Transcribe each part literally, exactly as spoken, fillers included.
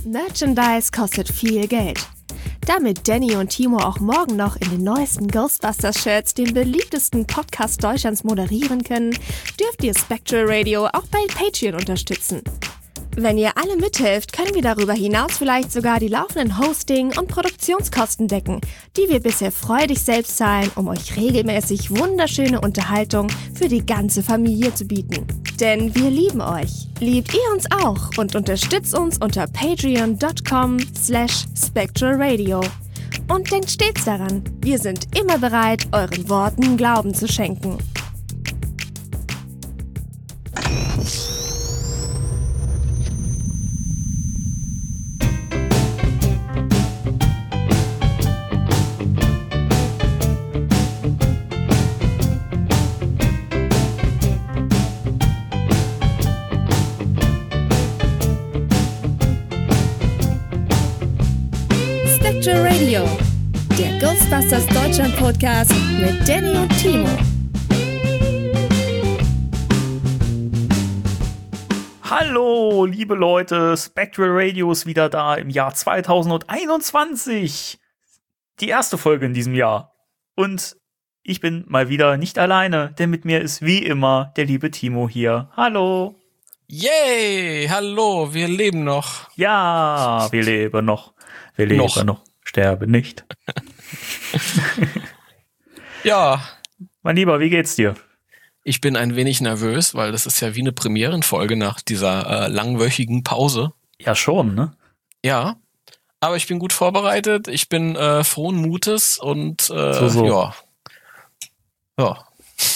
Merchandise kostet viel Geld. Damit Danny und Timo auch morgen noch in den neuesten Ghostbusters-Shirts den beliebtesten Podcast Deutschlands moderieren können, dürft ihr Spectral Radio auch bei Patreon unterstützen. Wenn ihr alle mithelft, können wir darüber hinaus vielleicht sogar die laufenden Hosting- und Produktionskosten decken, die wir bisher freudig selbst zahlen, um euch regelmäßig wunderschöne Unterhaltung für die ganze Familie zu bieten. Denn wir lieben euch. Liebt ihr uns auch und unterstützt uns unter patreon.com slash spectralradio. Und denkt stets daran, wir sind immer bereit, euren Worten Glauben zu schenken. Spectral Radio, der Ghostbusters Deutschland Podcast mit Danny und Timo. Hallo, liebe Leute, Spectral Radio ist wieder da im Jahr zweitausendeinundzwanzig. Die erste Folge in diesem Jahr. Und ich bin mal wieder nicht alleine, denn mit mir ist wie immer der liebe Timo hier. Hallo. Yay, hallo, wir leben noch. Ja, wir leben noch. Wir leben noch. noch. Sterbe nicht. Ja. Mein Lieber, wie geht's dir? Ich bin ein wenig nervös, weil das ist ja wie eine Premierenfolge nach dieser äh, langwöchigen Pause. Ja, schon, ne? Ja, aber ich bin gut vorbereitet, ich bin äh, frohen Mutes und äh, so, so. ja. Ja.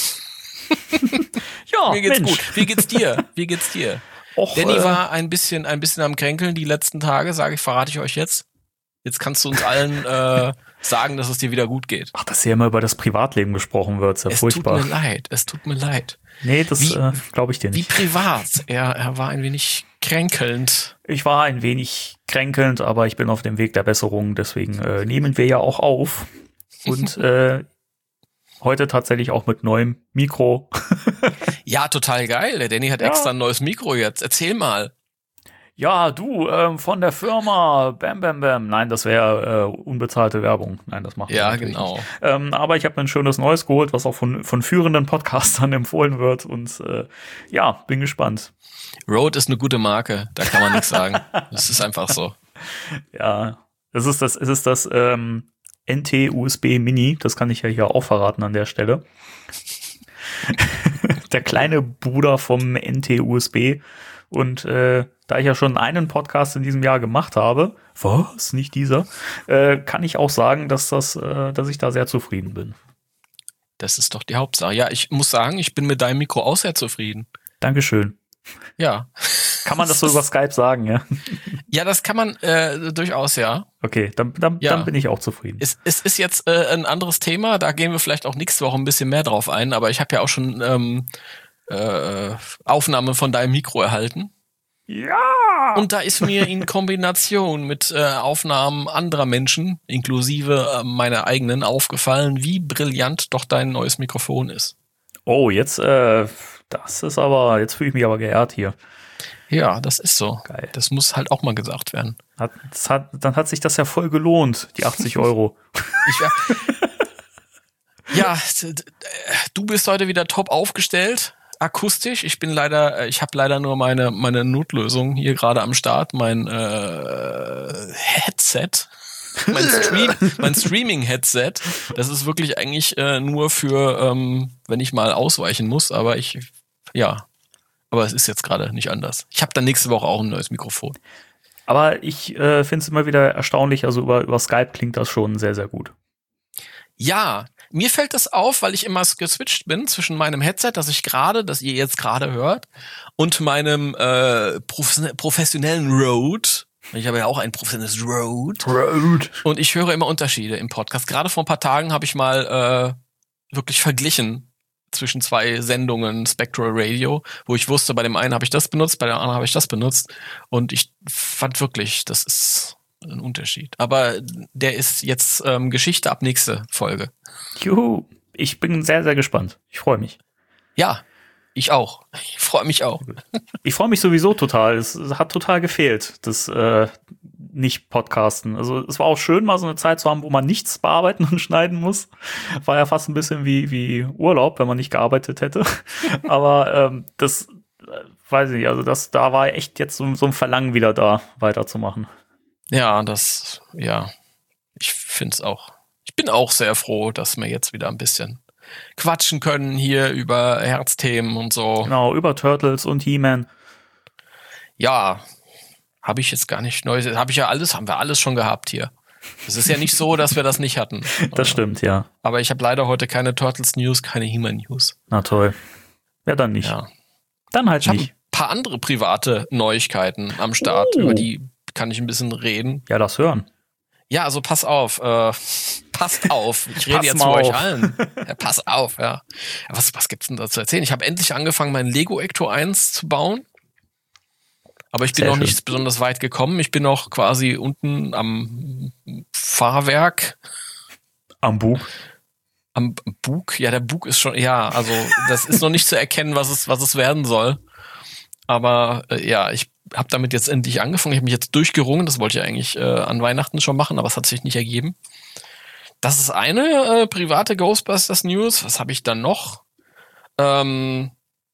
Ja, mir geht's Mensch. gut. Wie geht's dir? Wie geht's dir? Och, Danny äh, war ein bisschen, ein bisschen am Kränkeln die letzten Tage, sage ich, verrate ich euch jetzt. Jetzt kannst du uns allen äh, sagen, dass es dir wieder gut geht. Ach, dass hier immer über das Privatleben gesprochen wird, ist ja es furchtbar. Es tut mir leid, es tut mir leid. Nee, das äh, glaube ich dir Wie nicht. privat. Er, er war ein wenig kränkelnd. Ich war ein wenig kränkelnd, aber ich bin auf dem Weg der Besserung, deswegen äh, nehmen wir ja auch auf. Und äh, heute tatsächlich auch mit neuem Mikro. Ja, total geil. Der Danny hat Ja. extra ein neues Mikro jetzt. Erzähl mal. Ja, du, ähm, von der Firma Bam Bam Bam. Nein, das wäre äh, unbezahlte Werbung. Nein, das machen wir Ja, natürlich genau. nicht. Ähm, aber ich habe mir ein schönes neues geholt, was auch von, von führenden Podcastern empfohlen wird. Und äh, ja, bin gespannt. Rode ist eine gute Marke. Da kann man nichts sagen. Das ist einfach so. Ja, es ist das, es ist das ähm, N T U S B Mini. Das kann ich ja hier auch verraten an der Stelle. Der kleine Bruder vom N T U S B. Und äh, da ich ja schon einen Podcast in diesem Jahr gemacht habe, was, nicht dieser, äh, kann ich auch sagen, dass das, äh, dass ich da sehr zufrieden bin. Das ist doch die Hauptsache. Ja, ich muss sagen, ich bin mit deinem Mikro auch sehr zufrieden. Dankeschön. Ja. Kann man das so über Skype sagen, ja? Ja, das kann man äh, durchaus, ja. Okay, dann, dann, Ja. dann bin ich auch zufrieden. Es, es ist jetzt äh, ein anderes Thema, da gehen wir vielleicht auch nächste Woche ein bisschen mehr drauf ein, aber ich habe ja auch schon ähm, äh, Aufnahme von deinem Mikro erhalten. Ja! Und da ist mir in Kombination mit äh, Aufnahmen anderer Menschen, inklusive äh, meiner eigenen, aufgefallen, wie brillant doch dein neues Mikrofon ist. Oh, jetzt, äh, das ist aber, jetzt fühle ich mich aber geehrt hier. Ja, das ist so. Geil. Das muss halt auch mal gesagt werden. Hat, das hat, dann hat sich das ja voll gelohnt, die achtzig Euro. Ich wär, ja, d- d- du bist heute wieder top aufgestellt, akustisch. Ich bin leider, ich habe leider nur meine meine Notlösung hier gerade am Start, mein äh, Headset. Mein, Stream, mein Streaming-Headset, das ist wirklich eigentlich äh, nur für, ähm, wenn ich mal ausweichen muss, aber ich, ja, aber es ist jetzt gerade nicht anders. Ich habe dann nächste Woche auch ein neues Mikrofon. Aber ich äh, finde es immer wieder erstaunlich, also über, über Skype klingt das schon sehr, sehr gut. Ja, mir fällt das auf, weil ich immer geswitcht bin zwischen meinem Headset, das ich gerade, das ihr jetzt gerade hört, und meinem äh, prof- professionellen Rode. Ich habe ja auch ein professionelles Rode. Rode. Und ich höre immer Unterschiede im Podcast. Gerade vor ein paar Tagen habe ich mal äh, wirklich verglichen zwischen zwei Sendungen Spectral Radio, wo ich wusste, bei dem einen habe ich das benutzt, bei der anderen habe ich das benutzt. Und ich fand wirklich, das ist ein Unterschied. Aber der ist jetzt ähm, Geschichte ab nächste Folge. Juhu. Ich bin sehr, sehr gespannt. Ich freue mich. Ja, ich auch. Ich freue mich auch. Ich freue mich sowieso total. Es hat total gefehlt, das, äh, nicht podcasten. Also es war auch schön, mal so eine Zeit zu haben, wo man nichts bearbeiten und schneiden muss. War ja fast ein bisschen wie, wie Urlaub, wenn man nicht gearbeitet hätte. Aber ähm, das, äh, weiß ich nicht, also das, da war echt jetzt so, so ein Verlangen wieder da, weiterzumachen. Ja, das, ja, ich finde es auch. Ich bin auch sehr froh, dass wir jetzt wieder ein bisschen quatschen können hier über Herzthemen und so. Genau, über Turtles und He-Man. Ja, habe ich jetzt gar nicht neu. Habe ich ja alles, haben wir alles schon gehabt hier. Es ist ja nicht so, dass wir das nicht hatten. Das stimmt, ja. Aber ich habe leider heute keine Turtles News, keine He-Man News. Na toll. Ja, dann nicht. Ja. Dann halt Ich habe nicht. ein paar andere private Neuigkeiten am Start, Oh. über die kann ich ein bisschen reden. Ja, das hören. Ja, also pass auf, äh, passt auf. Ich rede Pass jetzt mal zu euch auf. allen. Ja, pass auf, ja. Ja, was, was gibt's denn da zu erzählen? Ich habe endlich angefangen, mein Lego Ecto eins zu bauen. Aber ich bin Sehr noch schön. nicht besonders weit gekommen. Ich bin noch quasi unten am Fahrwerk, Am Bug. am Bug. Ja, der Bug ist schon, ja, also das ist noch nicht zu erkennen, was es, was es werden soll. Aber äh, ja, ich habe damit jetzt endlich angefangen. Ich habe mich jetzt durchgerungen. Das wollte ich eigentlich äh, an Weihnachten schon machen, aber es hat sich nicht ergeben. Das ist eine äh, private Ghostbusters News. Was habe ich dann noch? Ähm,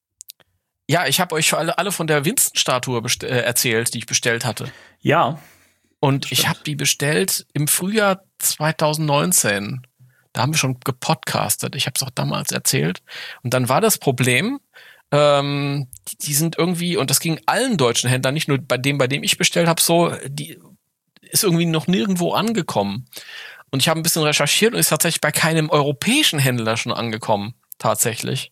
ja, ich habe euch alle, alle von der Winston-Statue best- äh, erzählt, die ich bestellt hatte. Ja. Und ich Stimmt. habe die bestellt im Frühjahr zwanzig neunzehn. Da haben wir schon gepodcastet. Ich habe es auch damals erzählt. Und dann war das Problem, ähm, die, die sind irgendwie, und das ging allen deutschen Händlern, nicht nur bei dem, bei dem ich bestellt habe, so, die ist irgendwie noch nirgendwo angekommen. Und ich habe ein bisschen recherchiert und ist tatsächlich bei keinem europäischen Händler schon angekommen. Tatsächlich.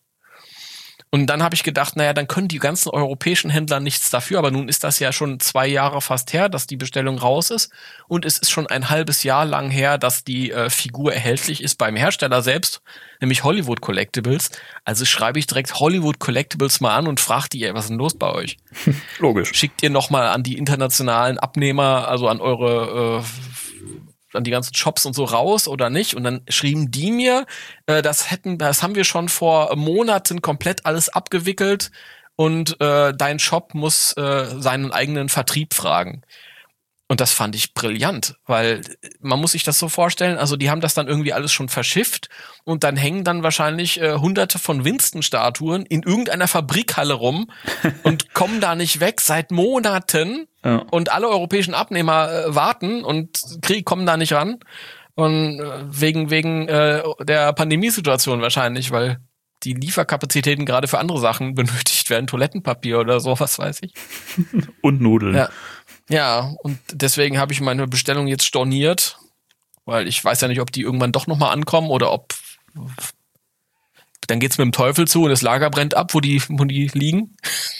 Und dann habe ich gedacht, naja, dann können die ganzen europäischen Händler nichts dafür, aber nun ist das ja schon zwei Jahre fast her, dass die Bestellung raus ist und es ist schon ein halbes Jahr lang her, dass die äh, Figur erhältlich ist beim Hersteller selbst, nämlich Hollywood Collectibles. Also schreibe ich direkt Hollywood Collectibles mal an und frage die, ey, was ist denn los bei euch? Logisch. Schickt ihr nochmal an die internationalen Abnehmer, also an eure äh, an die ganzen Shops und so raus oder nicht? Und dann schrieben die mir, äh, das hätten, das haben wir schon vor Monaten komplett alles abgewickelt und äh, dein Shop muss äh, seinen eigenen Vertrieb fragen. Und das fand ich brillant, weil man muss sich das so vorstellen, also die haben das dann irgendwie alles schon verschifft und dann hängen dann wahrscheinlich äh, hunderte von Winston-Statuen in irgendeiner Fabrikhalle rum und kommen da nicht weg seit Monaten. Ja. Und alle europäischen Abnehmer äh, warten und krieg, kommen da nicht ran. Und äh, wegen wegen äh, der Pandemiesituation wahrscheinlich, weil die Lieferkapazitäten gerade für andere Sachen benötigt werden, Toilettenpapier oder so, was weiß ich. Und Nudeln. Ja, ja, und deswegen habe ich meine Bestellung jetzt storniert, weil ich weiß ja nicht, ob die irgendwann doch nochmal ankommen oder ob dann geht's mit dem Teufel zu und das Lager brennt ab, wo die, wo die liegen.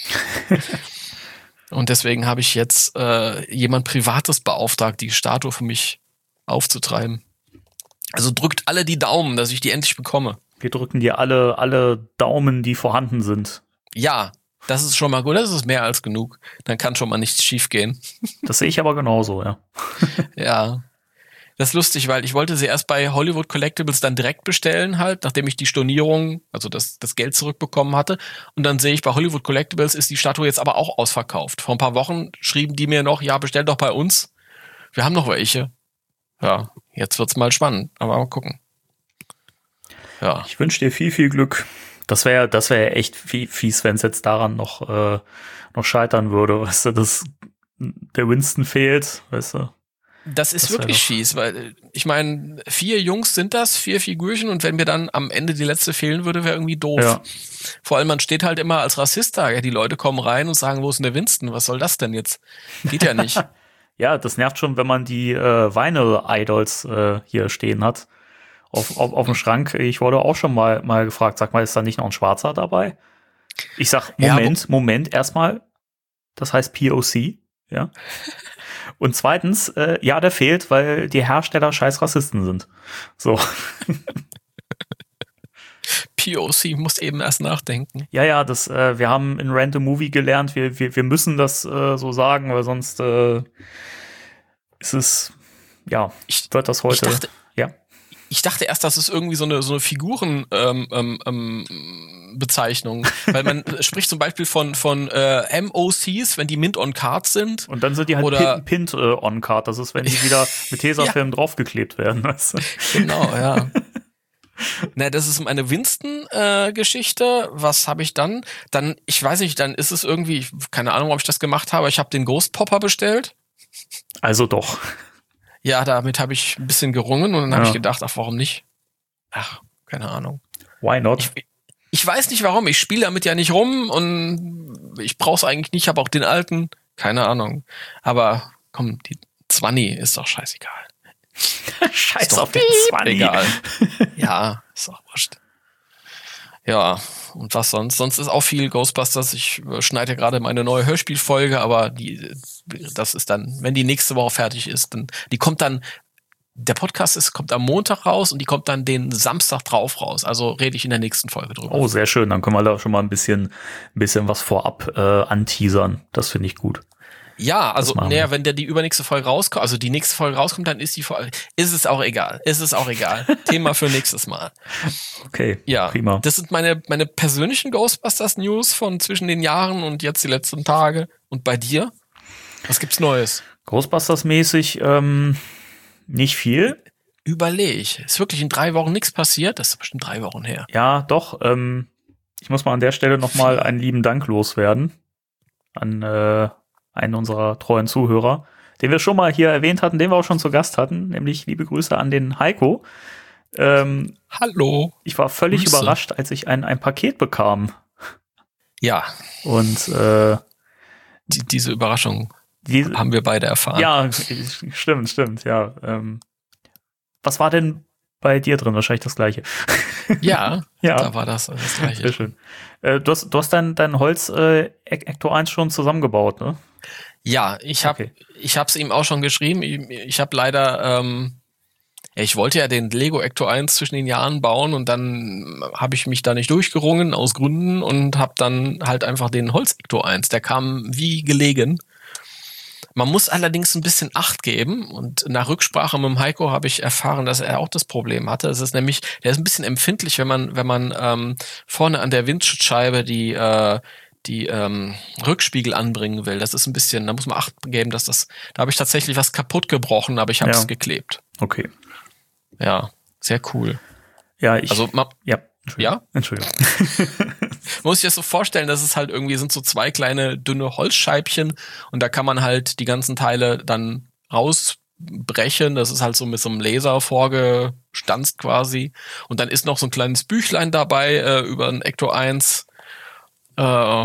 Und deswegen habe ich jetzt äh, jemand Privates beauftragt, die Statue für mich aufzutreiben. Also drückt alle die Daumen, dass ich die endlich bekomme. Wir drücken dir alle, alle Daumen, die vorhanden sind. Ja, das ist schon mal gut. Das ist mehr als genug. Dann kann schon mal nichts schief gehen. Das sehe ich aber genauso, ja. Ja. Das ist lustig, weil ich wollte sie erst bei Hollywood Collectibles dann direkt bestellen halt, nachdem ich die Stornierung, also das, das Geld zurückbekommen hatte. Und dann sehe ich, bei Hollywood Collectibles ist die Statue jetzt aber auch ausverkauft. Vor ein paar Wochen schrieben die mir noch, ja, bestell doch bei uns. Wir haben noch welche. Ja, jetzt wird's mal spannend, aber mal gucken. Ja. Ich wünsche dir viel, viel Glück. Das wäre das wäre echt fies, wenn es jetzt daran noch, äh, noch scheitern würde, weißt du, dass der Winston fehlt, weißt du. Das ist Das wär wirklich doch- fies, weil ich meine, vier Jungs sind das, vier Figürchen und wenn mir dann am Ende die letzte fehlen würde, wäre irgendwie doof. Ja. Vor allem, man steht halt immer als Rassist da. Ja, die Leute kommen rein und sagen, wo ist denn der Winston? Was soll das denn jetzt? Geht ja nicht. Ja, das nervt schon, wenn man die äh, Vinyl-Idols äh, hier stehen hat. Auf, auf, auf dem Schrank. Ich wurde auch schon mal, mal gefragt, sag mal, ist da nicht noch ein Schwarzer dabei? Ich sag, Ja, Moment, Moment, erstmal, das heißt P O C, ja. Und zweitens, äh, ja, der fehlt, weil die Hersteller scheiß Rassisten sind. So. P O C muss eben erst nachdenken. Ja, ja, das, äh, wir haben in Random Movie gelernt, wir, wir, wir müssen das äh, so sagen, weil sonst äh, ist es, ja, Ich, wird das heute, ich dachte, ja. ich dachte erst, das ist irgendwie so eine so eine Figuren ähm, ähm, ähm, Bezeichnung, weil man spricht zum Beispiel von von äh, M O Cs, wenn die Mint on Card sind. Und dann sind die halt oder Pint, Pint äh, on Card. Das ist, wenn die wieder mit Tesafilm ja. draufgeklebt werden. Weißt du? Genau, ja. Na, das ist meine Winston-Geschichte. Äh, Was habe ich dann? Dann, ich weiß nicht, dann ist es irgendwie, ich, keine Ahnung, ob ich das gemacht habe. Ich habe den Ghost Popper bestellt. Also doch. Ja, damit habe ich ein bisschen gerungen und dann ja. habe ich gedacht, ach, warum nicht? Ach, keine Ahnung. Why not? Ich, ich weiß nicht warum. Ich spiele damit ja nicht rum und ich brauche es eigentlich nicht. Ich habe auch den alten. Keine Ahnung. Aber komm, die zwanzig ist doch scheißegal. Scheiß doch auf den zwanzig. Egal. Ja, ist auch wurscht. Ja, und was sonst? Sonst ist auch viel Ghostbusters. Ich schneide gerade meine neue Hörspielfolge, aber die, das ist dann, wenn die nächste Woche fertig ist, dann, die kommt dann, der Podcast ist, kommt am Montag raus und die kommt dann den Samstag drauf raus. Also rede ich in der nächsten Folge drüber. Oh, sehr schön. Dann können wir da schon mal ein bisschen, ein bisschen was vorab äh, anteasern. Das finde ich gut. Ja, also naja, wenn der die übernächste Folge rauskommt, also die nächste Folge rauskommt, dann ist die Folge, ist es auch egal. Ist es auch egal. Thema für nächstes Mal. Okay, ja, prima. Das sind meine meine persönlichen Ghostbusters News von zwischen den Jahren und jetzt die letzten Tage. Und bei dir? Was gibt's Neues? Ghostbusters mäßig ähm, nicht viel. Überleg. Ist wirklich in drei Wochen nichts passiert? Das ist bestimmt drei Wochen her. Ja, doch. Ähm, ich muss mal an der Stelle nochmal einen lieben Dank loswerden an äh, einen unserer treuen Zuhörer, den wir schon mal hier erwähnt hatten, den wir auch schon zu Gast hatten, nämlich liebe Grüße an den Heiko. Ähm, Hallo. Ich war völlig Grüße. überrascht, als ich ein, ein Paket bekam. Ja. Und äh, Die, diese Überraschung die, haben wir beide erfahren. Ja, stimmt, stimmt, ja. Ähm, was war denn bei dir drin? Wahrscheinlich das Gleiche. Ja, ja, da war das das Gleiche. Sehr schön. Äh, du hast, du hast dein, dein Holz äh, Ecto eins schon zusammengebaut, ne? Ja, ich habe Okay. ich habe es ihm auch schon geschrieben. Ich, ich habe leider, ähm, ich wollte ja den Lego Ecto eins zwischen den Jahren bauen und dann habe ich mich da nicht durchgerungen aus Gründen und habe dann halt einfach den Holz Ecto eins. Der kam wie gelegen. Man muss allerdings ein bisschen Acht geben und nach Rücksprache mit dem Heiko habe ich erfahren, dass er auch das Problem hatte. Es ist nämlich, der ist ein bisschen empfindlich, wenn man wenn man ähm, vorne an der Windschutzscheibe die äh, die ähm, Rückspiegel anbringen will. Das ist ein bisschen, da muss man Acht geben, dass das, da habe ich tatsächlich was kaputt gebrochen, aber ich habe es Ja. geklebt. Okay. Ja, sehr cool. Ja, ich. Also man, ja. Entschuldigung. ja, Entschuldigung. man muss sich das so vorstellen, dass es halt irgendwie sind so zwei kleine dünne Holzscheibchen und da kann man halt die ganzen Teile dann rausbrechen. Das ist halt so mit so einem Laser vorgestanzt quasi. Und dann ist noch so ein kleines Büchlein dabei äh, über ein Ecto eins. Äh,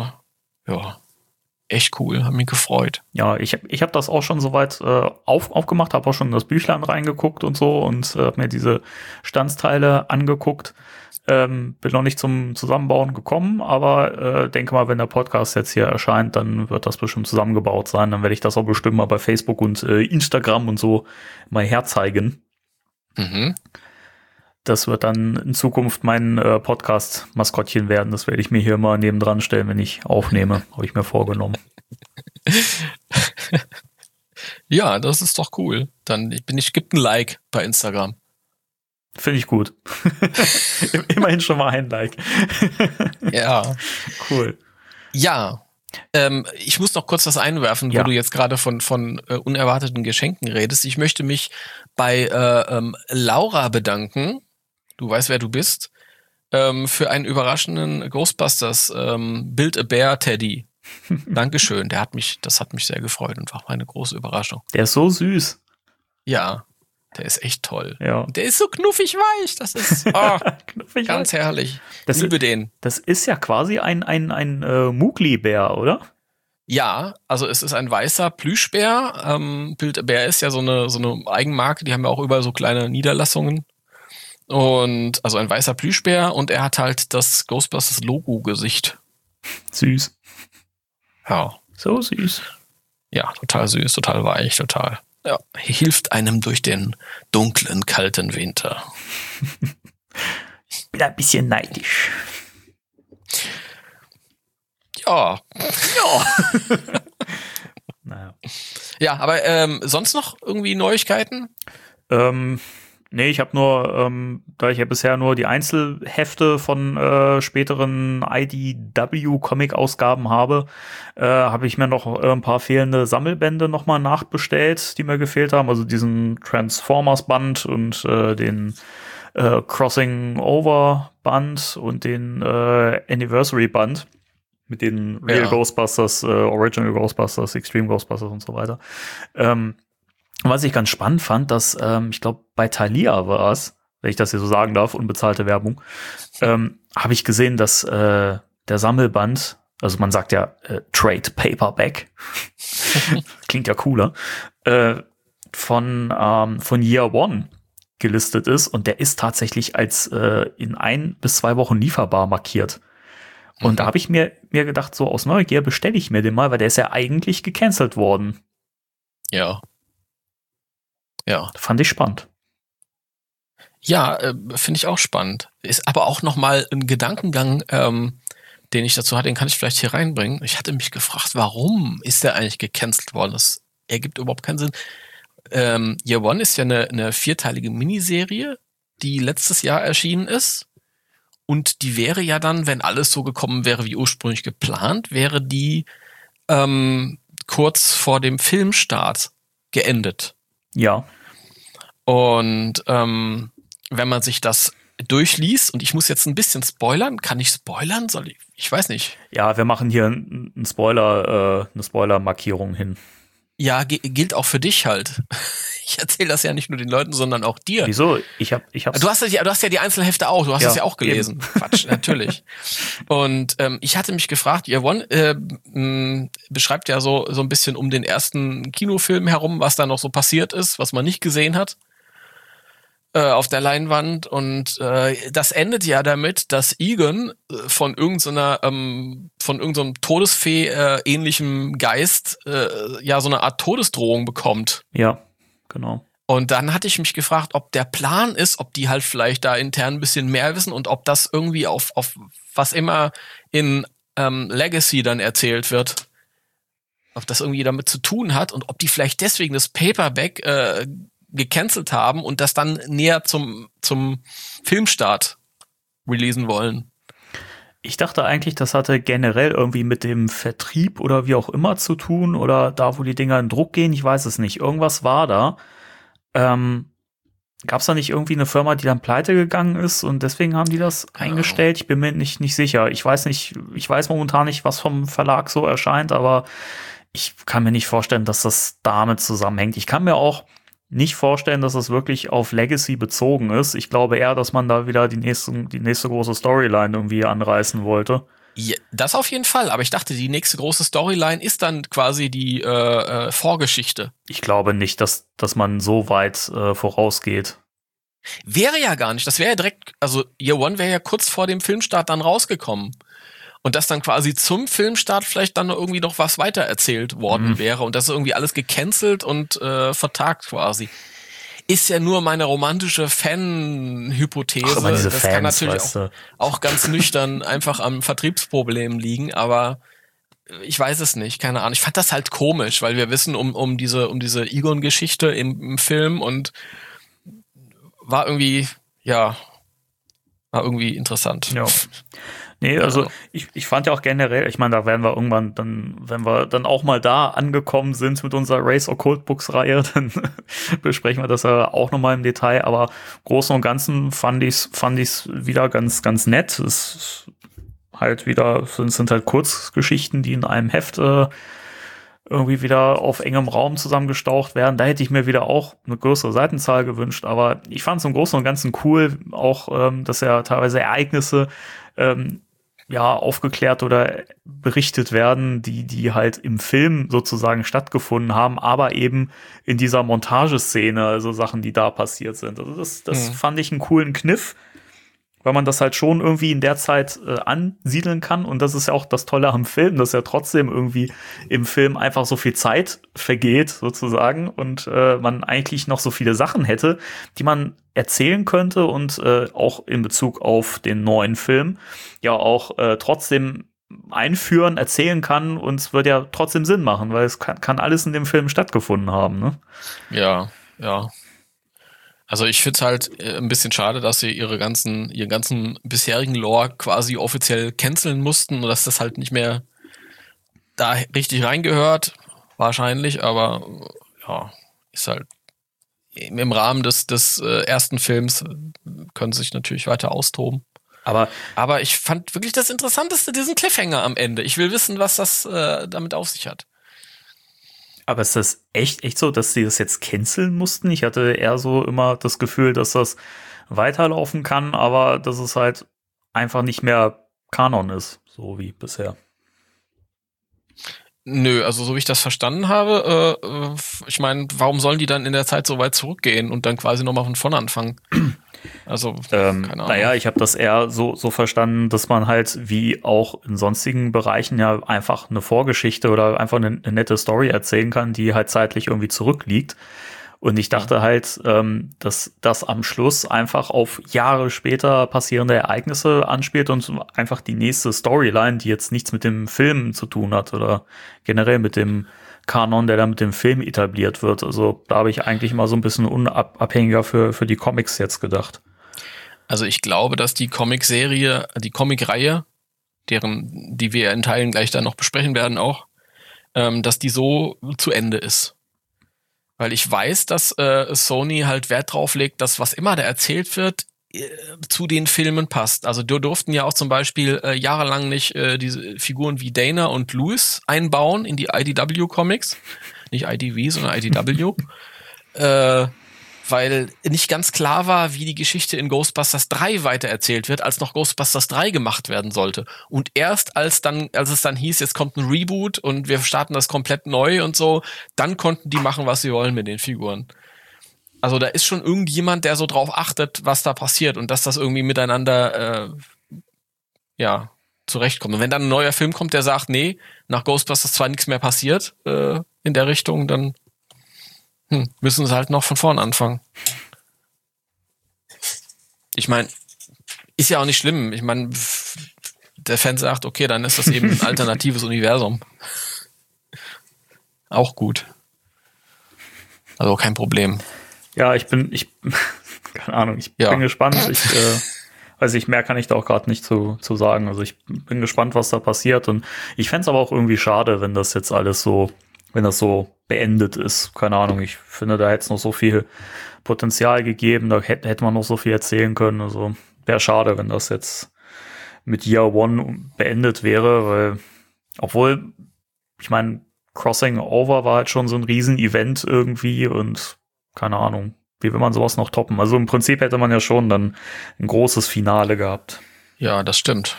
ja, echt cool, hat mich gefreut. Ja, ich habe ich hab das auch schon soweit äh, auf, aufgemacht, habe auch schon in das Büchlein reingeguckt und so und äh, habe mir diese Standsteile angeguckt. Ähm, bin noch nicht zum Zusammenbauen gekommen, aber äh, denke mal, wenn der Podcast jetzt hier erscheint, dann wird das bestimmt zusammengebaut sein. Dann werde ich das auch bestimmt mal bei Facebook und äh, Instagram und so mal herzeigen. Mhm. Das wird dann in Zukunft mein äh, Podcast-Maskottchen werden. Das werde ich mir hier mal nebendran stellen, wenn ich aufnehme. Habe ich mir vorgenommen. Ja, das ist doch cool. Dann bin ich, gibt ein Like bei Instagram. Finde ich gut. Immerhin schon mal ein Like. Ja. Cool. Ja. Ähm, ich muss noch kurz was einwerfen, Ja. wo du jetzt gerade von, von äh, unerwarteten Geschenken redest. Ich möchte mich bei äh, ähm, Laura bedanken. Du weißt, wer du bist. Ähm, für einen überraschenden Ghostbusters ähm, Build a Bear Teddy. Dankeschön. Der hat mich, das hat mich sehr gefreut und war meine große Überraschung. Der ist so süß. Ja, der ist echt toll. Ja. Der ist so knuffig weich. Das ist oh, Knuffig ganz herrlich. Das Ich liebe ist- den. Das ist ja quasi ein, ein, ein äh, Mugli-Bär, oder? Ja, also es ist ein weißer Plüschbär. Ähm, Build a Bear ist ja so eine, so eine Eigenmarke. Die haben ja auch überall so kleine Niederlassungen. Und also ein weißer Plüschbär und er hat halt das Ghostbusters Logo-Gesicht. Süß. Ja. So süß. Ja, total süß, total weich, total. Ja, hilft einem durch den dunklen, kalten Winter. Bin ein bisschen neidisch. Ja, Naja. ja, aber ähm, sonst noch irgendwie Neuigkeiten? Ähm, Nee, ich habe nur, ähm, da ich ja bisher nur die Einzelhefte von äh, späteren I D W-Comic-Ausgaben habe, äh, habe ich mir noch äh, ein paar fehlende Sammelbände nochmal nachbestellt, die mir gefehlt haben. Also diesen Transformers-Band und äh, den äh, Crossing-Over-Band und den äh, Anniversary-Band mit den Real Ja. Ghostbusters, äh, Original Ghostbusters, Extreme Ghostbusters und so weiter. Ähm, Was ich ganz spannend fand, dass, ähm, ich glaube, bei Thalia war es, wenn ich das hier so sagen darf, unbezahlte Werbung, ähm, habe ich gesehen, dass äh, der Sammelband, also man sagt ja äh, Trade Paperback, klingt ja cooler, äh, von, ähm, von Year One gelistet ist und der ist tatsächlich als äh, in ein bis zwei Wochen lieferbar markiert. Und mhm. da habe ich mir, mir gedacht, so aus Neugier bestelle ich mir den mal, weil der ist ja eigentlich gecancelt worden. Ja. Ja. Fand ich spannend. Ja, äh, finde ich auch spannend. Ist aber auch nochmal ein Gedankengang, ähm, den ich dazu hatte, den kann ich vielleicht hier reinbringen. Ich hatte mich gefragt, warum ist der eigentlich gecancelt worden? Das ergibt überhaupt keinen Sinn. Ähm, Year One ist ja eine, eine vierteilige Miniserie, die letztes Jahr erschienen ist. Und die wäre ja dann, wenn alles so gekommen wäre, wie ursprünglich geplant, wäre die ähm, kurz vor dem Filmstart geendet. Ja. Und ähm, wenn man sich das durchliest, und ich muss jetzt ein bisschen spoilern, kann ich spoilern? Soll ich? Ich weiß nicht. Ja, wir machen hier einen Spoiler, äh, eine Spoiler-Markierung hin. Ja, g- gilt auch für dich halt. Ich erzähle das ja nicht nur den Leuten, sondern auch dir. Wieso? Ich hab, ich hab's. Du hast ja, du hast ja die Einzelhefte auch. Du hast Ja, das ja auch gelesen. eben. Quatsch, natürlich. Und ähm, ich hatte mich gefragt, Year One äh, mh, beschreibt ja so so ein bisschen um den ersten Kinofilm herum, was da noch so passiert ist, was man nicht gesehen hat äh, auf der Leinwand. Und äh, das endet ja damit, dass Egon äh, von irgendeiner ähm, von irgendeinem Todesfee äh, ähnlichem Geist äh, ja so eine Art Todesdrohung bekommt. Ja, genau. Und dann hatte ich mich gefragt, ob der Plan ist, ob die halt vielleicht da intern ein bisschen mehr wissen und ob das irgendwie auf, auf was immer in ähm, Legacy dann erzählt wird, ob das irgendwie damit zu tun hat und ob die vielleicht deswegen das Paperback äh, gecancelt haben und das dann näher zum, zum Filmstart releasen wollen. Ich dachte eigentlich, das hatte generell irgendwie mit dem Vertrieb oder wie auch immer zu tun oder da, wo die Dinger in Druck gehen. Ich weiß es nicht. Irgendwas war da. Ähm, Gab es da nicht irgendwie eine Firma, die dann pleite gegangen ist und deswegen haben die das Genau. eingestellt? Ich bin mir nicht, nicht sicher. Ich weiß nicht, ich weiß momentan nicht, was vom Verlag so erscheint, aber ich kann mir nicht vorstellen, dass das damit zusammenhängt. Ich kann mir auch nicht vorstellen, dass das wirklich auf Legacy bezogen ist. Ich glaube eher, dass man da wieder die nächste, die nächste große Storyline irgendwie anreißen wollte. Ja, das auf jeden Fall, aber ich dachte, die nächste große Storyline ist dann quasi die äh, äh, Vorgeschichte. Ich glaube nicht, dass, dass man so weit äh, vorausgeht. Wäre ja gar nicht, das wäre ja direkt, also Year One wäre ja kurz vor dem Filmstart dann rausgekommen. Und dass dann quasi zum Filmstart vielleicht dann noch irgendwie noch was weitererzählt worden Mhm. wäre und das ist irgendwie alles gecancelt und äh, vertagt quasi. Ist ja nur meine romantische Fan-Hypothese. Ach, immer diese das Fans, kann natürlich weißt auch, du. auch ganz nüchtern einfach am Vertriebsproblem liegen, aber ich weiß es nicht, keine Ahnung. Ich fand das halt komisch, weil wir wissen um um diese um diese Egon-Geschichte im, im Film und war irgendwie, ja, war irgendwie interessant. Ja. Nee, also Ja. ich, ich fand ja auch generell, ich meine, da werden wir irgendwann dann, wenn wir dann auch mal da angekommen sind mit unserer Race Occult Books Reihe, dann besprechen wir das ja auch nochmal im Detail, aber im Großen und Ganzen fand ich's, fand ich's wieder ganz, ganz nett. Es ist halt wieder, es sind halt Kurzgeschichten, die in einem Heft äh, irgendwie wieder auf engem Raum zusammengestaucht werden. Da hätte ich mir wieder auch eine größere Seitenzahl gewünscht, aber ich fand es im Großen und Ganzen cool, auch, ähm, dass ja teilweise Ereignisse ähm, ja aufgeklärt oder berichtet werden, die die halt im Film sozusagen stattgefunden haben, aber eben in dieser Montageszene, also Sachen, die da passiert sind. Also das, das Mhm. fand ich einen coolen Kniff, weil man das halt schon irgendwie in der Zeit äh, ansiedeln kann. Und das ist ja auch das Tolle am Film, dass ja trotzdem irgendwie im Film einfach so viel Zeit vergeht, sozusagen, und äh, man eigentlich noch so viele Sachen hätte, die man erzählen könnte und äh, auch in Bezug auf den neuen Film ja auch äh, trotzdem einführen, erzählen kann und es wird ja trotzdem Sinn machen, weil es kann, kann alles in dem Film stattgefunden haben, ne? Ja, ja. Also ich finde es halt äh, ein bisschen schade, dass sie ihre ganzen, ihren ganzen bisherigen Lore quasi offiziell canceln mussten und dass das halt nicht mehr da richtig reingehört, wahrscheinlich, aber ja, ist halt im Rahmen des, des äh, ersten Films können sie sich natürlich weiter austoben. Aber, aber ich fand wirklich das Interessanteste diesen Cliffhanger am Ende. Ich will wissen, was das äh, damit auf sich hat. Aber ist das echt, echt so, dass sie das jetzt canceln mussten? Ich hatte eher so immer das Gefühl, dass das weiterlaufen kann, aber dass es halt einfach nicht mehr Kanon ist, so wie bisher. Nö, also so wie ich das verstanden habe, äh, ich meine, warum sollen die dann in der Zeit so weit zurückgehen und dann quasi nochmal von vorne anfangen? Also, ähm, keine Ahnung. Naja, ich habe das eher so, so verstanden, dass man halt wie auch in sonstigen Bereichen ja einfach eine Vorgeschichte oder einfach eine, eine nette Story erzählen kann, die halt zeitlich irgendwie zurückliegt. Und ich dachte halt, ähm, dass das am Schluss einfach auf Jahre später passierende Ereignisse anspielt und einfach die nächste Storyline, die jetzt nichts mit dem Film zu tun hat oder generell mit dem Kanon, der dann mit dem Film etabliert wird. Also da habe ich eigentlich mal so ein bisschen unabhängiger für, für die Comics jetzt gedacht. Also ich glaube, dass die Comicserie, die Comicreihe, deren, die wir in Teilen gleich dann noch besprechen werden auch, ähm, dass die so zu Ende ist. Weil ich weiß, dass äh, Sony halt Wert drauf legt, dass was immer da erzählt wird, äh, zu den Filmen passt. Also die durften ja auch zum Beispiel äh, jahrelang nicht äh, diese Figuren wie Dana und Louis einbauen in die I D W-Comics. Nicht I D V, sondern I D W. äh, weil nicht ganz klar war, wie die Geschichte in Ghostbusters drei weitererzählt wird, als noch Ghostbusters drei gemacht werden sollte. Und erst als dann, als es dann hieß, jetzt kommt ein Reboot und wir starten das komplett neu und so, dann konnten die machen, was sie wollen mit den Figuren. Also da ist schon irgendjemand, der so drauf achtet, was da passiert und dass das irgendwie miteinander äh, ja zurechtkommt. Und wenn dann ein neuer Film kommt, der sagt, nee, nach Ghostbusters zwei nichts mehr passiert äh, in der Richtung, dann Hm, müssen sie halt noch von vorn anfangen. Ich meine, ist ja auch nicht schlimm. Ich meine, der Fan sagt, okay, dann ist das eben ein alternatives Universum. Auch gut. Also kein Problem. Ja, ich bin, ich, keine Ahnung, ich ja. bin gespannt. Ich, äh, also ich mehr kann ich da auch gerade nicht zu, zu sagen. Also ich bin gespannt, was da passiert. Und ich fände es aber auch irgendwie schade, wenn das jetzt alles so, wenn das so beendet ist. Keine Ahnung, ich finde, da hätte es noch so viel Potenzial gegeben, da hätte, hätte man noch so viel erzählen können. Also wäre schade, wenn das jetzt mit Year One beendet wäre, weil, obwohl, ich meine, Crossing Over war halt schon so ein Riesen-Event irgendwie und keine Ahnung, wie will man sowas noch toppen? Also im Prinzip hätte man ja schon dann ein großes Finale gehabt. Ja, das stimmt.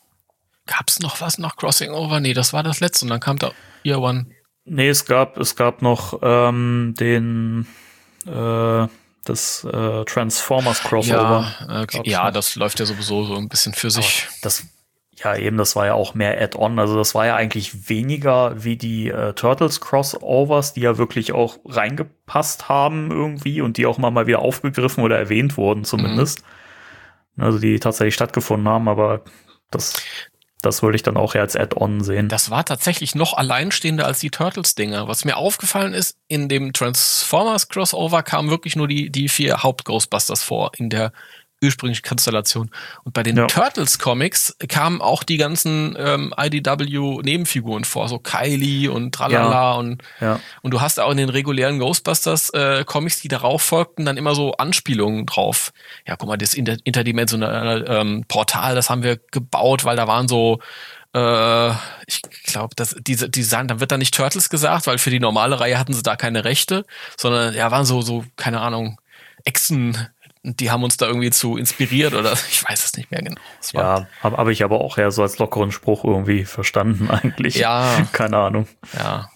Gab's noch was nach Crossing Over? Nee, das war das letzte und dann kam da Year One. Nee, es gab, es gab noch ähm, den äh, das äh, Transformers Crossover. Ja, okay. Ja, das läuft ja sowieso so ein bisschen für sich. Aber das, ja, eben, das war ja auch mehr Add-on. Also das war ja eigentlich weniger wie die äh, Turtles Crossovers, die ja wirklich auch reingepasst haben irgendwie und die auch mal, mal wieder aufgegriffen oder erwähnt wurden zumindest. Mhm. Also die tatsächlich stattgefunden haben, aber das Das würde ich dann auch eher als Add-on sehen. Das war tatsächlich noch alleinstehender als die Turtles-Dinger. Was mir aufgefallen ist, in dem Transformers-Crossover kamen wirklich nur die, die vier Haupt-Ghostbusters vor in der ursprünglichen Konstellation. Und bei den ja. Turtles-Comics kamen auch die ganzen ähm, I D W-Nebenfiguren vor, so Kylie und Tralala. Ja. Und, ja. und du hast auch in den regulären Ghostbusters-Comics, äh, die darauf folgten, dann immer so Anspielungen drauf. Ja, guck mal, das inter- interdimensionale ähm, Portal, das haben wir gebaut, weil da waren so äh, ich glaube, dass diese, die sagen, dann wird da nicht Turtles gesagt, weil für die normale Reihe hatten sie da keine Rechte, sondern ja, waren so, so, keine Ahnung, Echsen. Die haben uns da irgendwie zu inspiriert oder ich weiß es nicht mehr genau. Ja, habe hab ich aber auch eher so als lockeren Spruch irgendwie verstanden eigentlich. Ja. Keine Ahnung. Ja.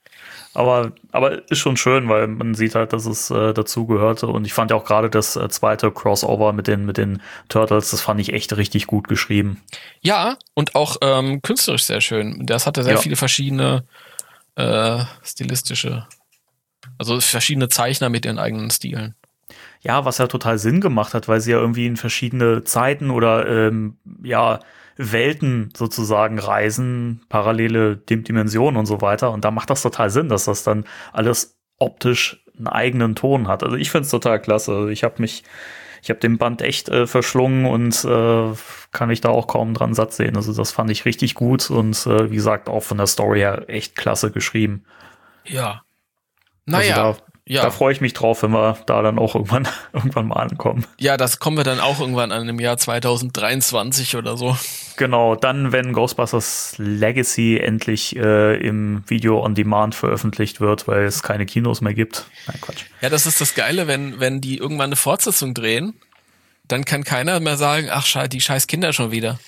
Aber, aber ist schon schön, weil man sieht halt, dass es äh, dazugehörte. Und ich fand ja auch gerade das äh, zweite Crossover mit den, mit den Turtles, das fand ich echt richtig gut geschrieben. Ja, und auch ähm, künstlerisch sehr schön. Das hatte sehr ja. viele verschiedene äh, stilistische, also verschiedene Zeichner mit ihren eigenen Stilen. Ja, was ja total Sinn gemacht hat, weil sie ja irgendwie in verschiedene Zeiten oder ähm, ja Welten sozusagen reisen, parallele Dimensionen und so weiter. Und da macht das total Sinn, dass das dann alles optisch einen eigenen Ton hat. Also ich finde es total klasse. Ich habe mich, ich habe den Band echt äh, verschlungen und äh, kann mich da auch kaum dran satt sehen. Also das fand ich richtig gut und äh, wie gesagt auch von der Story her echt klasse geschrieben. Ja. Naja. Also da, ja. da freue ich mich drauf, wenn wir da dann auch irgendwann, irgendwann mal ankommen. Ja, das kommen wir dann auch irgendwann an im Jahr zwanzig dreiundzwanzig oder so. Genau, dann, wenn Ghostbusters Legacy endlich äh, im Video on Demand veröffentlicht wird, weil es keine Kinos mehr gibt. Nein, Quatsch. Ja, das ist das Geile, wenn, wenn die irgendwann eine Fortsetzung drehen, dann kann keiner mehr sagen, ach, scheiße, die scheiß Kinder schon wieder.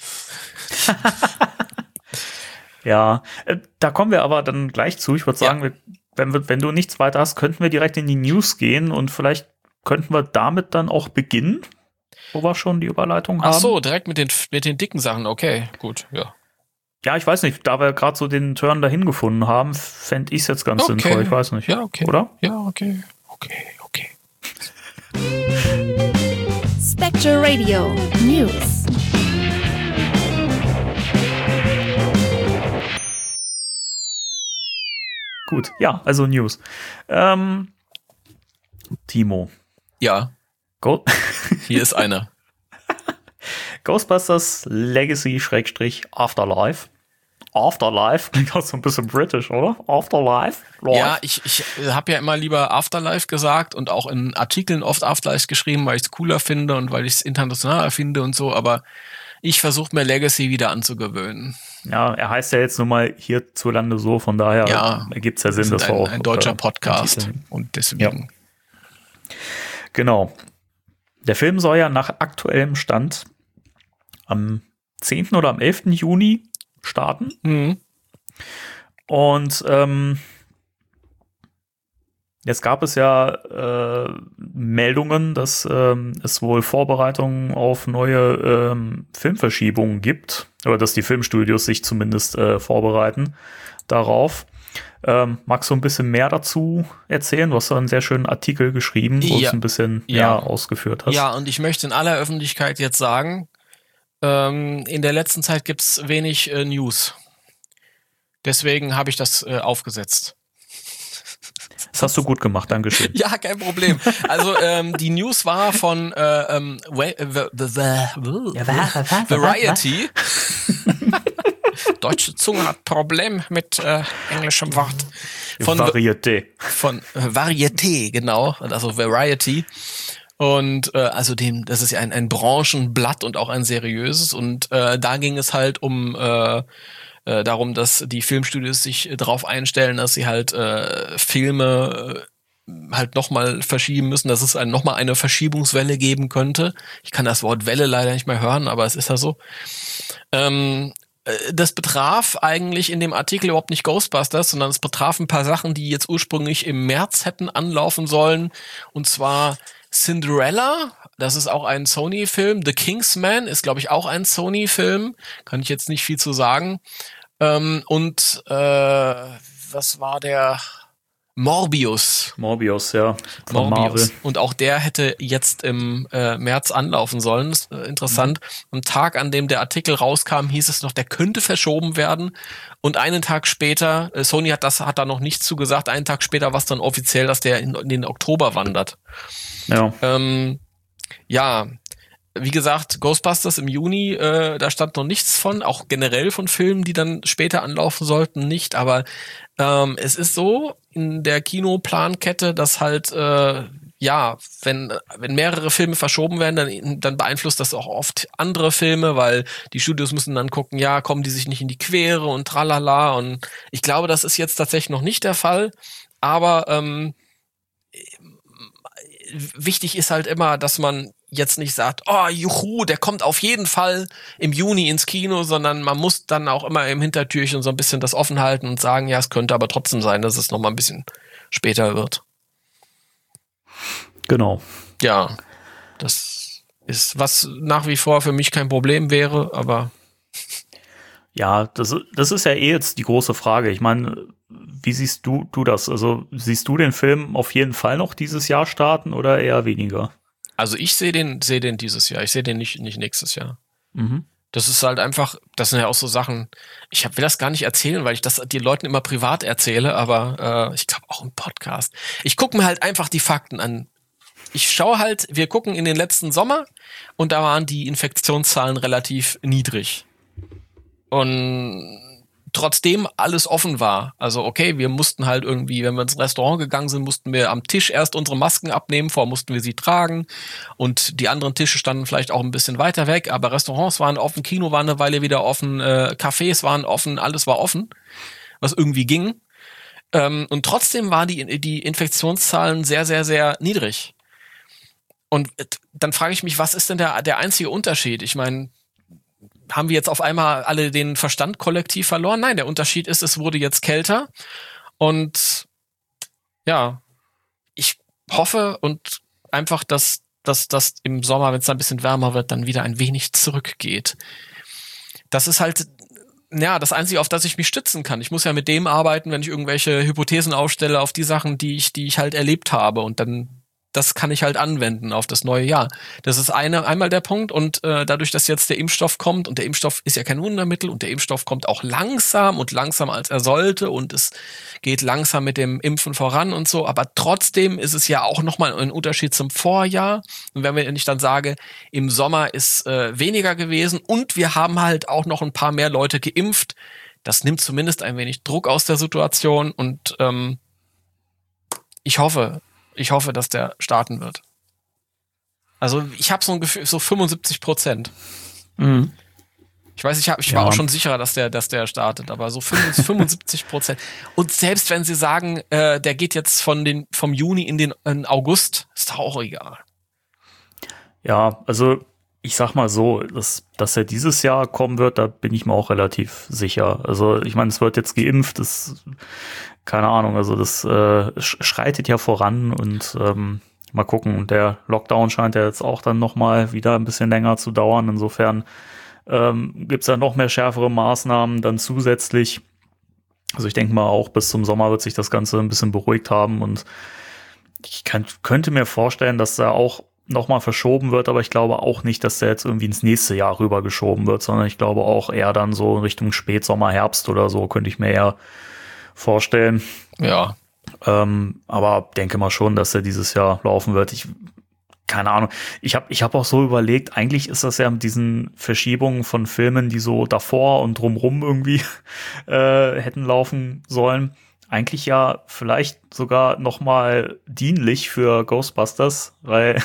Ja, äh, da kommen wir aber dann gleich zu. Ich würde sagen, ja. wir, wenn, wir, wenn du nichts weiter hast, könnten wir direkt in die News gehen und vielleicht könnten wir damit dann auch beginnen, wo wir schon die Überleitung haben. Ach so, direkt mit den, mit den dicken Sachen. Okay, gut, ja. Ja, ich weiß nicht, da wir gerade so den Turn dahin gefunden haben, fände ich es jetzt ganz okay. sinnvoll. Ich weiß nicht. Ja, okay. Oder? Ja, okay. Okay, okay. Spectre Radio News. Gut, ja, also News. Ähm, Timo. Ja. Go Hier ist einer. Ghostbusters Legacy Schrägstrich Afterlife. Afterlife klingt auch so ein bisschen british, oder? Afterlife? Life. Ja, ich, ich habe ja immer lieber Afterlife gesagt und auch in Artikeln oft Afterlife geschrieben, weil ich es cooler finde und weil ich es internationaler finde und so, aber ich versuche mir Legacy wieder anzugewöhnen. Ja, er heißt ja jetzt nun mal hierzulande so, von daher ja, ergibt es ja Sinn, das dass wir auch ein, ein deutscher Podcast und deswegen. Ja. Genau. Der Film soll ja nach aktuellem Stand am zehnten oder am elften Juni starten. Mhm. Und ähm, jetzt gab es ja äh, Meldungen, dass ähm, es wohl Vorbereitungen auf neue ähm, Filmverschiebungen gibt, oder dass die Filmstudios sich zumindest äh, vorbereiten darauf. Ähm, magst du ein bisschen mehr dazu erzählen? Du hast da einen sehr schönen Artikel geschrieben, wo du ja. es ein bisschen ja. mehr ausgeführt hast. Ja, und ich möchte in aller Öffentlichkeit jetzt sagen, ähm, in der letzten Zeit gibt es wenig äh, News. Deswegen habe ich das äh, aufgesetzt. Das hast du gut gemacht, Dankeschön. Ja, kein Problem. Also ähm, die News war von äh, ähm, Variety. Deutsche Zunge hat Problem mit äh, englischem Wort. Von Varieté. Von äh, Varieté, genau. Also Variety. Und äh, also dem, das ist ja ein, ein Branchenblatt und auch ein seriöses. Und äh, da ging es halt um äh, äh, darum, dass die Filmstudios sich äh, darauf einstellen, dass sie halt äh, Filme äh, halt nochmal verschieben müssen, dass es ein, nochmal eine Verschiebungswelle geben könnte. Ich kann das Wort Welle leider nicht mehr hören, aber es ist ja so. Ähm, Das betraf eigentlich in dem Artikel überhaupt nicht Ghostbusters, sondern es betraf ein paar Sachen, die jetzt ursprünglich im März hätten anlaufen sollen. Und zwar Cinderella, das ist auch ein Sony-Film. The Kingsman ist, glaube ich, auch ein Sony-Film. Kann ich jetzt nicht viel zu sagen. Ähm, und äh, was war der? Morbius. Morbius, ja. Morbius. Marvel. Und auch der hätte jetzt im äh, März anlaufen sollen. Das ist, äh, interessant. Mhm. Am Tag, an dem der Artikel rauskam, hieß es noch, der könnte verschoben werden. Und einen Tag später, äh, Sony hat das, hat da noch nichts zu gesagt, einen Tag später war es dann offiziell, dass der in, in den Oktober wandert. Ja. Ähm, ja. Wie gesagt, Ghostbusters im Juni, äh, da stand noch nichts von, auch generell von Filmen, die dann später anlaufen sollten, nicht. Aber ähm, es ist so in der Kinoplankette, dass halt, äh, ja, wenn wenn mehrere Filme verschoben werden, dann, dann beeinflusst das auch oft andere Filme, weil die Studios müssen dann gucken, ja, kommen die sich nicht in die Quere und tralala. Und ich glaube, das ist jetzt tatsächlich noch nicht der Fall. Aber ähm, wichtig ist halt immer, dass man jetzt nicht sagt, oh, juhu, der kommt auf jeden Fall im Juni ins Kino, sondern man muss dann auch immer im Hintertürchen so ein bisschen das offen halten und sagen, ja, es könnte aber trotzdem sein, dass es noch mal ein bisschen später wird. Genau. Ja, das ist, was nach wie vor für mich kein Problem wäre, aber ja, das, das ist ja eh jetzt die große Frage. Ich meine, wie siehst du, du das? Also siehst du den Film auf jeden Fall noch dieses Jahr starten oder eher weniger? Also ich sehe den, sehe den dieses Jahr. Ich sehe den nicht, nicht nächstes Jahr. Mhm. Das ist halt einfach, das sind ja auch so Sachen, ich hab, will das gar nicht erzählen, weil ich das den Leuten immer privat erzähle, aber äh, ich glaube auch im Podcast. Ich gucke mir halt einfach die Fakten an. Ich schaue halt, wir gucken in den letzten Sommer und da waren die Infektionszahlen relativ niedrig. Und trotzdem alles offen war. Also okay, wir mussten halt irgendwie, wenn wir ins Restaurant gegangen sind, mussten wir am Tisch erst unsere Masken abnehmen, vorher mussten wir sie tragen und die anderen Tische standen vielleicht auch ein bisschen weiter weg, aber Restaurants waren offen, Kino war eine Weile wieder offen, äh, Cafés waren offen, alles war offen, was irgendwie ging. Ähm, und trotzdem waren die, die Infektionszahlen sehr, sehr, sehr niedrig. Und dann frage ich mich, was ist denn der, der einzige Unterschied? Ich meine, haben wir jetzt auf einmal alle den Verstand kollektiv verloren? Nein, der Unterschied ist, es wurde jetzt kälter und ja, ich hoffe und einfach, dass dass das im Sommer, wenn es dann ein bisschen wärmer wird, dann wieder ein wenig zurückgeht. Das ist halt ja das Einzige, auf das ich mich stützen kann. Ich muss ja mit dem arbeiten, wenn ich irgendwelche Hypothesen aufstelle auf die Sachen, die ich die ich halt erlebt habe und dann das kann ich halt anwenden auf das neue Jahr. Das ist eine, einmal der Punkt und äh, dadurch, dass jetzt der Impfstoff kommt und der Impfstoff ist ja kein Wundermittel und der Impfstoff kommt auch langsam und langsamer als er sollte und es geht langsam mit dem Impfen voran und so, aber trotzdem ist es ja auch nochmal ein Unterschied zum Vorjahr. Und wenn ich dann sage, im Sommer ist äh, weniger gewesen und wir haben halt auch noch ein paar mehr Leute geimpft, das nimmt zumindest ein wenig Druck aus der Situation und ähm, ich hoffe, Ich hoffe, dass der starten wird. Also ich habe so ein Gefühl, so fünfundsiebzig Prozent. Mhm. Ich weiß, ich, hab, ich war ja. auch schon sicherer, dass der, dass der startet, aber so fünfundsiebzig Prozent. Und selbst wenn sie sagen, äh, der geht jetzt von den, vom Juni in den in August, ist doch auch egal. Ja, also ich sag mal so, dass, dass er dieses Jahr kommen wird, da bin ich mir auch relativ sicher. Also ich meine, es wird jetzt geimpft, das keine Ahnung, also das äh, schreitet ja voran und ähm, mal gucken. Der Lockdown scheint ja jetzt auch dann nochmal wieder ein bisschen länger zu dauern. Insofern ähm, gibt es da noch mehr schärfere Maßnahmen dann zusätzlich. Also ich denke mal, auch bis zum Sommer wird sich das Ganze ein bisschen beruhigt haben und ich kann, könnte mir vorstellen, dass da auch nochmal verschoben wird, aber ich glaube auch nicht, dass der jetzt irgendwie ins nächste Jahr rüber geschoben wird, sondern ich glaube auch eher dann so in Richtung Spätsommer, Herbst oder so, könnte ich mir eher vorstellen. Ja. Ähm, aber denke mal schon, dass er dieses Jahr laufen wird. Ich, keine Ahnung. Ich habe ich hab auch so überlegt, eigentlich ist das ja mit diesen Verschiebungen von Filmen, die so davor und drumrum irgendwie äh, hätten laufen sollen, eigentlich ja vielleicht sogar noch mal dienlich für Ghostbusters, weil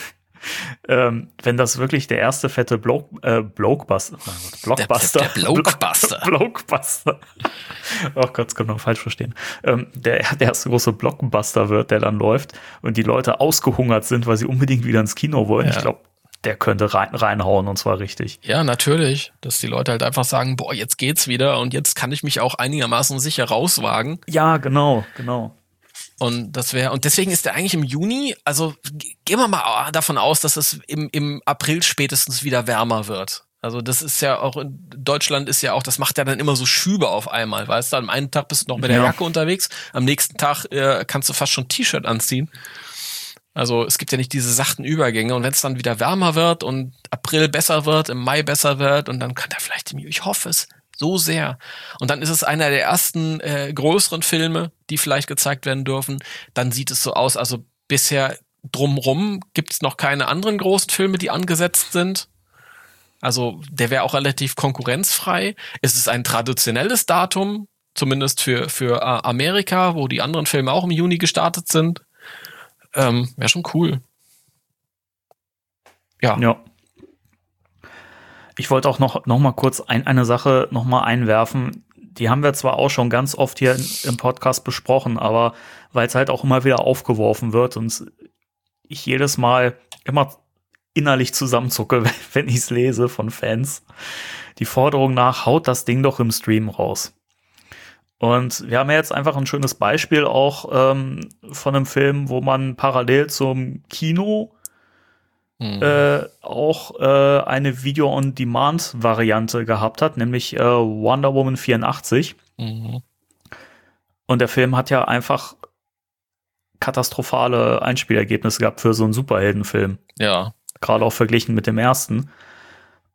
Ähm, wenn das wirklich der erste fette Block, äh, Blockbuster, oh Gott, Blockbuster, der, der, der Blockbuster, Blockbuster, oh Gott, das kann man falsch verstehen, ähm, der, der erste große Blockbuster wird, der dann läuft und die Leute ausgehungert sind, weil sie unbedingt wieder ins Kino wollen. Ja. Ich glaube, der könnte rein, reinhauen und zwar richtig. Ja, natürlich, dass die Leute halt einfach sagen, boah, jetzt geht's wieder und jetzt kann ich mich auch einigermaßen sicher rauswagen. Ja, genau, genau. Und das wäre, und deswegen ist der eigentlich im Juni, also gehen wir mal davon aus, dass es im, im April spätestens wieder wärmer wird. Also das ist ja auch, in Deutschland ist ja auch, das macht ja dann immer so Schübe auf einmal, weißt du, am einen Tag bist du noch mit der ja. Jacke unterwegs, am nächsten Tag äh, kannst du fast schon ein T-Shirt anziehen. Also es gibt ja nicht diese sachten Übergänge und wenn es dann wieder wärmer wird und April besser wird, im Mai besser wird und dann kann er vielleicht im Juni, ich hoffe es, so sehr. Und dann ist es einer der ersten äh, größeren Filme, die vielleicht gezeigt werden dürfen. Dann sieht es so aus, also bisher drumrum gibt es noch keine anderen großen Filme, die angesetzt sind. Also der wäre auch relativ konkurrenzfrei. Es ist ein traditionelles Datum, zumindest für, für äh, Amerika, wo die anderen Filme auch im Juni gestartet sind. Ähm, wäre schon cool. Ja. Ja. Ich wollte auch noch, noch mal kurz ein, eine Sache noch mal einwerfen. Die haben wir zwar auch schon ganz oft hier in, im Podcast besprochen, aber weil es halt auch immer wieder aufgeworfen wird und ich jedes Mal immer innerlich zusammenzucke, wenn ich es lese von Fans. Die Forderung nach, haut das Ding doch im Stream raus. Und wir haben ja jetzt einfach ein schönes Beispiel auch ähm, von einem Film, wo man parallel zum Kino Mhm. Äh, auch äh, eine Video-on-Demand-Variante gehabt hat, nämlich äh, Wonder Woman vierundachtzig. Mhm. Und der Film hat ja einfach katastrophale Einspielergebnisse gehabt für so einen Superheldenfilm. Ja. Gerade auch verglichen mit dem ersten.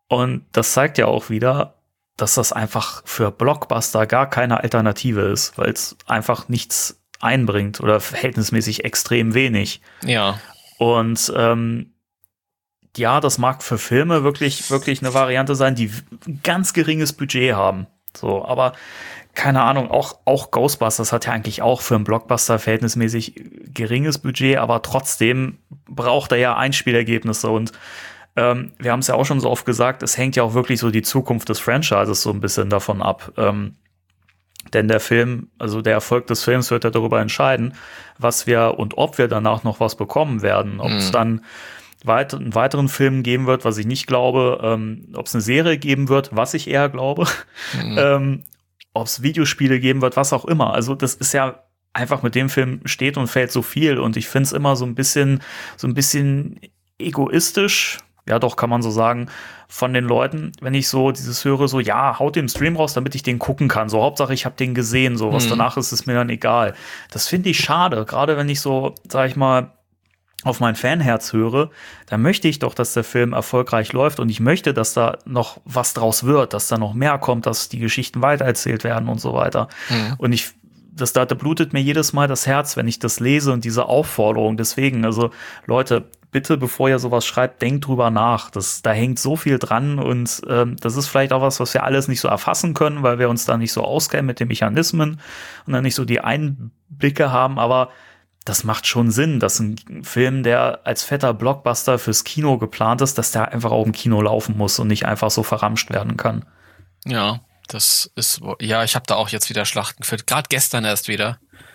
Und das zeigt ja auch wieder, dass das einfach für Blockbuster gar keine Alternative ist, weil es einfach nichts einbringt oder verhältnismäßig extrem wenig. Ja. Und ähm, ja, das mag für Filme wirklich, wirklich eine Variante sein, die ein ganz geringes Budget haben. So, aber keine Ahnung, auch, auch Ghostbusters hat ja eigentlich auch für einen Blockbuster verhältnismäßig geringes Budget, aber trotzdem braucht er ja Einspielergebnisse und ähm, wir haben es ja auch schon so oft gesagt, es hängt ja auch wirklich so die Zukunft des Franchises so ein bisschen davon ab. Ähm, denn der Film, also der Erfolg des Films wird ja darüber entscheiden, was wir und ob wir danach noch was bekommen werden. Ob es mhm. dann weit, einen weiteren Film geben wird, was ich nicht glaube, ähm, ob es eine Serie geben wird, was ich eher glaube, mhm. ähm, ob es Videospiele geben wird, was auch immer. Also das ist ja einfach mit dem Film steht und fällt so viel und ich finde es immer so ein bisschen, so ein bisschen egoistisch, ja doch, kann man so sagen, von den Leuten, wenn ich so dieses höre, so ja, haut den Stream raus, damit ich den gucken kann. So, Hauptsache, ich habe den gesehen, so, was mhm. danach ist, ist mir dann egal. Das finde ich schade, gerade wenn ich so, sag ich mal, auf mein Fanherz höre, dann möchte ich doch, dass der Film erfolgreich läuft und ich möchte, dass da noch was draus wird, dass da noch mehr kommt, dass die Geschichten weitererzählt werden und so weiter. Mhm. Und ich das da blutet mir jedes Mal das Herz, wenn ich das lese und diese Aufforderung. Deswegen, also Leute, bitte, bevor ihr sowas schreibt, denkt drüber nach. Das, da hängt so viel dran und ähm, das ist vielleicht auch was, was wir alles nicht so erfassen können, weil wir uns da nicht so auskennen mit den Mechanismen und dann nicht so die Einblicke haben, aber das macht schon Sinn, dass ein Film, der als fetter Blockbuster fürs Kino geplant ist, dass der einfach auch im Kino laufen muss und nicht einfach so verramscht werden kann. Ja, das ist, ja, ich habe da auch jetzt wieder Schlachten geführt, gerade gestern erst wieder.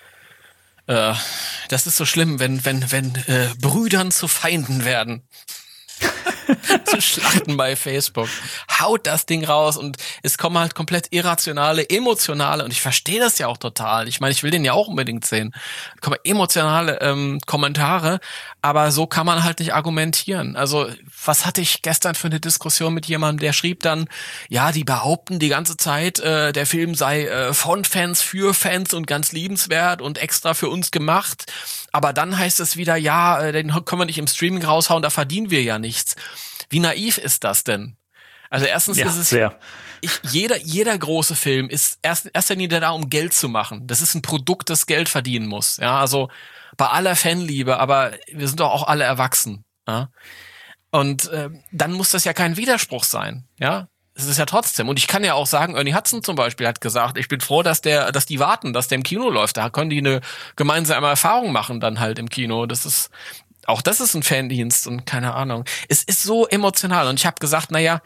Äh, das ist so schlimm, wenn, wenn, wenn äh, Brüdern zu Feinden werden. Zu Schlachten bei Facebook. Haut das Ding raus und es kommen halt komplett irrationale, emotionale, und ich verstehe das ja auch total. Ich meine, ich will den ja auch unbedingt sehen. Kommen emotionale ähm, Kommentare, aber so kann man halt nicht argumentieren. Also, was hatte ich gestern für eine Diskussion mit jemandem, der schrieb dann, ja, die behaupten die ganze Zeit, äh, der Film sei äh, von Fans für Fans und ganz liebenswert und extra für uns gemacht. Aber dann heißt es wieder, ja, äh, den können wir nicht im Streaming raushauen, da verdienen wir ja nichts. Wie naiv ist das denn? Also erstens ja, ist es, sehr. Ich, jeder, jeder große Film ist erst, erster Linie da, um Geld zu machen. Das ist ein Produkt, das Geld verdienen muss. Ja, also bei aller Fanliebe, aber wir sind doch auch alle erwachsen. Ja? Und äh, dann muss das ja kein Widerspruch sein. Ja, es ist ja trotzdem. Und ich kann ja auch sagen, Ernie Hudson zum Beispiel hat gesagt, ich bin froh, dass der, dass die warten, dass der im Kino läuft. Da können die eine gemeinsame Erfahrung machen dann halt im Kino. Das ist Auch das ist ein Fandienst und keine Ahnung. Es ist so emotional und ich habe gesagt, naja,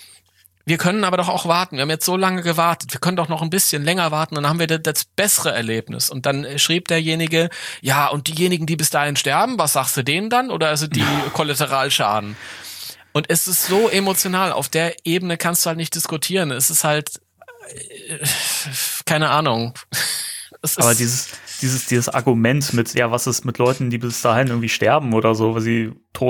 wir können aber doch auch warten. Wir haben jetzt so lange gewartet. Wir können doch noch ein bisschen länger warten und dann haben wir das bessere Erlebnis. Und dann schrieb derjenige, ja, und diejenigen, die bis dahin sterben, was sagst du denen dann? Oder sind die Kollateralschaden? Und es ist so emotional. Auf der Ebene kannst du halt nicht diskutieren. Es ist halt, äh, keine Ahnung. Es aber ist dieses Dieses, dieses Argument mit, ja, was ist mit Leuten, die bis dahin irgendwie sterben oder so, weil sie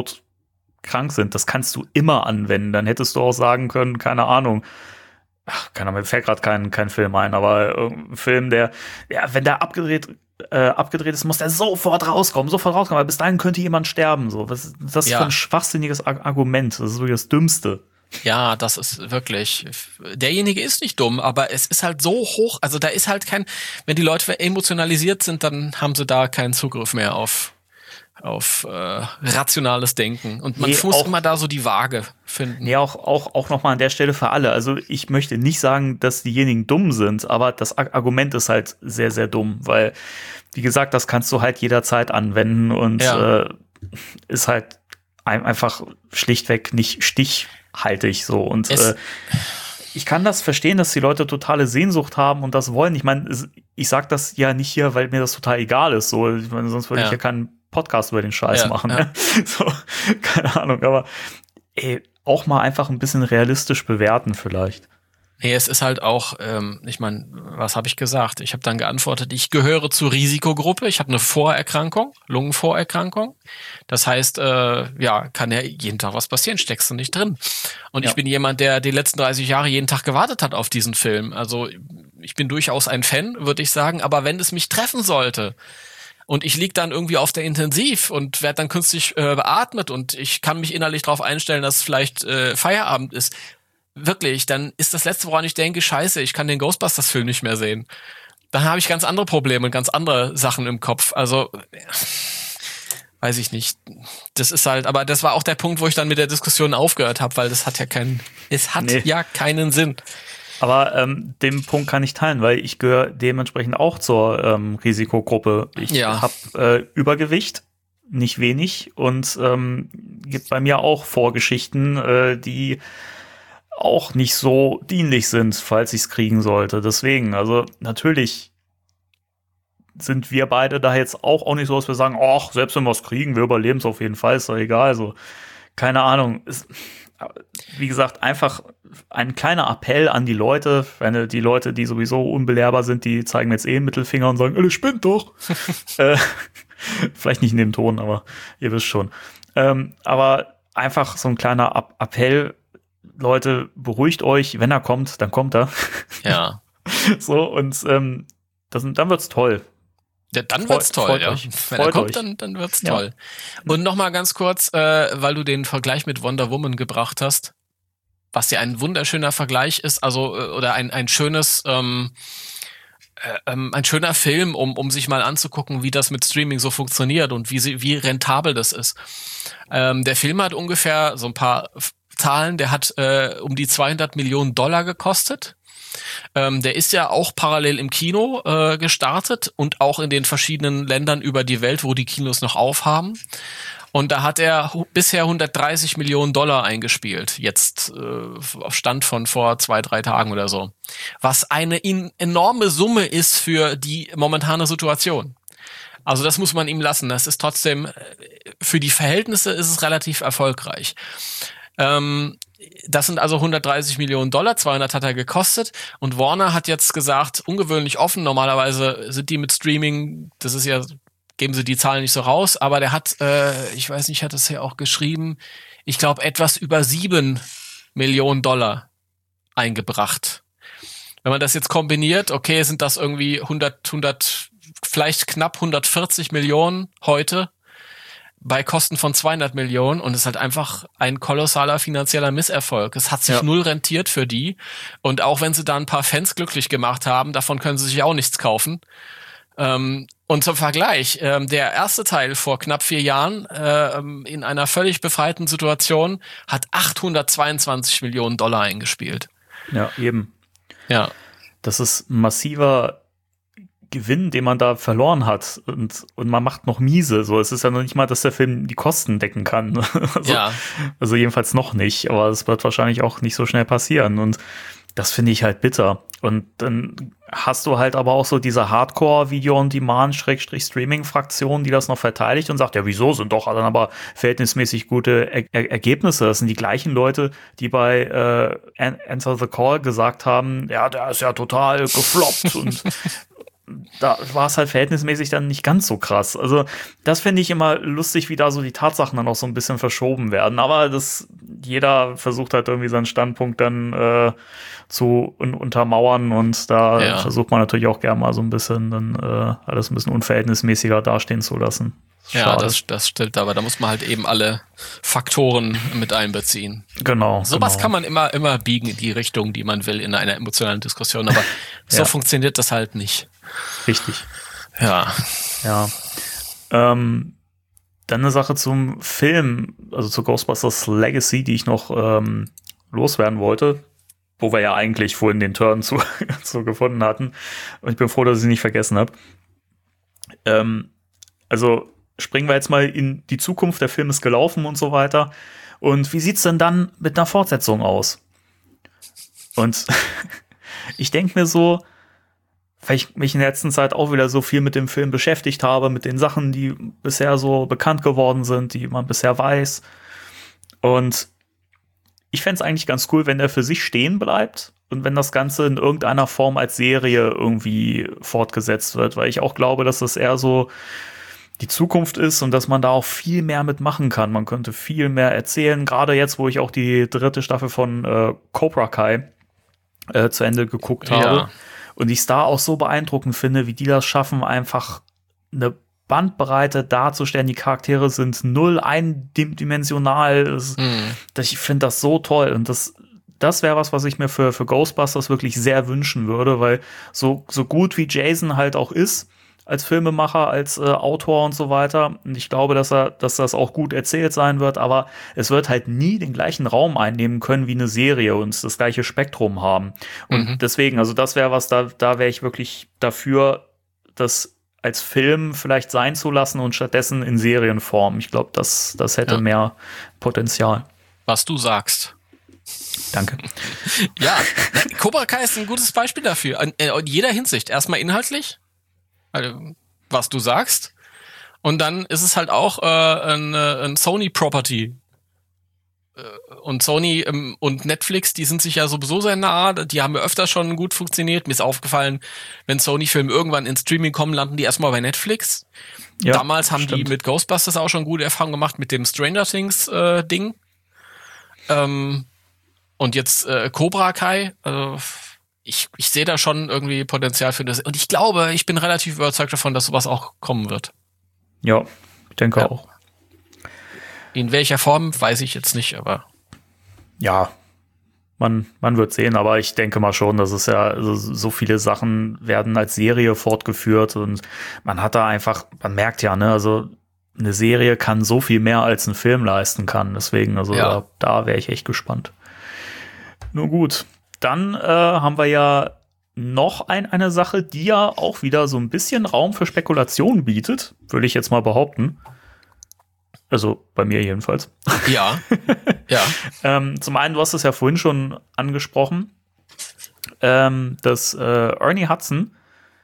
todkrank sind, das kannst du immer anwenden. Dann hättest du auch sagen können, keine Ahnung, ach, keine Ahnung, mir fällt gerade kein, kein Film ein, aber irgendein Film, der, ja, wenn der abgedreht, äh, abgedreht ist, muss der sofort rauskommen, sofort rauskommen, weil bis dahin könnte jemand sterben. So. Was ist das ja. für ein schwachsinniges Argument? Das ist wirklich das Dümmste. Ja, das ist wirklich, derjenige ist nicht dumm, aber es ist halt so hoch, also da ist halt kein, wenn die Leute emotionalisiert sind, dann haben sie da keinen Zugriff mehr auf, auf äh, rationales Denken. Und man nee, muss auch immer da so die Waage finden. Ja, auch, auch, auch nochmal an der Stelle für alle. Also ich möchte nicht sagen, dass diejenigen dumm sind, aber das Argument ist halt sehr, sehr dumm, weil, wie gesagt, das kannst du halt jederzeit anwenden und ja. äh, ist halt ein, einfach schlichtweg nicht stichhaltig so. Und äh, ich kann das verstehen, dass die Leute totale Sehnsucht haben und das wollen. Ich meine, ich sag das ja nicht hier, weil mir das total egal ist. So, ich meine, sonst würde ja. ich ja keinen Podcast über den Scheiß ja, machen. Ja. Ne? So, keine Ahnung, aber ey, auch mal einfach ein bisschen realistisch bewerten vielleicht. Nee, es ist halt auch, ähm, ich meine, was habe ich gesagt? Ich habe dann geantwortet, ich gehöre zur Risikogruppe, ich habe eine Vorerkrankung, Lungenvorerkrankung. Das heißt, äh, ja, kann ja jeden Tag was passieren, steckst du nicht drin. Und ja. ich bin jemand, der die letzten dreißig Jahre jeden Tag gewartet hat auf diesen Film. Also ich bin durchaus ein Fan, würde ich sagen, aber wenn es mich treffen sollte, und ich lieg dann irgendwie auf der Intensiv und werde dann künstlich äh, beatmet und ich kann mich innerlich darauf einstellen, dass es vielleicht äh, Feierabend ist, wirklich, dann ist das Letzte, woran ich denke, scheiße, ich kann den Ghostbusters-Film nicht mehr sehen. Dann habe ich ganz andere Probleme und ganz andere Sachen im Kopf. Also weiß ich nicht. Das ist halt, aber das war auch der Punkt, wo ich dann mit der Diskussion aufgehört habe, weil das hat ja keinen, es hat nee. ja keinen Sinn. Aber ähm, den Punkt kann ich teilen, weil ich gehöre dementsprechend auch zur ähm, Risikogruppe. Ich ja. habe äh, Übergewicht, nicht wenig, und ähm, gibt bei mir auch Vorgeschichten, äh, die auch nicht so dienlich sind, falls ich es kriegen sollte. Deswegen, also natürlich sind wir beide da jetzt auch, auch nicht so, dass wir sagen, ach, selbst wenn wir es kriegen, wir überleben es auf jeden Fall, ist doch egal. Also, keine Ahnung. Ist, wie gesagt, einfach ein kleiner Appell an die Leute, wenn die Leute, die sowieso unbelehrbar sind, die zeigen mir jetzt eh einen Mittelfinger und sagen, alles spinnt doch. äh, vielleicht nicht in dem Ton, aber ihr wisst schon. Ähm, aber einfach so ein kleiner Ab- Appell, Leute, beruhigt euch, wenn er kommt, dann kommt er. Ja. So, und ähm, das, dann wird's toll. Ja, dann wird's Freut, toll, freut ja. Euch. Wenn freut er kommt, euch. dann, dann wird's Ja. toll. Und noch mal ganz kurz, äh, weil du den Vergleich mit Wonder Woman gebracht hast, was ja ein wunderschöner Vergleich ist, also äh, oder ein ein schönes ähm, äh, ähm, ein schöner Film, um um sich mal anzugucken, wie das mit Streaming so funktioniert und wie sie, wie rentabel das ist. Ähm, der Film hat ungefähr so ein paar Zahlen, der hat äh, um die zweihundert Millionen Dollar gekostet. Ähm, der ist ja auch parallel im Kino äh, gestartet und auch in den verschiedenen Ländern über die Welt, wo die Kinos noch aufhaben. Und da hat er hu- bisher hundertdreißig Millionen Dollar eingespielt, jetzt äh, auf Stand von vor zwei, drei Tagen oder so. Was eine in- enorme Summe ist für die momentane Situation. Also das muss man ihm lassen. Das ist trotzdem, äh, für die Verhältnisse ist es relativ erfolgreich. Ähm, das sind also hundertdreißig Millionen Dollar, zweihundert hat er gekostet und Warner hat jetzt gesagt, ungewöhnlich offen, normalerweise sind die mit Streaming, das ist ja, geben sie die Zahlen nicht so raus, aber der hat, äh, ich weiß nicht, hat das ja auch geschrieben, ich glaube etwas über sieben Millionen Dollar eingebracht. Wenn man das jetzt kombiniert, okay, sind das irgendwie hundert, hundert, vielleicht knapp hundertvierzig Millionen heute, bei Kosten von zweihundert Millionen und es ist halt einfach ein kolossaler finanzieller Misserfolg. Es hat sich Ja. null rentiert für die und auch wenn sie da ein paar Fans glücklich gemacht haben, davon können sie sich auch nichts kaufen. Ähm, und zum Vergleich, ähm, der erste Teil vor knapp vier Jahren ähm, in einer völlig befreiten Situation hat achthundertzweiundzwanzig Millionen Dollar eingespielt. Ja, eben. Ja. Das ist ein massiver Gewinn, den man da verloren hat, und, und man macht noch miese. So, es ist ja noch nicht mal, dass der Film die Kosten decken kann. Also, Ja. also jedenfalls noch nicht, aber es wird wahrscheinlich auch nicht so schnell passieren. Und das finde ich halt bitter. Und dann hast du halt aber auch so diese Hardcore-Video-on-Demand-Streaming-Fraktion, die das noch verteidigt und sagt, ja, wieso, sind doch dann aber verhältnismäßig gute er- er- Ergebnisse. Das sind die gleichen Leute, die bei äh, Answer the Call gesagt haben, ja, der ist ja total gefloppt und da war es halt verhältnismäßig dann nicht ganz so krass. Also das finde ich immer lustig, wie da so die Tatsachen dann auch so ein bisschen verschoben werden. Aber das, jeder versucht halt irgendwie seinen Standpunkt dann äh, zu un- untermauern und da Ja. versucht man natürlich auch gerne mal so ein bisschen dann äh, alles ein bisschen unverhältnismäßiger dastehen zu lassen. Ja, Schade. das, das stimmt, aber da muss man halt eben alle Faktoren mit einbeziehen. Genau. Sowas genau. kann man immer, immer biegen in die Richtung, die man will in einer emotionalen Diskussion, aber so Ja. funktioniert das halt nicht. Richtig. Ja. Ja. Ähm, dann eine Sache zum Film, also zu Ghostbusters Legacy, die ich noch ähm, loswerden wollte, wo wir ja eigentlich vorhin den Turn zu, zu gefunden hatten. Und ich bin froh, dass ich sie nicht vergessen habe. Ähm, also springen wir jetzt mal in die Zukunft, der Film ist gelaufen und so weiter. Und wie sieht's denn dann mit einer Fortsetzung aus? Und ich denke mir so, weil ich mich in der letzten Zeit auch wieder so viel mit dem Film beschäftigt habe, mit den Sachen, die bisher so bekannt geworden sind, die man bisher weiß. Und ich fände es eigentlich ganz cool, wenn der für sich stehen bleibt und wenn das Ganze in irgendeiner Form als Serie irgendwie fortgesetzt wird, weil ich auch glaube, dass das eher so die Zukunft ist und dass man da auch viel mehr mitmachen kann. Man könnte viel mehr erzählen, gerade jetzt, wo ich auch die dritte Staffel von äh, Cobra Kai äh, zu Ende geguckt habe. Ja. Und ich es da auch so beeindruckend finde, wie die das schaffen, einfach eine Bandbreite darzustellen. Die Charaktere sind null eindimensional. Mhm. Ich finde das so toll. Und das, das wäre was, was ich mir für, für Ghostbusters wirklich sehr wünschen würde, weil so, so gut wie Jason halt auch ist, als Filmemacher, als äh, Autor und so weiter. Und ich glaube, dass er, dass das auch gut erzählt sein wird, aber es wird halt nie den gleichen Raum einnehmen können wie eine Serie und das gleiche Spektrum haben. Und mhm. deswegen, also das wäre was, da, da wäre ich wirklich dafür, das als Film vielleicht sein zu lassen und stattdessen in Serienform. Ich glaube, das, das hätte ja. mehr Potenzial. Was du sagst. Danke. Ja, Cobra Kai ist ein gutes Beispiel dafür. In, in jeder Hinsicht. Erstmal inhaltlich, also, was du sagst. Und dann ist es halt auch äh, ein, ein Sony-Property. Und Sony ähm, und Netflix, die sind sich ja sowieso sehr nah. Die haben ja öfter schon gut funktioniert. Mir ist aufgefallen, wenn Sony-Filme irgendwann ins Streaming kommen, landen die erstmal bei Netflix. Ja, damals haben stimmt. die mit Ghostbusters auch schon gute Erfahrungen gemacht, mit dem Stranger Things äh, Ding. Ähm, und jetzt äh, Cobra Kai. Also ich, ich sehe da schon irgendwie Potenzial für das. Und ich glaube, ich bin relativ überzeugt davon, dass sowas auch kommen wird. Ja, ich denke ja. auch. In welcher Form, weiß ich jetzt nicht, aber. Ja, man, man wird sehen, aber ich denke mal schon, dass es ja, also so viele Sachen werden als Serie fortgeführt und man hat da einfach, man merkt ja, ne, also eine Serie kann so viel mehr als ein Film leisten kann. Deswegen, also ja. da, da wäre ich echt gespannt. Nur gut. Dann äh, haben wir ja noch ein, eine Sache, die ja auch wieder so ein bisschen Raum für Spekulation bietet, würde ich jetzt mal behaupten. Also bei mir jedenfalls. Ja, ja. ähm, zum einen, du hast es ja vorhin schon angesprochen, ähm, dass äh, Ernie Hudson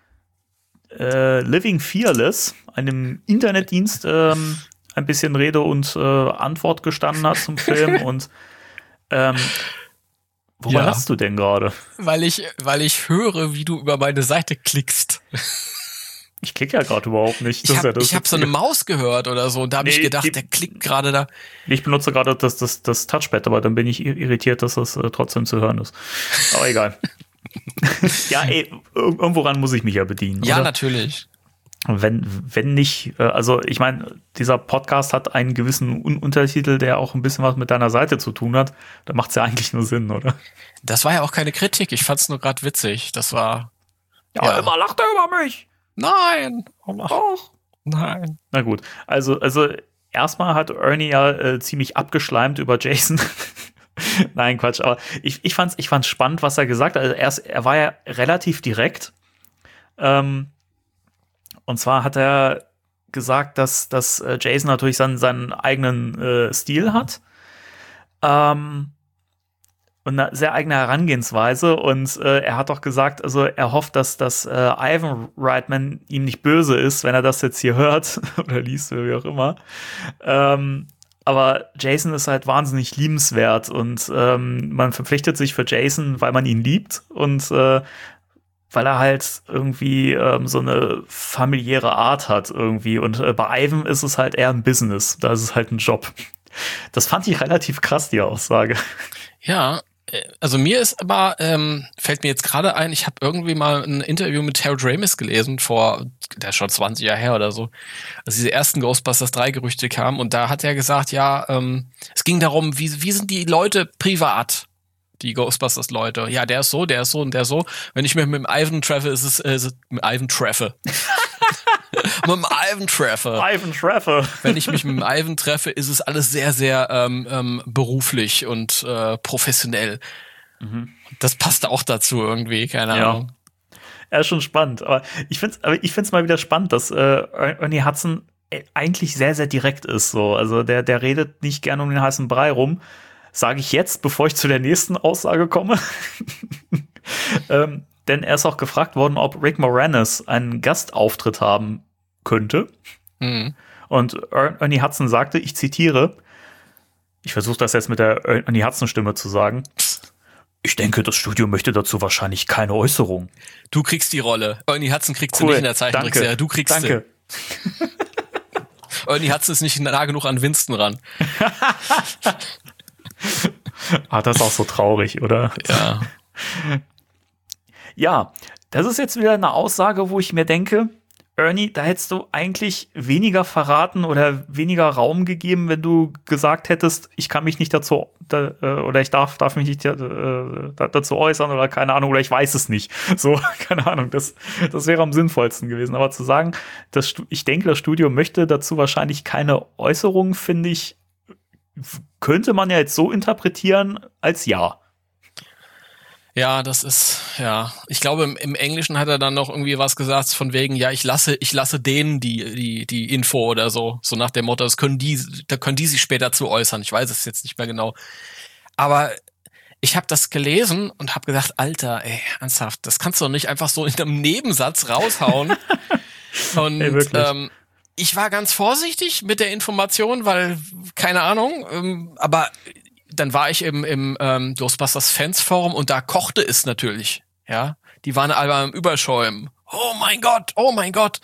äh, Living Fearless, einem Internetdienst, ähm, ein bisschen Rede und äh, Antwort gestanden hat zum Film. Und ähm, worüber ja. lachst du denn gerade? Weil ich, weil ich höre, wie du über meine Seite klickst. Ich klicke ja gerade überhaupt nicht. Das ich habe ja ich hab so eine Maus gehört oder so und da habe nee, ich gedacht, die, der klickt gerade da. Ich benutze gerade das, das, das Touchpad, aber dann bin ich irritiert, dass das äh, trotzdem zu hören ist. Aber egal. Ja, ey, irgendwo ran muss ich mich ja bedienen. Ja, oder? Natürlich. Wenn, wenn nicht, äh, also ich meine, dieser Podcast hat einen gewissen Un- Untertitel, der auch ein bisschen was mit deiner Seite zu tun hat. Da macht es ja eigentlich nur Sinn, oder? Das war ja auch keine Kritik, ich fand's nur gerade witzig. Das war. Ja, ja, immer lacht er über mich. Nein. Doch. Nein. Na gut, also, also erstmal hat Ernie ja äh, ziemlich abgeschleimt über Jason. Nein, Quatsch, aber ich, ich fand's, ich fand's spannend, was er gesagt hat. Also erst, er war ja relativ direkt. Ähm, und zwar hat er gesagt, dass, dass Jason natürlich seinen, seinen eigenen äh, Stil hat. Ähm, und eine sehr eigene Herangehensweise. Und äh, er hat auch gesagt, also er hofft, dass, dass äh, Ivan Reitman ihm nicht böse ist, wenn er das jetzt hier hört oder liest oder wie auch immer. Ähm, aber Jason ist halt wahnsinnig liebenswert und ähm, man verpflichtet sich für Jason, weil man ihn liebt und äh, weil er halt irgendwie ähm, so eine familiäre Art hat irgendwie. Und äh, bei Ivan ist es halt eher ein Business. Da ist es halt ein Job. Das fand ich relativ krass, die Aussage. Ja, also mir ist aber, ähm, fällt mir jetzt gerade ein, ich habe irgendwie mal ein Interview mit Harold Ramis gelesen, vor, der ist schon zwanzig Jahre her oder so, als diese ersten Ghostbusters drei Gerüchte kamen und da hat er gesagt, ja, ähm, es ging darum, wie, wie sind die Leute privat, die Ghostbusters-Leute. Ja, der ist so, der ist so und der so. Wenn ich mich mit dem Ivan treffe, ist es, äh, ist es mit Ivan treffe. mit dem Ivan treffe. Ivan treffe. Wenn ich mich mit dem Ivan treffe, ist es alles sehr, sehr ähm, ähm, beruflich und äh, professionell. Mhm. Das passt auch dazu irgendwie, keine ja. Ahnung. Ja, ist schon spannend. Aber ich finde es ich find's mal wieder spannend, dass äh, Ernie Hudson eigentlich sehr, sehr direkt ist. So. Also der, der redet nicht gerne um den heißen Brei rum. Sage ich jetzt, bevor ich zu der nächsten Aussage komme. ähm, denn er ist auch gefragt worden, ob Rick Moranis einen Gastauftritt haben könnte. Mhm. Und Ernie Hudson sagte, ich zitiere, ich versuche das jetzt mit der Ernie Hudson-Stimme zu sagen, ich denke, das Studio möchte dazu wahrscheinlich keine Äußerung. Du kriegst die Rolle. Ernie Hudson kriegt sie cool. nicht in der Zeichentrickserie. Du kriegst Danke. sie. Ernie Hudson ist nicht nah genug an Winston ran. Ah, das ist auch so traurig, oder? Ja. Ja, das ist jetzt wieder eine Aussage, wo ich mir denke, Ernie, da hättest du eigentlich weniger verraten oder weniger Raum gegeben, wenn du gesagt hättest, ich kann mich nicht dazu da, äh, oder ich darf, darf mich nicht äh, dazu äußern oder keine Ahnung, oder ich weiß es nicht. So, keine Ahnung, das, das wäre am sinnvollsten gewesen. Aber zu sagen, das, ich denke, das Studio möchte dazu wahrscheinlich keine Äußerungen, finde ich, könnte man ja jetzt so interpretieren als ja. Ja, das ist, ja, ich glaube, im, im Englischen hat er dann noch irgendwie was gesagt von wegen, ja, ich lasse, ich lasse denen die, die, die Info oder so, so nach dem Motto, das können die, da können die sich später zu äußern. Ich weiß es jetzt nicht mehr genau. Aber ich habe das gelesen und habe gedacht, Alter, ey, ernsthaft, das kannst du doch nicht einfach so in einem Nebensatz raushauen. Und ey, wirklich? ähm, ich war ganz vorsichtig mit der Information, weil, keine Ahnung, ähm, aber dann war ich im, im ähm, Ghostbusters Fans Forum und da kochte es natürlich. Ja, die waren alle am Überschäumen. Oh mein Gott, oh mein Gott.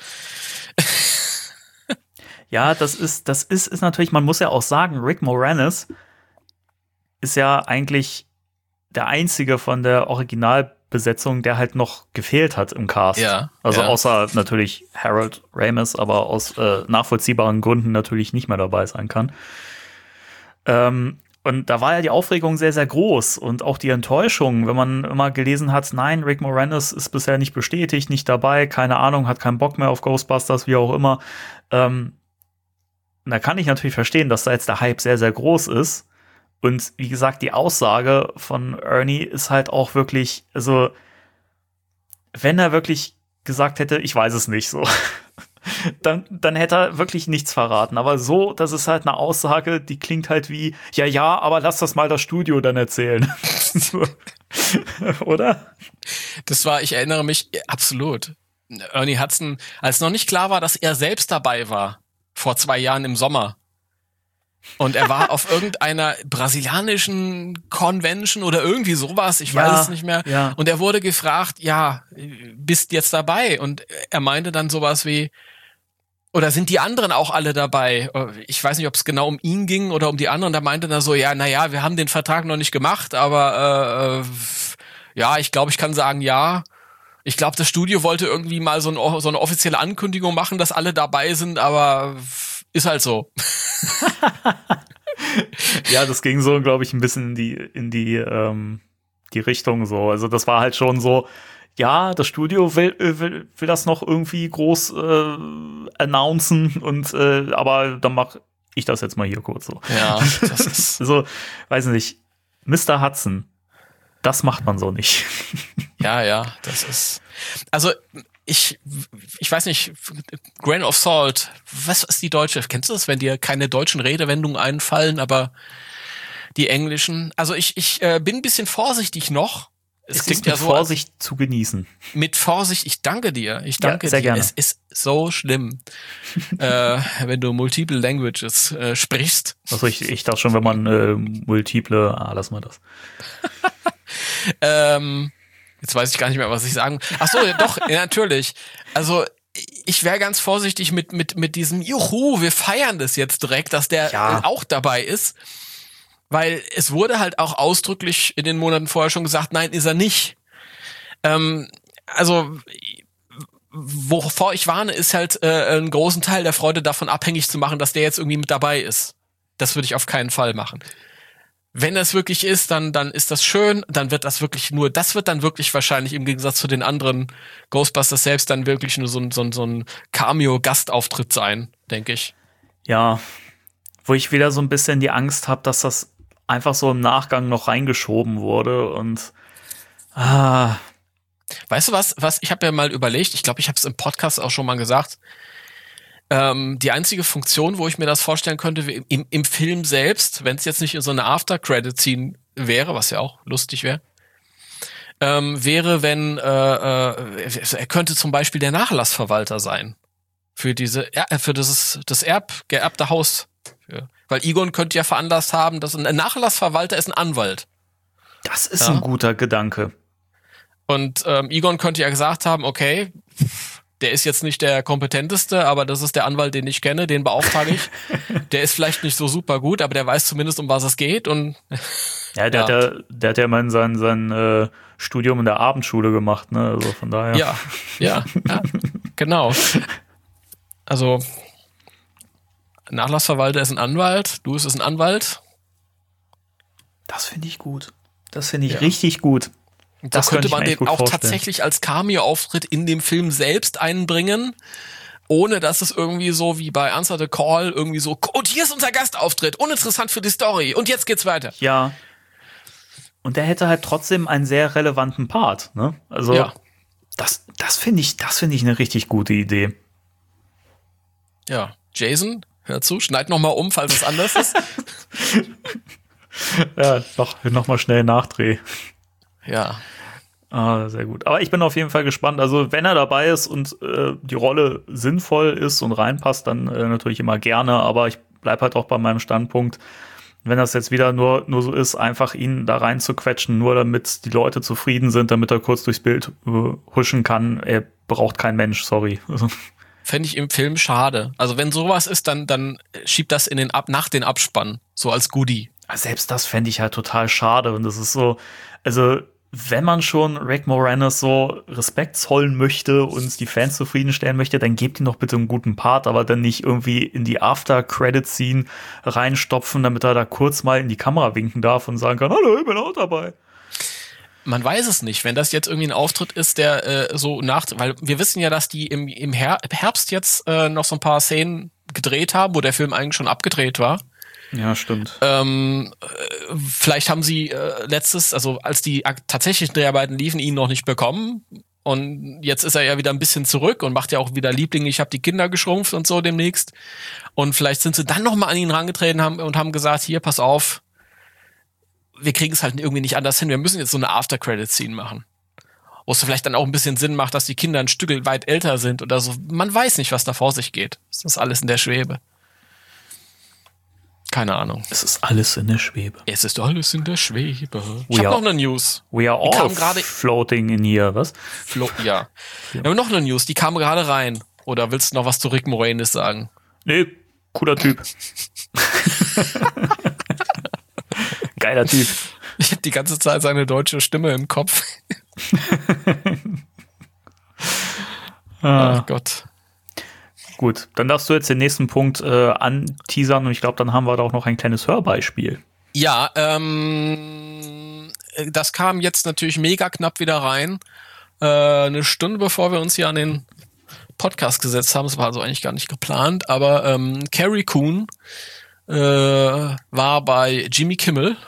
Ja, das ist, das ist, ist natürlich, man muss ja auch sagen, Rick Moranis ist ja eigentlich der einzige von der Originalbesetzung, der halt noch gefehlt hat im Cast. Ja, also ja. außer natürlich Harold Ramis, aber aus äh, nachvollziehbaren Gründen natürlich nicht mehr dabei sein kann. Ähm, Und da war ja die Aufregung sehr, sehr groß und auch die Enttäuschung, wenn man immer gelesen hat, nein, Rick Moranis ist bisher nicht bestätigt, nicht dabei, keine Ahnung, hat keinen Bock mehr auf Ghostbusters, wie auch immer. Ähm, da kann ich natürlich verstehen, dass da jetzt der Hype sehr, sehr groß ist. Und wie gesagt, die Aussage von Ernie ist halt auch wirklich, also wenn er wirklich gesagt hätte, ich weiß es nicht, so, Dann, dann hätte er wirklich nichts verraten. Aber so, das ist halt eine Aussage, die klingt halt wie, ja, ja, aber lass das mal das Studio dann erzählen. Oder? Das war, ich erinnere mich, absolut. Ernie Hudson, als noch nicht klar war, dass er selbst dabei war, vor zwei Jahren im Sommer. Und er war auf irgendeiner brasilianischen Convention oder irgendwie sowas, ich Ja, weiß es nicht mehr. ja. Und er wurde gefragt, ja, bist jetzt dabei? Und er meinte dann sowas wie, oder sind die anderen auch alle dabei? Ich weiß nicht, ob es genau um ihn ging oder um die anderen. Da meinte er so, ja, naja, wir haben den Vertrag noch nicht gemacht, aber äh, ja, ich glaube, ich kann sagen, ja. Ich glaube, das Studio wollte irgendwie mal so, ein, so eine offizielle Ankündigung machen, dass alle dabei sind, aber ist halt so. Ja, das ging so, glaube ich, ein bisschen in die, in die, ähm, die Richtung so. Also das war halt schon so, ja, das Studio will, will, will das noch irgendwie groß äh, announcen und äh, aber dann mach ich das jetzt mal hier kurz so. Ja, das ist also, weiß nicht, Mister Hudson, das macht man so nicht. Ja, ja, das ist. Also ich, ich weiß nicht, Grain of Salt, was ist die deutsche? Kennst du das, wenn dir keine deutschen Redewendungen einfallen, aber die englischen? Also ich, ich äh, bin ein bisschen vorsichtig noch. Es, Es es klingt ist mit ja so, Vorsicht zu genießen. Mit Vorsicht, ich danke dir. Ich danke Ja, sehr dir. gerne. Es ist so schlimm, äh, wenn du multiple languages äh, sprichst. Also ich, ich dachte schon, wenn man äh, multiple, ah, lass mal das. ähm, jetzt weiß ich gar nicht mehr, was ich sagen. Ach so, ja, doch, ja, natürlich. Also ich wäre ganz vorsichtig mit mit mit diesem Juhu, wir feiern das jetzt direkt, dass der Ja. äh, auch dabei ist. Weil es wurde halt auch ausdrücklich in den Monaten vorher schon gesagt, nein, ist er nicht. Ähm, also, wovor ich warne, ist halt äh, einen großen Teil der Freude davon abhängig zu machen, dass der jetzt irgendwie mit dabei ist. Das würde ich auf keinen Fall machen. Wenn das wirklich ist, dann dann ist das schön, dann wird das wirklich nur, das wird dann wirklich wahrscheinlich im Gegensatz zu den anderen Ghostbusters selbst dann wirklich nur so ein, so ein, so ein Cameo-Gastauftritt sein, denke ich. Ja, wo ich wieder so ein bisschen die Angst habe, dass das einfach so im Nachgang noch reingeschoben wurde und ah, Weißt du was, was ich habe ja mal überlegt, ich glaube, ich habe es im Podcast auch schon mal gesagt, ähm, die einzige Funktion, wo ich mir das vorstellen könnte, im, im Film selbst, wenn es jetzt nicht in so eine After-Credit-Scene wäre, was ja auch lustig wäre, ähm, wäre, wenn äh, äh, er könnte zum Beispiel der Nachlassverwalter sein für diese, äh, für dieses das Erb, geerbte Haus. Ja. Weil Egon könnte ja veranlasst haben, dass ein Nachlassverwalter ist ein Anwalt. das ist Ja. ein guter Gedanke. Und ähm, Egon könnte ja gesagt haben, okay, der ist jetzt nicht der kompetenteste, aber das ist der Anwalt, den ich kenne, den beauftrage ich. Der ist vielleicht nicht so super gut, aber der weiß zumindest, um was es geht. Und Ja, der, Ja. Hat ja, der hat ja mal sein, sein äh, Studium in der Abendschule gemacht, ne? Also von daher. ja, ja, ja, genau. Also Nachlassverwalter ist ein Anwalt, du ist ein Anwalt. Das finde ich gut. Das finde ich Ja. richtig gut. Da Das könnte könnte ich man mir den echt gut auch vorstellen. tatsächlich als Cameo-Auftritt in dem Film selbst einbringen, ohne dass es irgendwie so wie bei Answer the Call irgendwie so, und hier ist unser Gastauftritt, uninteressant für die Story und jetzt geht's weiter. Ja. Und der hätte halt trotzdem einen sehr relevanten Part, ne? Also Ja. das, das finde ich, das finde ich eine richtig gute Idee. Ja, Jason, hör zu, schneid noch mal um, falls es anders ist. Ja, noch, noch mal schnell Nachdreh. Ja. Ah, sehr gut. Aber ich bin auf jeden Fall gespannt. Also, wenn er dabei ist und äh, die Rolle sinnvoll ist und reinpasst, dann äh, natürlich immer gerne. Aber ich bleib halt auch bei meinem Standpunkt. Wenn das jetzt wieder nur, nur so ist, einfach ihn da rein zu quetschen, nur damit die Leute zufrieden sind, damit er kurz durchs Bild äh, huschen kann. Er braucht kein Mensch, sorry. Also, Fände ich im Film schade. Also wenn sowas ist, dann, dann schiebt das in den Ab nach den Abspann, so als Goodie. selbst das fände ich halt total schade. Und das ist so, also wenn man schon Rick Moranis so Respekt zollen möchte und die Fans zufriedenstellen möchte, dann gebt ihm doch bitte einen guten Part, aber dann nicht irgendwie in die After-Credit-Scene reinstopfen, damit er da kurz mal in die Kamera winken darf und sagen kann, hallo, ich bin auch dabei. Man weiß es nicht, wenn das jetzt irgendwie ein Auftritt ist, der äh, so nach, weil wir wissen ja, dass die im, im Her- Herbst jetzt äh, noch so ein paar Szenen gedreht haben, wo der Film eigentlich schon abgedreht war. Ja, stimmt. Ähm, äh, vielleicht haben sie äh, letztes, also als die ak- tatsächlichen Dreharbeiten liefen, ihn noch nicht bekommen. Und jetzt ist er ja wieder ein bisschen zurück und macht ja auch wieder Liebling, ich habe die Kinder geschrumpft und so demnächst. Und vielleicht sind sie dann noch mal an ihn rangetreten haben und haben gesagt, hier, pass auf, wir kriegen es halt irgendwie nicht anders hin. Wir müssen jetzt so eine After-Credit-Scene machen. Wo es vielleicht dann auch ein bisschen Sinn macht, dass die Kinder ein Stück weit älter sind oder so. Man weiß nicht, was da vor sich geht. Das ist alles in der Schwebe. Keine Ahnung. Es ist alles in der Schwebe. Es ist alles in der Schwebe. Ich We habe are- noch eine News. We are Die kam all gerade- floating in here, was? Flo ja. Wir haben noch eine News, die kam gerade rein. Oder willst du noch was zu Rick Moranis sagen? Nee, cooler Typ. Geiler Typ. Ich habe die ganze Zeit seine deutsche Stimme im Kopf. Ah. Ach Gott. Gut, dann darfst du jetzt den nächsten Punkt äh, anteasern und ich glaube, dann haben wir da auch noch ein kleines Hörbeispiel. Ja, ähm, das kam jetzt natürlich mega knapp wieder rein. Äh, eine Stunde bevor wir uns hier an den Podcast gesetzt haben. Es war also eigentlich gar nicht geplant, aber ähm, Carrie Coon äh, war bei Jimmy Kimmel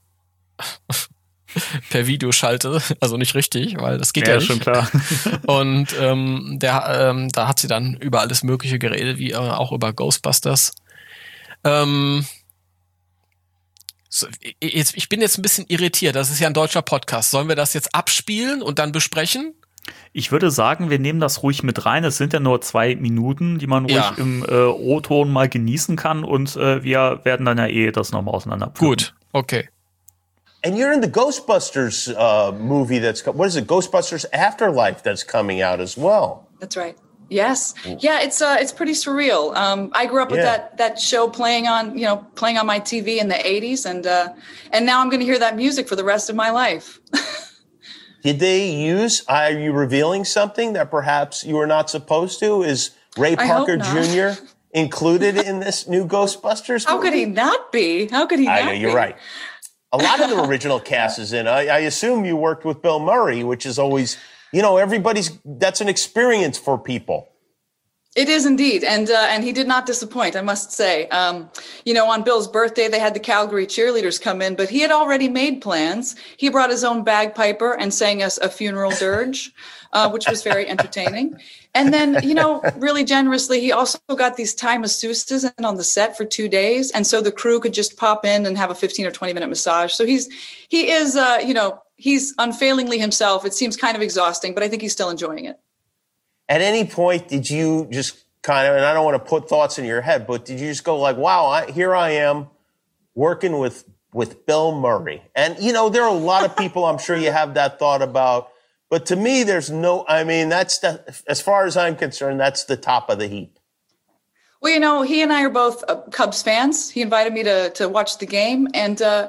per Videoschalte, also nicht richtig, weil das geht ja, Ja, nicht. schon klar. Und ähm, der, ähm, da hat sie dann über alles Mögliche geredet, wie äh, auch über Ghostbusters. Ähm, so, jetzt, ich bin jetzt ein bisschen irritiert. Das ist ja ein deutscher Podcast. Sollen wir das jetzt abspielen und dann besprechen? Ich würde sagen, wir nehmen das ruhig mit rein. Es sind ja nur zwei Minuten, die man ruhig Ja. im äh, O-Ton mal genießen kann und äh, wir werden dann ja eh das nochmal auseinanderpflücken. Gut, okay. And you're in the Ghostbusters uh, movie that's, co- what is it, Ghostbusters Afterlife that's coming out as well. That's right. Yes. Yeah, it's uh, it's pretty surreal. Um, I grew up with Yeah. that that show playing on, you know, playing on my T V in the eighties, and uh, and now I'm going to hear that music for the rest of my life. Did they use, are you revealing something that perhaps you were not supposed to? Is Ray I Parker hope not. Junior included in this new Ghostbusters How movie? could he not be? How could he I not know, you're be? right. A lot of the original cast is in. I, I assume you worked with Bill Murray, which is always, you know, everybody's, that's an experience for people. It is indeed, and uh, and he did not disappoint, I must say. Um, you know, on Bill's birthday, they had the Calgary cheerleaders come in, but he had already made plans. He brought his own bagpiper and sang us a funeral dirge, uh, which was very entertaining. And then, you know, really generously, he also got these Thai masseuses in on the set for two days, and so the crew could just pop in and have a fifteen or twenty minute massage. So he's he is, uh, you know, he's unfailingly himself. It seems kind of exhausting, but I think he's still enjoying it. At any point, did you just kind of, and I don't want to put thoughts in your head, but did you just go like, wow, I, here I am working with, with Bill Murray? And, you know, there are a lot of people I'm sure you have that thought about, but to me, there's no, I mean, that's the, as far as I'm concerned, that's the top of the heap. Well, you know, he and I are both uh, Cubs fans. He invited me to to watch the game, and uh,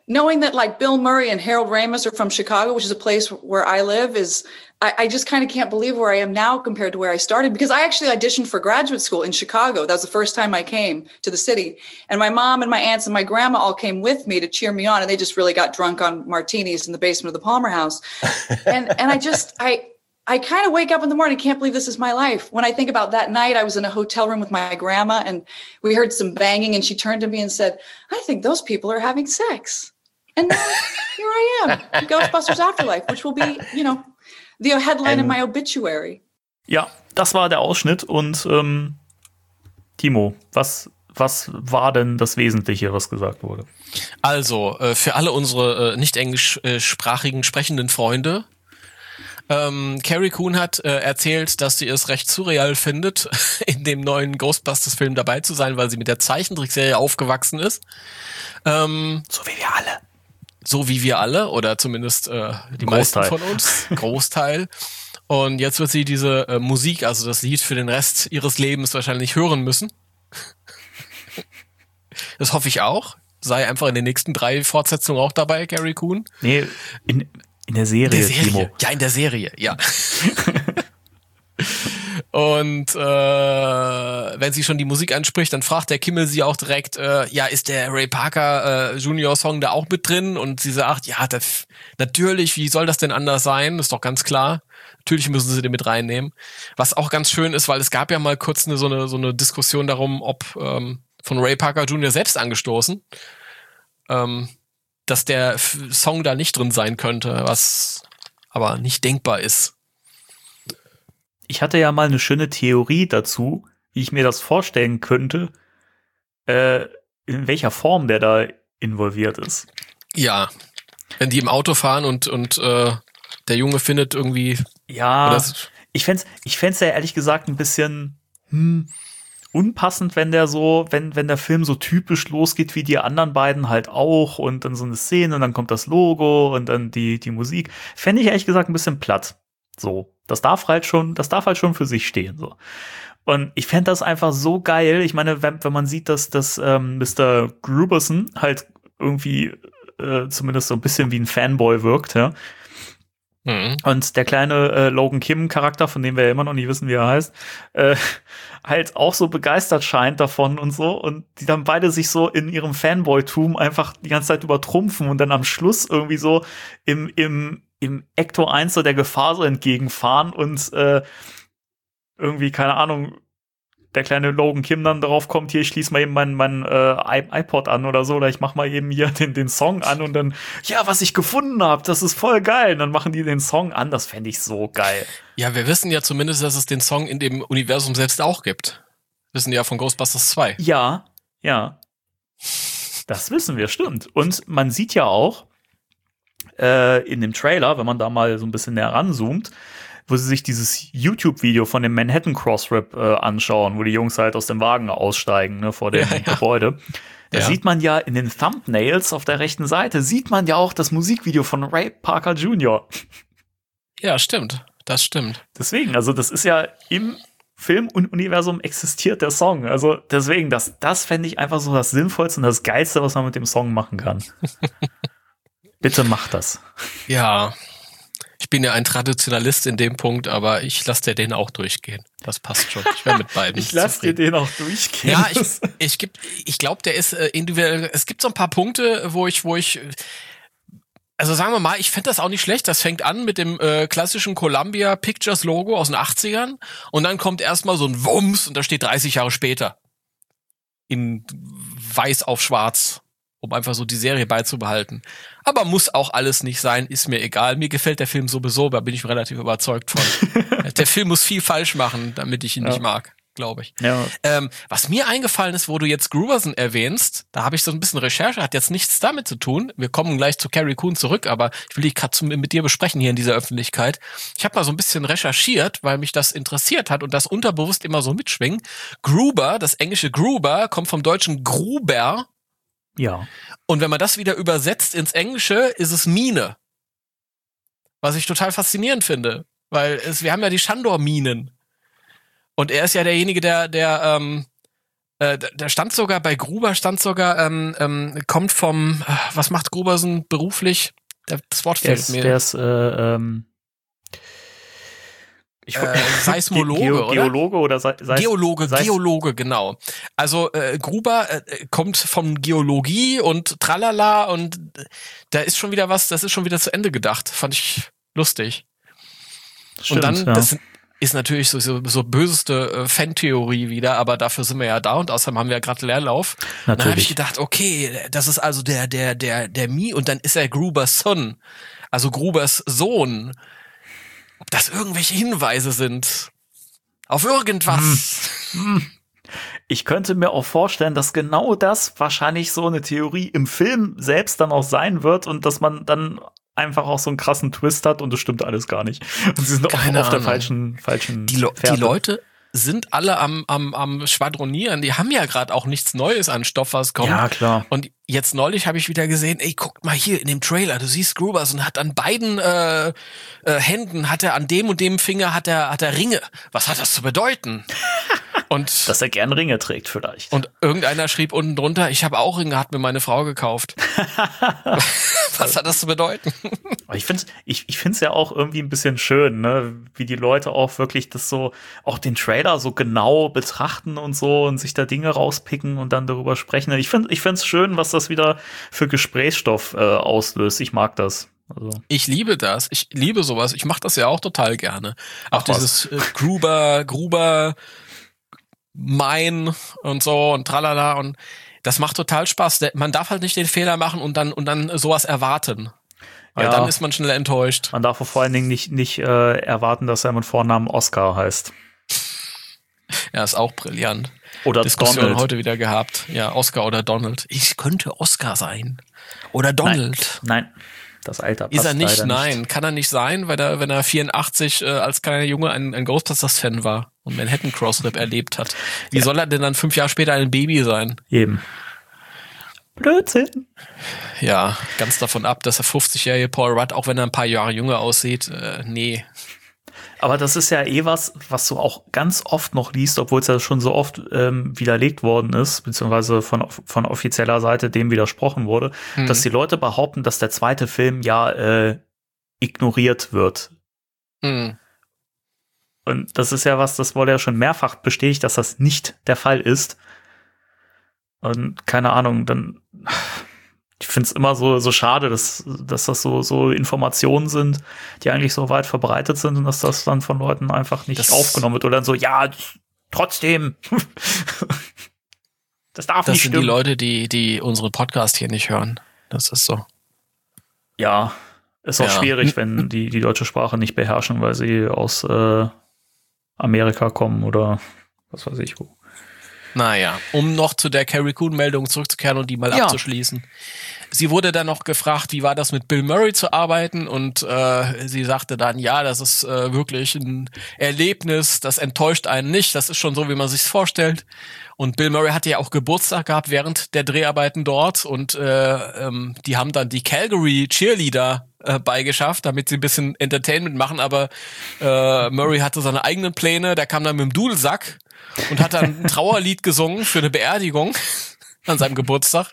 knowing that like Bill Murray and Harold Ramis are from Chicago, which is a place where I live, is I, I just kind of can't believe where I am now compared to where I started, because I actually auditioned for graduate school in Chicago. That was the first time I came to the city. And my mom and my aunts and my grandma all came with me to cheer me on. And they just really got drunk on martinis in the basement of the Palmer House. And and I just, I I kind of wake up in the morning, can't believe this is my life. When I think about that night, I was in a hotel room with my grandma and we heard some banging and she turned to me and said, I think those people are having sex. And now here I am, Ghostbusters Afterlife, which will be, you know, the headline in my obituary. Ja, das war der Ausschnitt. Und ähm, Timo, was, was war denn das Wesentliche, was gesagt wurde? Also, äh, für alle unsere äh, nicht englischsprachigen sprechenden Freunde, ähm, Carrie Coon hat äh, erzählt, dass sie es recht surreal findet, in dem neuen Ghostbusters-Film dabei zu sein, weil sie mit der Zeichentrickserie aufgewachsen ist. Ähm, so wie wir alle. So wie wir alle, oder zumindest äh, die Großteil. meisten von uns, Großteil. Und jetzt wird sie diese äh, Musik, also das Lied für den Rest ihres Lebens wahrscheinlich hören müssen. Das hoffe ich auch. Sei einfach in den nächsten drei Fortsetzungen auch dabei, Carrie Coon. Nee, in, in der Serie, der Serie. Timo. Ja, in der Serie, ja. Und äh, wenn sie schon die Musik anspricht, dann fragt der Kimmel sie auch direkt, äh, ja, ist der Ray Parker äh, Junior Song da auch mit drin? Und sie sagt, ja, das, natürlich, wie soll das denn anders sein? Das ist doch ganz klar. Natürlich müssen sie den mit reinnehmen. Was auch ganz schön ist, weil es gab ja mal kurz eine, so eine so eine Diskussion darum, ob ähm, von Ray Parker Junior selbst angestoßen, ähm, dass der F- Song da nicht drin sein könnte, was aber nicht denkbar ist. Ich hatte ja mal eine schöne Theorie dazu, wie ich mir das vorstellen könnte, äh, in welcher Form der da involviert ist. Ja, wenn die im Auto fahren und und äh, der Junge findet irgendwie... Ja, oder ich fänd's, ich fänd's ja ehrlich gesagt ein bisschen hm, unpassend, wenn der so, wenn, wenn der Film so typisch losgeht wie die anderen beiden halt auch und dann so eine Szene und dann kommt das Logo und dann die, die Musik. Fände ich ehrlich gesagt ein bisschen platt. So. Das darf halt schon, das darf halt schon für sich stehen, so. Und ich fände das einfach so geil. Ich meine, wenn, wenn man sieht, dass, dass ähm, Mister Gruberson halt irgendwie äh, zumindest so ein bisschen wie ein Fanboy wirkt, ja. Mhm. Und der kleine äh, Logan Kim-Charakter, von dem wir ja immer noch nicht wissen, wie er heißt, äh, halt auch so begeistert scheint davon und so. Und die dann beide sich so in ihrem Fanboy-Tum einfach die ganze Zeit übertrumpfen und dann am Schluss irgendwie so im, im, im Ecto eins so der Gefahr so entgegenfahren und äh, irgendwie, keine Ahnung, der kleine Logan Kim dann darauf kommt, hier, ich schließe mal eben mein, mein äh, iPod an oder so, oder ich mach mal eben hier den, den Song an und dann, ja, was ich gefunden habe, das ist voll geil. Und dann machen die den Song an, das fände ich so geil. Ja, wir wissen ja zumindest, dass es den Song in dem Universum selbst auch gibt. Wissen ja von Ghostbusters zwei. Ja, ja. Das wissen wir, stimmt. Und man sieht ja auch äh, in dem Trailer, wenn man da mal so ein bisschen näher ranzoomt, wo sie sich dieses YouTube-Video von dem Manhattan Crossrip äh, anschauen, wo die Jungs halt aus dem Wagen aussteigen, ne, vor dem ja, ja. Gebäude. Da ja. sieht man ja in den Thumbnails auf der rechten Seite, sieht man ja auch das Musikvideo von Ray Parker Junior Ja, stimmt. Das stimmt. Deswegen, also das ist ja im Filmuniversum existiert der Song. Also deswegen, das, das fände ich einfach so das Sinnvollste und das Geilste, was man mit dem Song machen kann. Bitte mach das. Ja. Ich bin ja ein Traditionalist in dem Punkt, aber ich lasse dir den auch durchgehen. Das passt schon. Ich wäre mit beiden Ich lasse dir den auch durchgehen. Ja, ich, ich, geb- ich glaube, der ist äh, individuell. Es gibt so ein paar Punkte, wo ich, wo ich, also sagen wir mal, ich fände das auch nicht schlecht. Das fängt an mit dem äh, klassischen Columbia Pictures Logo aus den achtzigern und dann kommt erstmal so ein Wumms und da steht dreißig Jahre später. In weiß auf schwarz. Um einfach so die Serie beizubehalten. Aber muss auch alles nicht sein, ist mir egal. Mir gefällt der Film sowieso, da bin ich relativ überzeugt von. Der Film muss viel falsch machen, damit ich ihn Ja. nicht mag, glaube ich. Ja. Ähm, was mir eingefallen ist, wo du jetzt Gruberson erwähnst, da habe ich so ein bisschen Recherche, hat jetzt nichts damit zu tun. Wir kommen gleich zu Carrie Coon zurück, aber ich will die gerade mit dir besprechen hier in dieser Öffentlichkeit. Ich habe mal so ein bisschen recherchiert, weil mich das interessiert hat und das unterbewusst immer so mitschwingt. Gruber, das englische Gruber, kommt vom deutschen Gruber. Ja. Und wenn man das wieder übersetzt ins Englische, ist es Mine. Was ich total faszinierend finde. Weil es, wir haben ja die Shandor-Minen. Und er ist ja derjenige, der, der ähm, Äh, da stand sogar, bei Gruber stand sogar, ähm, ähm, kommt vom, äh, was macht Gruberson beruflich? Das Wort Der fehlt ist, mir. der ist äh, ähm, ich, Äh, Seismologe, Ge- oder? Geologe oder sei, sei, Geologe, sei, Geologe, genau. Also äh, Gruber äh, kommt von Geologie und tralala und äh, da ist schon wieder was, das ist schon wieder zu Ende gedacht. Fand ich lustig. Stimmt, und dann, ja. das ist natürlich so, so, so böseste äh, Fan-Theorie wieder, aber dafür sind wir ja da und außerdem haben wir ja gerade Leerlauf. Natürlich. Dann habe ich gedacht, okay, das ist also der, der, der, der Mi und dann ist er Grubers Son, also Grubers Sohn. Ob das irgendwelche Hinweise sind auf irgendwas. Hm. Ich könnte mir auch vorstellen, dass genau das wahrscheinlich so eine Theorie im Film selbst dann auch sein wird und dass man dann einfach auch so einen krassen Twist hat und das stimmt alles gar nicht. Und sie sind Keine auf, auf der Ahnung. falschen, falschen Die, Le- Fährte. die Leute sind alle am, am, am Schwadronieren. Die haben ja gerade auch nichts Neues an Stoff, was kommt. Ja, klar. Und jetzt neulich habe ich wieder gesehen, ey, guck mal hier in dem Trailer, du siehst Grubers und hat an beiden äh, äh, Händen, hat er an dem und dem Finger, hat er, hat er Ringe. Was hat das zu bedeuten? Und, Dass er gern Ringe trägt vielleicht. und irgendeiner schrieb unten drunter, ich habe auch Ringe, hat mir meine Frau gekauft. Was hat das zu bedeuten? Aber ich finde ich, ich finde es ja auch irgendwie ein bisschen schön, ne, wie die Leute auch wirklich das so, auch den Trailer so genau betrachten und so und sich da Dinge rauspicken und dann darüber sprechen. Ich finde ich finde es schön, was das wieder für Gesprächsstoff äh, auslöst. Ich mag das. Also. Ich liebe das. Ich liebe sowas. Ich mache das ja auch total gerne. Auch Ach, was. dieses äh, Gruber, Gruber, Mein und so und tralala und das macht total Spaß. Der, man darf halt nicht den Fehler machen und dann und dann sowas erwarten. Weil Ja. dann ist man schnell enttäuscht. Man darf vor allen Dingen nicht, nicht äh, erwarten, dass er mit Vornamen Oscar heißt. Ja, ist auch brillant. Oder Diskussion Donald. heute wieder gehabt. Ja, Oscar oder Donald. Ich könnte Oscar sein. Oder Donald. Nein, nein, das Alter passt Ist er nicht? leider Nein, kann er nicht sein, weil er, wenn er vierundachtzig äh, als kleiner Junge ein, ein Ghostbusters-Fan war und Manhattan Crossrip erlebt hat. Wie Ja. soll er denn dann fünf Jahre später ein Baby sein? Eben. Blödsinn. Ja, ganz davon ab, dass er fünfzigjährige Paul Rudd, auch wenn er ein paar Jahre jünger aussieht, äh, nee. Aber das ist ja eh was, was du auch ganz oft noch liest, obwohl es ja schon so oft ähm, widerlegt worden ist, beziehungsweise von, von offizieller Seite dem widersprochen wurde, Mhm. dass die Leute behaupten, dass der zweite Film ja äh, ignoriert wird. Hm. Und das ist ja was, das wurde ja schon mehrfach bestätigt, dass das nicht der Fall ist. Und keine Ahnung, dann ich finde es immer so so schade, dass dass das so so Informationen sind, die eigentlich so weit verbreitet sind und dass das dann von Leuten einfach nicht Das- aufgenommen wird oder dann so, ja, trotzdem. Das darf Das nicht sind stimmen. die Leute, die, die unseren Podcast hier nicht hören. Das ist so. Ja, ist auch Ja. schwierig, wenn die die deutsche Sprache nicht beherrschen, weil sie aus äh, Amerika kommen oder was weiß ich wo. Naja, um noch zu der Carrie Coon-Meldung zurückzukehren und die mal Ja. abzuschließen. Sie wurde dann noch gefragt, wie war das mit Bill Murray zu arbeiten und äh, sie sagte dann, ja, das ist äh, wirklich ein Erlebnis, das enttäuscht einen nicht, das ist schon so, wie man sich's vorstellt. Und Bill Murray hatte ja auch Geburtstag gehabt während der Dreharbeiten dort und äh, ähm, die haben dann die Calgary Cheerleader äh, beigeschafft, damit sie ein bisschen Entertainment machen, aber äh, Murray hatte seine eigenen Pläne, der kam dann mit dem Dudelsack und hat dann ein Trauerlied gesungen für eine Beerdigung an seinem Geburtstag.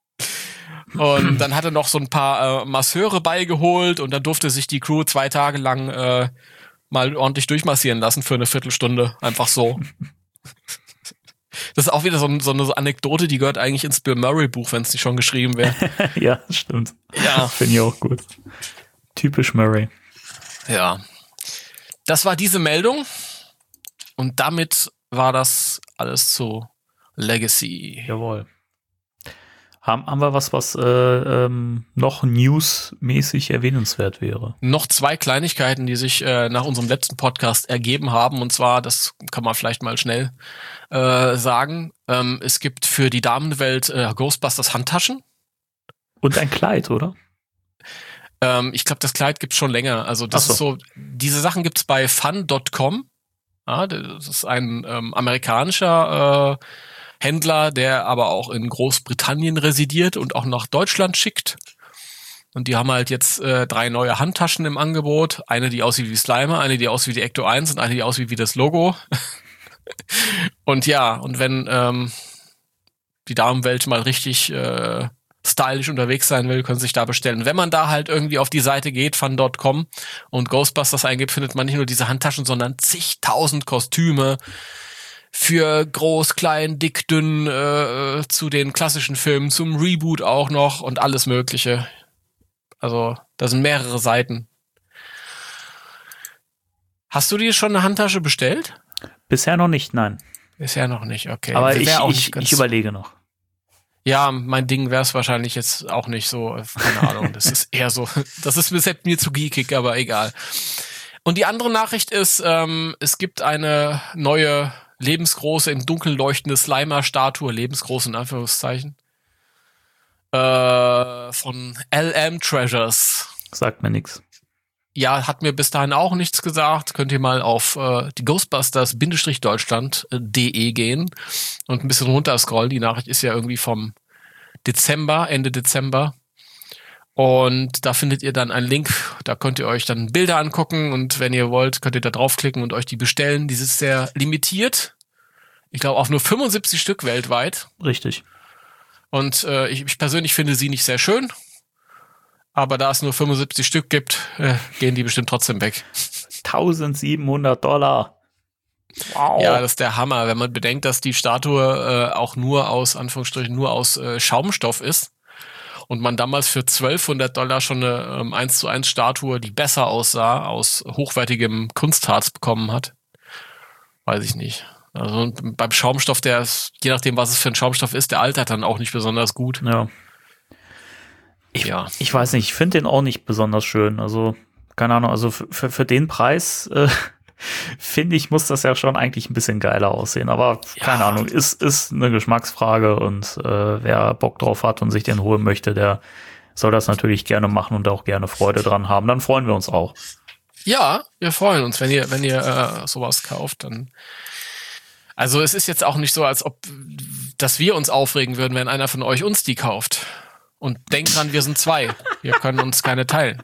Und dann hat er noch so ein paar äh, Masseure beigeholt und dann durfte sich die Crew zwei Tage lang äh, mal ordentlich durchmassieren lassen für eine Viertelstunde. Einfach so. Das ist auch wieder so, ein, so eine Anekdote, die gehört eigentlich ins Bill Murray-Buch, wenn es nicht schon geschrieben wäre. Ja, stimmt. Ja. Finde ich auch gut. Typisch Murray. Ja. Das war diese Meldung. Und damit war das alles zu Legacy. Jawohl. Haben, haben wir was, was äh, ähm, noch newsmäßig erwähnenswert wäre? Noch zwei Kleinigkeiten, die sich äh, nach unserem letzten Podcast ergeben haben. Und zwar, das kann man vielleicht mal schnell äh, sagen, ähm, es gibt für die Damenwelt äh, Ghostbusters Handtaschen. Und ein Kleid, oder? Ähm, ich glaube, das Kleid gibt's schon länger. Also das Ach so. ist so, diese Sachen gibt's bei fun Punkt com. Ja, das ist ein ähm, amerikanischer äh, Händler, der aber auch in Großbritannien residiert und auch nach Deutschland schickt. Und die haben halt jetzt äh, drei neue Handtaschen im Angebot. Eine, die aussieht wie Slimer, eine, die aussieht wie Ecto eins und eine, die aussieht wie das Logo. Und ja, und wenn ähm, die Damenwelt mal richtig äh, stylisch unterwegs sein will, können sich da bestellen. Wenn man da halt irgendwie auf die Seite geht, fun Punkt com und Ghostbusters eingibt, findet man nicht nur diese Handtaschen, sondern zigtausend Kostüme für groß, klein, dick, dünn, äh, zu den klassischen Filmen, zum Reboot auch noch und alles Mögliche. Also, da sind mehrere Seiten. Hast du dir schon eine Handtasche bestellt? Bisher noch nicht, nein. Bisher noch nicht, okay. Aber ich, auch ich, ich überlege noch. Ja, mein Ding wäre es wahrscheinlich jetzt auch nicht so, keine Ahnung, das ist eher so, das ist bisher mir zu geekig, aber egal. Und die andere Nachricht ist, ähm, es gibt eine neue, lebensgroße, im Dunkeln leuchtende Slimer-Statue, lebensgroß in Anführungszeichen, äh, von L M Treasures. Sagt mir nichts. Ja, hat mir bis dahin auch nichts gesagt. Könnt ihr mal auf äh, die Ghostbusters-Deutschland punkt de gehen und ein bisschen runterscrollen. Die Nachricht ist ja irgendwie vom Dezember, Ende Dezember. Und da findet ihr dann einen Link. Da könnt ihr euch dann Bilder angucken und wenn ihr wollt, könnt ihr da draufklicken und euch die bestellen. Die ist sehr limitiert. Ich glaube auf nur fünfundsiebzig Stück weltweit. Richtig. Und äh, ich, ich persönlich finde sie nicht sehr schön. Aber da es nur fünfundsiebzig Stück gibt, äh, gehen die bestimmt trotzdem weg. eintausendsiebenhundert Dollar. Wow. Ja, das ist der Hammer, wenn man bedenkt, dass die Statue äh, auch nur aus, Anführungsstrichen, nur aus äh, Schaumstoff ist. Und man damals für zwölfhundert Dollar schon eine ähm, eins zu eins Statue, die besser aussah, aus hochwertigem Kunstharz bekommen hat. Weiß ich nicht. Also beim Schaumstoff, der ist, je nachdem, was es für ein Schaumstoff ist, der altert dann auch nicht besonders gut. Ja. Ich, ja. ich weiß nicht, ich finde den auch nicht besonders schön. Also, keine Ahnung, also für, für den Preis, äh, finde ich, muss das ja schon eigentlich ein bisschen geiler aussehen. Aber ja. keine Ahnung, ist, ist eine Geschmacksfrage und äh, wer Bock drauf hat und sich den holen möchte, der soll das natürlich gerne machen und auch gerne Freude dran haben. Dann freuen wir uns auch. Ja, wir freuen uns, wenn ihr, wenn ihr äh, sowas kauft, dann. Also es ist jetzt auch nicht so, als ob, dass wir uns aufregen würden, wenn einer von euch uns die kauft. Und denkt dran, wir sind zwei. Wir können uns keine teilen.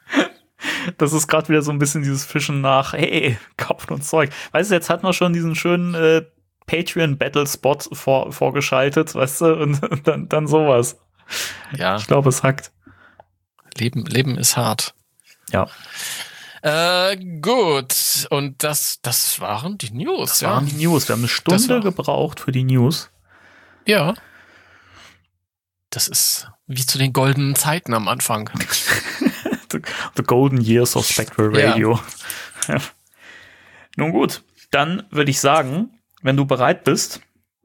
Das ist gerade wieder so ein bisschen dieses Fischen nach, hey, kauft uns Zeug. Weißt du, jetzt hat man schon diesen schönen äh, Patreon-Battle-Spot vor, vorgeschaltet, weißt du, und, und dann, dann sowas. Ja. Ich glaube, es hackt. Leben, Leben ist hart. Ja. Äh, gut. Und das, das waren die News, Das ja. waren die News. Wir haben eine Stunde gebraucht für die News. Ja. Das ist wie zu den goldenen Zeiten am Anfang. the, the golden years of Spectral Radio. Ja. Nun gut, dann würde ich sagen, wenn du bereit bist.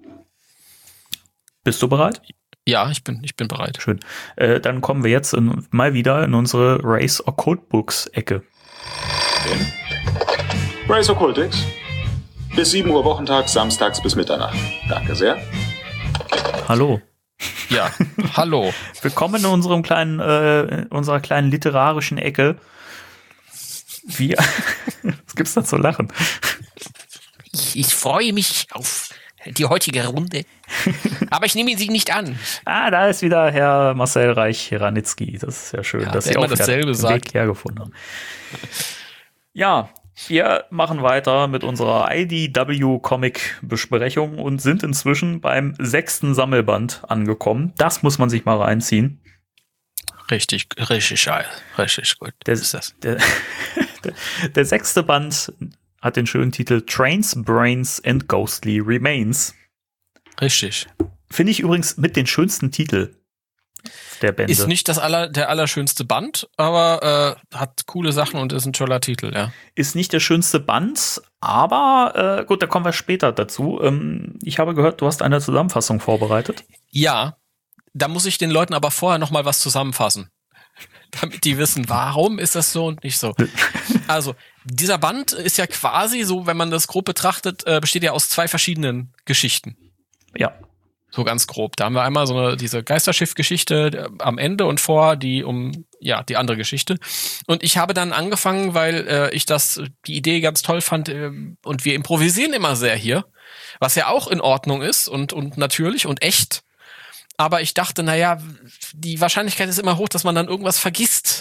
Bist du bereit? Ja, ich bin, ich bin bereit. Schön. Äh, dann kommen wir jetzt in, mal wieder in unsere Race Occult Books Ecke. Okay. Race Occultix. Bis sieben Uhr Wochentag, samstags bis Mitternacht. Danke sehr. Hallo. Ja, hallo. Willkommen in unserem kleinen, äh, in unserer kleinen literarischen Ecke. Wie? Was gibt's da zu lachen? Ich, ich freue mich auf die heutige Runde. Aber ich nehme sie nicht an. Ah, da ist wieder Herr Marcel Reich-Ranitzky. Das ist ja schön, Ja, dass der Sie auch immer dasselbe den sagt. Weg hergefunden haben. Ja, wir machen weiter mit unserer I D W-Comic-Besprechung und sind inzwischen beim sechsten Sammelband angekommen. Das muss man sich mal reinziehen. Richtig, richtig geil. Richtig gut. Der, ist das. Der, der, der sechste Band hat den schönen Titel Trains, Brains and Ghostly Remains. Richtig. Finde ich übrigens mit den schönsten Titel der Bände. Ist nicht das aller, der allerschönste Band, aber äh, hat coole Sachen und ist ein toller Titel, ja. Ist nicht der schönste Band, aber äh, gut, da kommen wir später dazu. Ähm, ich habe gehört, du hast eine Zusammenfassung vorbereitet. Ja, da muss ich den Leuten aber vorher noch mal was zusammenfassen, damit die wissen, warum ist das so und nicht so. Also, dieser Band ist ja quasi so, wenn man das grob betrachtet, äh, besteht ja aus zwei verschiedenen Geschichten. Ja. So ganz grob. Da haben wir einmal so eine, diese Geisterschiff-Geschichte am Ende und vor die um, ja, die andere Geschichte. Und ich habe dann angefangen, weil äh, ich das, die Idee ganz toll fand, äh, und wir improvisieren immer sehr hier, was ja auch in Ordnung ist und, und natürlich und echt. Aber ich dachte, naja, die Wahrscheinlichkeit ist immer hoch, dass man dann irgendwas vergisst.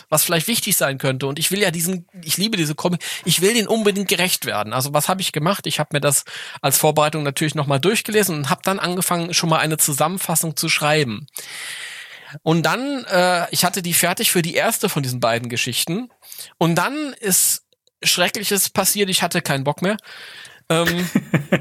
was vielleicht wichtig sein könnte. Und ich will ja diesen, ich liebe diese Comic, ich will den unbedingt gerecht werden. Also was habe ich gemacht? Ich habe mir das als Vorbereitung natürlich nochmal durchgelesen und habe dann angefangen, schon mal eine Zusammenfassung zu schreiben. Und dann, äh, ich hatte die fertig für die erste von diesen beiden Geschichten. Und dann ist Schreckliches passiert, ich hatte keinen Bock mehr. Ähm,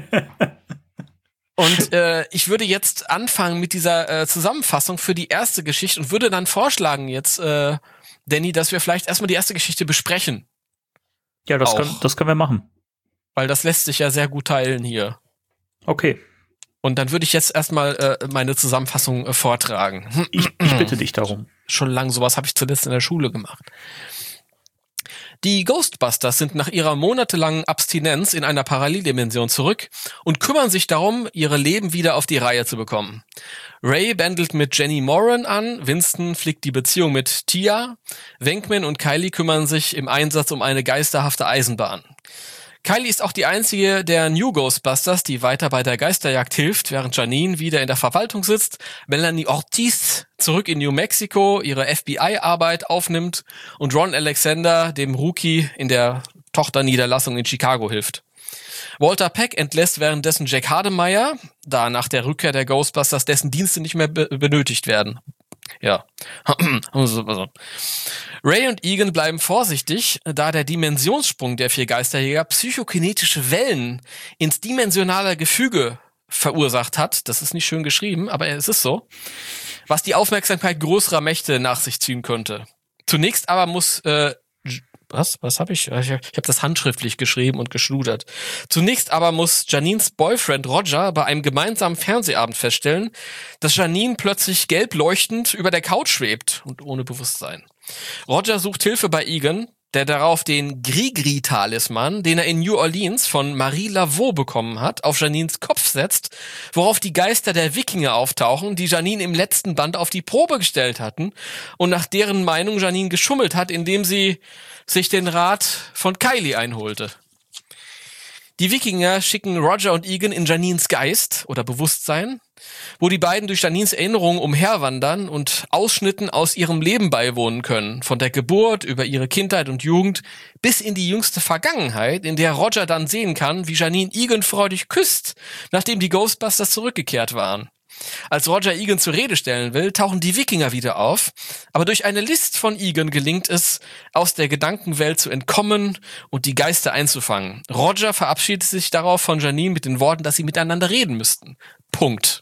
und äh, ich würde jetzt anfangen mit dieser äh, Zusammenfassung für die erste Geschichte und würde dann vorschlagen jetzt, äh, Danny, dass wir vielleicht erstmal die erste Geschichte besprechen. Ja, das, Auch. können, das können wir machen. Weil das lässt sich ja sehr gut teilen hier. Okay. Und dann würde ich jetzt erstmal äh, meine Zusammenfassung äh, vortragen. Ich, ich bitte dich darum. Schon lang, sowas habe ich zuletzt in der Schule gemacht. Die Ghostbusters sind nach ihrer monatelangen Abstinenz in einer Paralleldimension zurück und kümmern sich darum, ihre Leben wieder auf die Reihe zu bekommen. Ray bändelt mit Jenny Moran an, Winston fliegt die Beziehung mit Tia, Venkman und Kylie kümmern sich im Einsatz um eine geisterhafte Eisenbahn. Kylie ist auch die einzige der New Ghostbusters, die weiter bei der Geisterjagd hilft, während Janine wieder in der Verwaltung sitzt, Melanie Ortiz zurück in New Mexico ihre F B I-Arbeit aufnimmt und Ron Alexander, dem Rookie, in der Tochterniederlassung in Chicago hilft. Walter Peck entlässt währenddessen Jack Hardemeyer, da nach der Rückkehr der Ghostbusters dessen Dienste nicht mehr be- benötigt werden. Ja. Ray und Egan bleiben vorsichtig, da der Dimensionssprung der vier Geisterjäger psychokinetische Wellen ins dimensionale Gefüge verursacht hat. Das ist nicht schön geschrieben, aber es ist so. Was die Aufmerksamkeit größerer Mächte nach sich ziehen könnte. Zunächst aber muss äh, Was? Was habe ich? Ich habe das handschriftlich geschrieben und geschludert. Zunächst aber muss Janines Boyfriend Roger bei einem gemeinsamen Fernsehabend feststellen, dass Janine plötzlich gelb leuchtend über der Couch schwebt und ohne Bewusstsein. Roger sucht Hilfe bei Egan, der darauf den Grigri-Talisman, den er in New Orleans von Marie Laveau bekommen hat, auf Janines Kopf setzt, worauf die Geister der Wikinger auftauchen, die Janine im letzten Band auf die Probe gestellt hatten und nach deren Meinung Janine geschummelt hat, indem sie sich den Rat von Kylie einholte. Die Wikinger schicken Roger und Egan in Janines Geist oder Bewusstsein, wo die beiden durch Janines Erinnerungen umherwandern und Ausschnitten aus ihrem Leben beiwohnen können, von der Geburt über ihre Kindheit und Jugend bis in die jüngste Vergangenheit, in der Roger dann sehen kann, wie Janine Egan freudig küsst, nachdem die Ghostbusters zurückgekehrt waren. Als Roger Egan zur Rede stellen will, tauchen die Wikinger wieder auf, aber durch eine List von Egan gelingt es, aus der Gedankenwelt zu entkommen und die Geister einzufangen. Roger verabschiedet sich darauf von Janine mit den Worten, dass sie miteinander reden müssten. Punkt.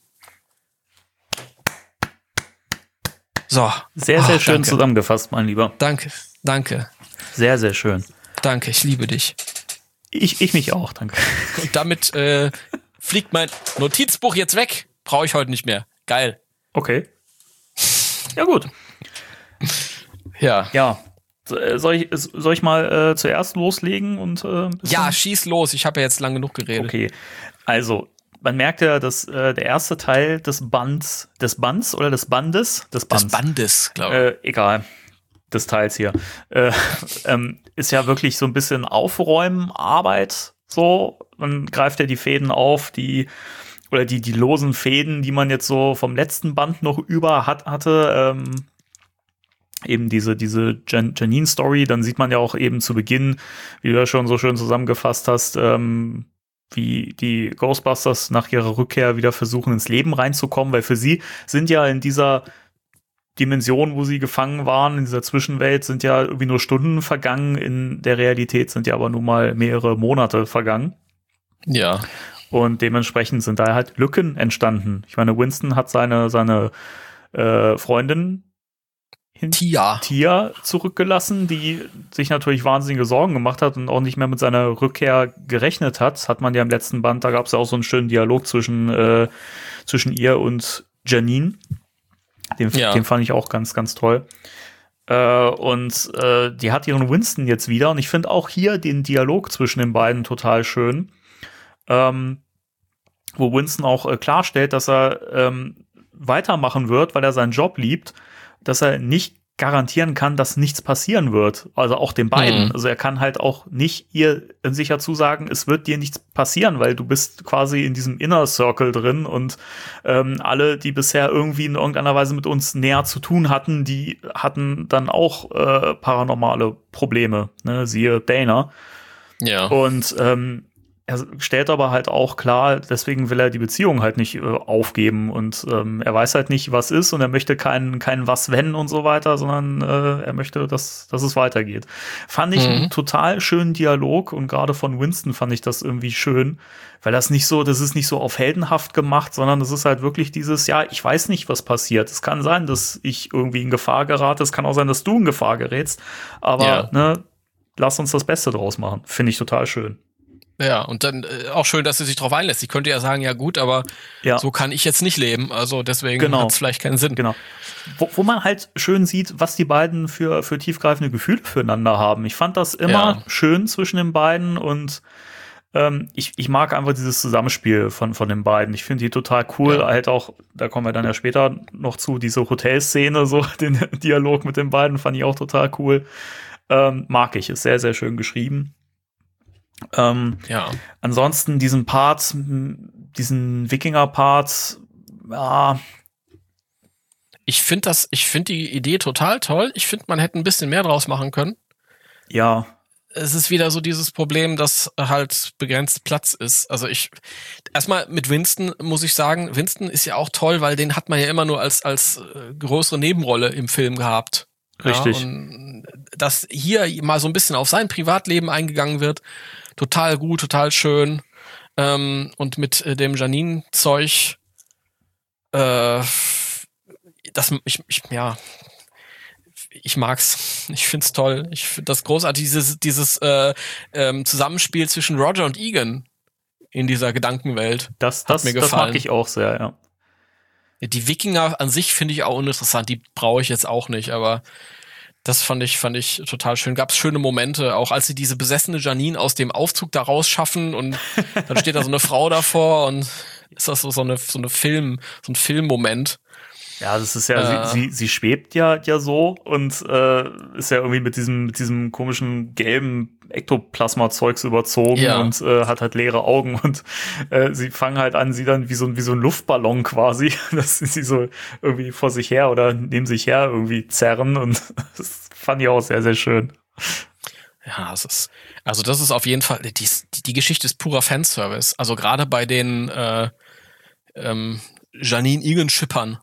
So. Sehr, sehr Ach, schön danke. zusammengefasst, mein Lieber. Danke, danke, Sehr, sehr schön. danke, ich liebe dich. Ich, ich mich auch, danke. Und damit äh, fliegt mein Notizbuch jetzt weg. Brauche ich heute nicht mehr. Geil. Okay. Ja, gut. Ja. Ja. Soll ich, soll ich mal äh, zuerst loslegen? Und, äh, ein bisschen? Ja, schieß los. Ich habe ja jetzt lang genug geredet. Okay. Also, man merkt ja, dass äh, der erste Teil des Bands, des Bands oder des Bandes? Des Bands. Des Bandes, glaube ich. Äh, egal. Des Teils hier. Äh, ähm, ist ja wirklich so ein bisschen Aufräumen, Arbeit. So. Man greift ja die Fäden auf, die oder die, die losen Fäden, die man jetzt so vom letzten Band noch über hat, hatte, ähm, eben diese, diese Jan- Janine-Story, dann sieht man ja auch eben zu Beginn, wie du ja schon so schön zusammengefasst hast, ähm, wie die Ghostbusters nach ihrer Rückkehr wieder versuchen, ins Leben reinzukommen, weil für sie sind ja in dieser Dimension, wo sie gefangen waren, in dieser Zwischenwelt, sind ja irgendwie nur Stunden vergangen, in der Realität sind ja aber nun mal mehrere Monate vergangen. Ja. Und dementsprechend sind da halt Lücken entstanden. Ich meine, Winston hat seine, seine äh, Freundin hin- Tia. Tia zurückgelassen, die sich natürlich wahnsinnige Sorgen gemacht hat und auch nicht mehr mit seiner Rückkehr gerechnet hat. Hat man ja im letzten Band, da gab es ja auch so einen schönen Dialog zwischen, äh, zwischen ihr und Janine. Den, Ja. den fand ich auch ganz, ganz toll. Äh, und äh, die hat ihren Winston jetzt wieder. Und ich finde auch hier den Dialog zwischen den beiden total schön. Ähm, wo Winston auch äh, klarstellt, dass er ähm, weitermachen wird, weil er seinen Job liebt, dass er nicht garantieren kann, dass nichts passieren wird. Also auch den beiden. Mhm. Also er kann halt auch nicht ihr sicher zusagen, es wird dir nichts passieren, weil du bist quasi in diesem Inner Circle drin und ähm, alle, die bisher irgendwie in irgendeiner Weise mit uns näher zu tun hatten, die hatten dann auch äh, paranormale Probleme, ne? Siehe Dana. Ja. Und ähm, er stellt aber halt auch klar, deswegen will er die Beziehung halt nicht äh, aufgeben und ähm, er weiß halt nicht, was ist und er möchte keinen kein was wenn und so weiter, sondern äh, er möchte, dass, dass es weitergeht. Fand ich Mhm. einen total schönen Dialog und gerade von Winston fand ich das irgendwie schön, weil das nicht so, das ist nicht so auf heldenhaft gemacht, sondern das ist halt wirklich dieses, ja, ich weiß nicht, was passiert. Es kann sein, dass ich irgendwie in Gefahr gerate, es kann auch sein, dass du in Gefahr gerätst, aber Ja. ne, lass uns das Beste draus machen. Finde ich total schön. Ja, und dann äh, auch schön, dass sie sich darauf einlässt. Ich könnte ja sagen, ja gut, aber Ja. so kann ich jetzt nicht leben. Also deswegen Genau. hat es vielleicht keinen Sinn. Genau. Wo, wo man halt schön sieht, was die beiden für, für tiefgreifende Gefühle füreinander haben. Ich fand das immer Ja. schön zwischen den beiden und ähm, ich, ich mag einfach dieses Zusammenspiel von, von den beiden. Ich finde die total cool. Ja. Halt auch, da kommen wir dann ja später noch zu, diese Hotelszene, so den Dialog mit den beiden fand ich auch total cool. Ähm, mag ich, ist sehr, sehr schön geschrieben. Ähm, Ja. Ansonsten diesen Part, m, diesen Wikinger-Part, ja, Ich finde das, ich finde die Idee total toll. Ich finde, man hätte ein bisschen mehr draus machen können. ja, Es ist wieder so dieses Problem, dass halt begrenzt Platz ist. Also ich, erstmal mit Winston muss ich sagen, Winston ist ja auch toll, weil den hat man ja immer nur als, als äh, größere Nebenrolle im Film gehabt. Richtig. Ja, und dass hier mal so ein bisschen auf sein Privatleben eingegangen wird, total gut, total schön. Ähm, und mit äh, dem Janine-Zeug, äh, das, ich, ich, ja, ich mag's. Ich find's toll. Ich find das großartig, dieses, dieses äh, ähm, Zusammenspiel zwischen Roger und Egan in dieser Gedankenwelt. das, Hat das, mir das gefallen. mag ich auch sehr, ja. Die Wikinger an sich finde ich auch uninteressant. Die brauche ich jetzt auch nicht, aber das fand ich, fand ich total schön. Gab's schöne Momente, auch als sie diese besessene Janine aus dem Aufzug da rausschaffen und dann steht da so eine Frau davor und ist das so, so eine, so eine Film, so ein Filmmoment. Ja, das ist ja, Äh. sie, sie, sie schwebt ja, ja so und äh, ist ja irgendwie mit diesem, mit diesem komischen gelben Ektoplasma-Zeugs überzogen Ja. und äh, hat halt leere Augen und äh, sie fangen halt an, sie dann wie so, ein wie so ein Luftballon quasi, dass sie so irgendwie vor sich her oder neben sich her irgendwie zerren und das fand ich auch sehr, sehr schön. Ja, es ist, also das ist auf jeden Fall, die, die, die Geschichte ist purer Fanservice. Also gerade bei den äh, ähm, Janine-Egan-Schippern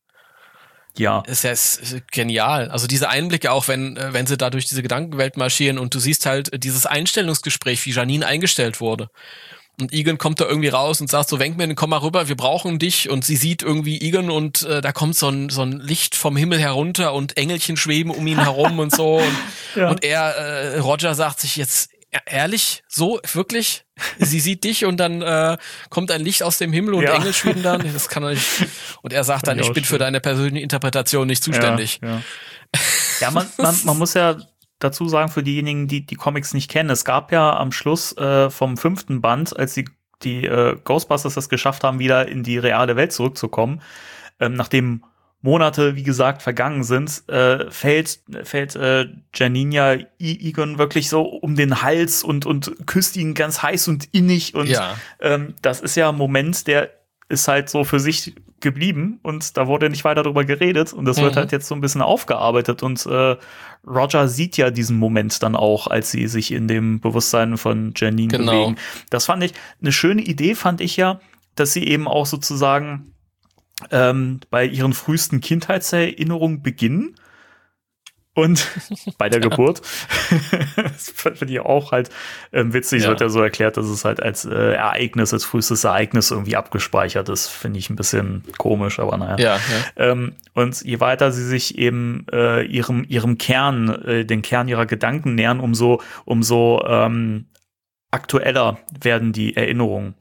Ja, ist ja ist, ist genial. Also diese Einblicke auch, wenn äh, wenn sie da durch diese Gedankenwelt marschieren und du siehst halt äh, dieses Einstellungsgespräch, wie Janine eingestellt wurde. Und Egan kommt da irgendwie raus und sagt so, Wenkman, komm mal rüber, wir brauchen dich. Und sie sieht irgendwie Egan und äh, da kommt so ein, so ein Licht vom Himmel herunter und Engelchen schweben um ihn herum und so. Und, Ja. und er, äh, Roger sagt sich jetzt, e- ehrlich, so, wirklich? Sie sieht dich und dann äh, kommt ein Licht aus dem Himmel und Ja. Engel schweben dann. Das kann doch nicht. Und er sagt dann, Fand ich ich auch bin für schön. deine persönliche Interpretation nicht zuständig. Ja, ja. ja man, man, man muss ja dazu sagen, für diejenigen, die die Comics nicht kennen, es gab ja am Schluss äh, vom fünften Band, als die, die äh, Ghostbusters es geschafft haben, wieder in die reale Welt zurückzukommen, ähm, nachdem Monate, wie gesagt, vergangen sind, äh, fällt, fällt äh, Janine ja I- Egan wirklich so um den Hals und, und küsst ihn ganz heiß und innig und Ja. ähm, das ist ja ein Moment, der ist halt so für sich geblieben und da wurde nicht weiter drüber geredet und das wird Mhm. halt jetzt so ein bisschen aufgearbeitet und äh, Roger sieht ja diesen Moment dann auch, als sie sich in dem Bewusstsein von Janine Genau. bewegen. Das fand ich, eine schöne Idee fand ich ja, dass sie eben auch sozusagen ähm, bei ihren frühesten Kindheitserinnerungen beginnen und bei der Geburt. Das finde ich auch halt ähm, witzig. Es Ja. wird ja so erklärt, dass es halt als äh, Ereignis, als frühestes Ereignis irgendwie abgespeichert ist. Finde ich ein bisschen komisch, aber naja. Ja, ja. Ähm, und je weiter sie sich eben äh, ihrem, ihrem Kern, äh, den Kern ihrer Gedanken nähern, umso, umso ähm, aktueller werden die Erinnerungen.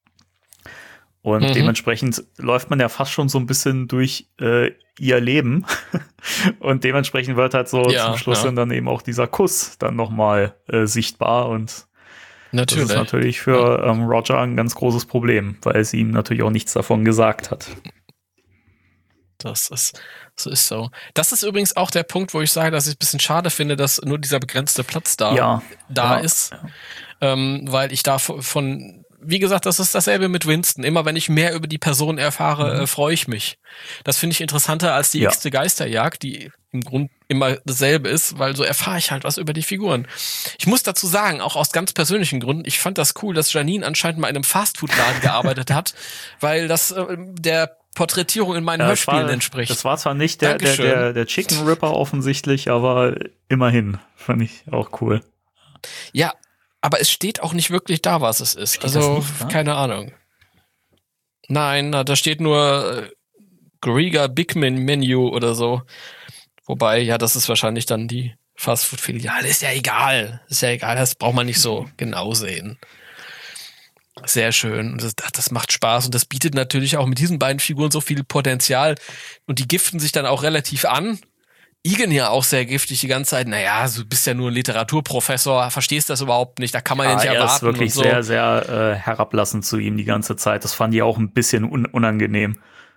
Und Mhm. dementsprechend läuft man ja fast schon so ein bisschen durch äh, ihr Leben. Und dementsprechend wird halt so Ja, zum Schluss ja. dann eben auch dieser Kuss dann nochmal äh, sichtbar. Und das Natürlich. ist natürlich für ähm, Roger ein ganz großes Problem, weil sie ihm natürlich auch nichts davon gesagt hat. Das ist, so ist so. Das ist übrigens auch der Punkt, wo ich sage, dass ich ein bisschen schade finde, dass nur dieser begrenzte Platz da, ja, da ja, ist. Ja. Ähm, weil ich da von, wie gesagt, das ist dasselbe mit Winston. Immer wenn ich mehr über die Person erfahre, mhm. äh, freue ich mich. Das finde ich interessanter als die ja. x-te Geisterjagd, die im Grunde immer dasselbe ist, weil so erfahre ich halt was über die Figuren. Ich muss dazu sagen, auch aus ganz persönlichen Gründen, ich fand das cool, dass Janine anscheinend mal in einem Fastfood-Laden gearbeitet hat, weil das äh, der Porträtierung in meinen ja, Hörspielen war, entspricht. Das war zwar nicht der, der, der, der Chicken Ripper offensichtlich, aber immerhin fand ich auch cool. Ja, aber es steht auch nicht wirklich da, was es ist. Steht also, das nicht, ne? keine Ahnung. Nein, da steht nur äh, Grieger Big Man Menu oder so. Wobei, ja, das ist wahrscheinlich dann die Fastfood-Filiale. Ist ja egal. Ist ja egal, das braucht man nicht so genau sehen. Sehr schön. Das, das macht Spaß und das bietet natürlich auch mit diesen beiden Figuren so viel Potenzial und die giften sich dann auch relativ an. Egan ja auch sehr giftig die ganze Zeit. Naja, du bist ja nur ein Literaturprofessor, verstehst das überhaupt nicht, da kann man ja, ja nicht erwarten. Er ist wirklich und so. sehr, sehr äh, herablassend zu ihm die ganze Zeit. Das fand ich auch ein bisschen un- unangenehm.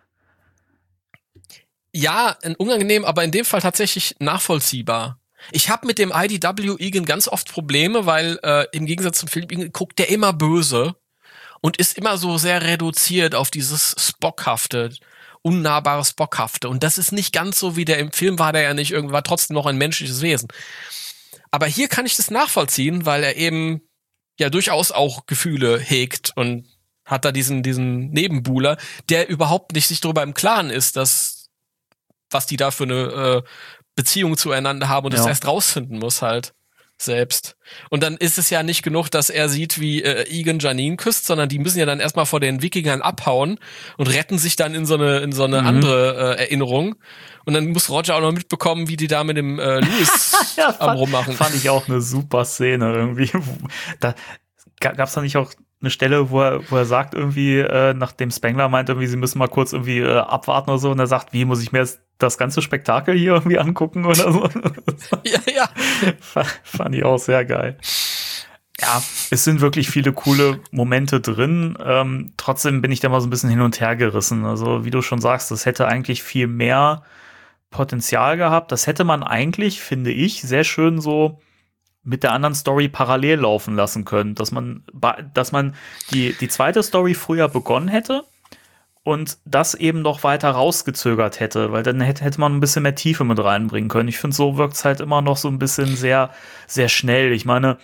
Ja, unangenehm, aber in dem Fall tatsächlich nachvollziehbar. Ich habe mit dem I D W Egan ganz oft Probleme, weil äh, im Gegensatz zum Film Egan guckt der immer böse und ist immer so sehr reduziert auf dieses Spockhafte, unnahbare Spockhafte. Und das ist nicht ganz so, wie der im Film war, der ja nicht irgendwie, war trotzdem noch ein menschliches Wesen. Aber hier kann ich das nachvollziehen, weil er eben ja durchaus auch Gefühle hegt und hat da diesen, diesen Nebenbuhler, der überhaupt nicht sich darüber im Klaren ist, dass was die da für eine äh, Beziehung zueinander haben und ja. das erst rausfinden muss halt selbst. Und dann ist es ja nicht genug, dass er sieht, wie äh, Egan Janine küsst, sondern die müssen ja dann erstmal vor den Wikingern abhauen und retten sich dann in so eine in so eine mhm. andere äh, Erinnerung. Und dann muss Roger auch noch mitbekommen, wie die da mit dem äh, Louis ja, am fand, rummachen. Fand ich auch eine super Szene irgendwie. Da gab's da nicht auch eine Stelle, wo er, wo er sagt irgendwie, äh, nachdem Spengler meint irgendwie, sie müssen mal kurz irgendwie äh, abwarten oder so, und er sagt, wie, muss ich mir jetzt das ganze Spektakel hier irgendwie angucken oder so? ja, ja. Fand ich auch sehr geil. Ja, es sind wirklich viele coole Momente drin. Ähm, trotzdem bin ich da mal so ein bisschen hin und her gerissen. Also, wie du schon sagst, das hätte eigentlich viel mehr Potenzial gehabt. Das hätte man eigentlich, finde ich, sehr schön so mit der anderen Story parallel laufen lassen können, dass man, dass man die, die zweite Story früher begonnen hätte und das eben noch weiter rausgezögert hätte, weil dann hätte, hätte man ein bisschen mehr Tiefe mit reinbringen können. Ich finde, so wirkt es halt immer noch so ein bisschen sehr, sehr schnell. Ich meine,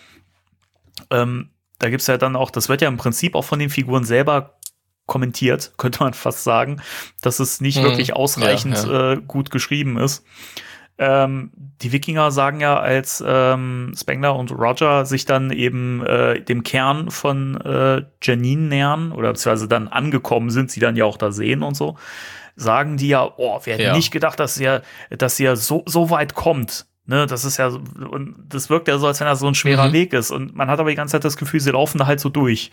ähm, da gibt's ja dann auch, das wird ja im Prinzip auch von den Figuren selber kommentiert, könnte man fast sagen, dass es nicht hm, wirklich ausreichend ja, ja. Äh, gut geschrieben ist. Ähm, die Wikinger sagen ja, als ähm, Spengler und Roger sich dann eben äh, dem Kern von äh, Janine nähern oder beziehungsweise dann angekommen sind, sie dann ja auch da sehen und so, sagen die ja, oh, wir hätten ja. nicht gedacht, dass ihr, dass ihr so, so weit kommt. Ne, das ist ja, und das wirkt ja so, als wenn das so ein schwerer mhm. Weg ist. Und man hat aber die ganze Zeit das Gefühl, sie laufen da halt so durch.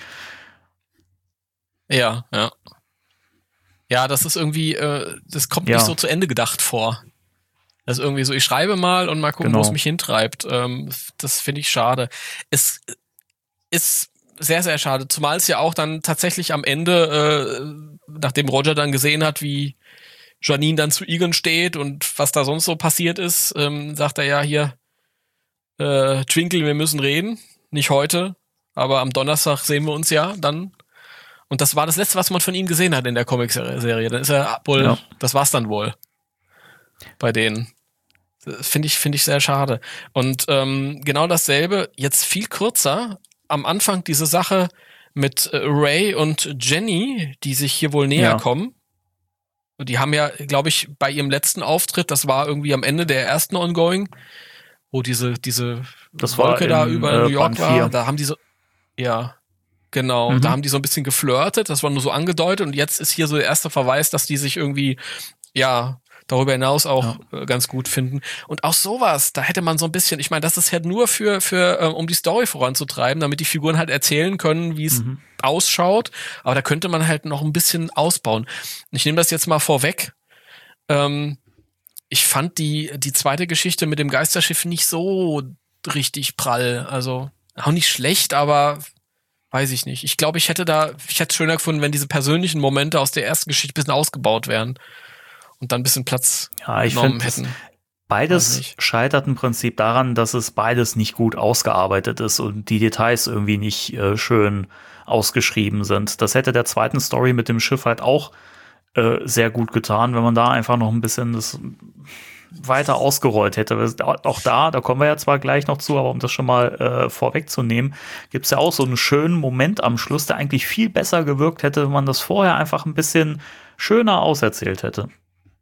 Ja, ja. Ja, das ist irgendwie, äh, das kommt ja. nicht so zu Ende gedacht vor. Das ist irgendwie so, ich schreibe mal und mal gucken, genau. wo es mich hintreibt. Ähm, das finde ich schade. Es ist sehr, sehr schade. Zumal es ja auch dann tatsächlich am Ende, äh, nachdem Roger dann gesehen hat, wie Janine dann zu Egan steht und was da sonst so passiert ist, ähm, sagt er ja hier, äh, Twinkle, wir müssen reden. Nicht heute, aber am Donnerstag sehen wir uns ja dann. Und das war das Letzte, was man von ihm gesehen hat in der Comic-Serie. Dann ist er wohl, ja. das war's dann wohl bei denen. Finde ich, finde ich sehr schade. Und ähm, genau dasselbe, jetzt viel kürzer, am Anfang diese Sache mit äh, Ray und Jenny, die sich hier wohl näher ja. kommen. Die haben ja, glaube ich, bei ihrem letzten Auftritt, das war irgendwie am Ende der ersten Ongoing, wo diese, diese das Wolke in, da über äh, New York Band war, vier. Da haben die so, ja, genau, mhm. da haben die so ein bisschen geflirtet, das war nur so angedeutet und jetzt ist hier so der erste Verweis, dass die sich irgendwie, ja, darüber hinaus auch ja. ganz gut finden. Und auch sowas, da hätte man so ein bisschen, ich meine, das ist ja nur für, für um die Story voranzutreiben, damit die Figuren halt erzählen können, wie es mhm. ausschaut. Aber da könnte man halt noch ein bisschen ausbauen. Ich nehme das jetzt mal vorweg. Ähm, ich fand die, die zweite Geschichte mit dem Geisterschiff nicht so richtig prall. Also auch nicht schlecht, aber weiß ich nicht. Ich glaube, ich hätte da, ich hätte es schöner gefunden, wenn diese persönlichen Momente aus der ersten Geschichte ein bisschen ausgebaut wären. und dann ein bisschen Platz ja, ich genommen find, hätten. Beides scheitert im Prinzip daran, dass es beides nicht gut ausgearbeitet ist und die Details irgendwie nicht äh, schön ausgeschrieben sind. Das hätte der zweiten Story mit dem Schiff halt auch äh, sehr gut getan, wenn man da einfach noch ein bisschen das weiter ausgerollt hätte. Auch da, da kommen wir ja zwar gleich noch zu, aber um das schon mal äh, vorwegzunehmen, gibt es ja auch so einen schönen Moment am Schluss, der eigentlich viel besser gewirkt hätte, wenn man das vorher einfach ein bisschen schöner auserzählt hätte.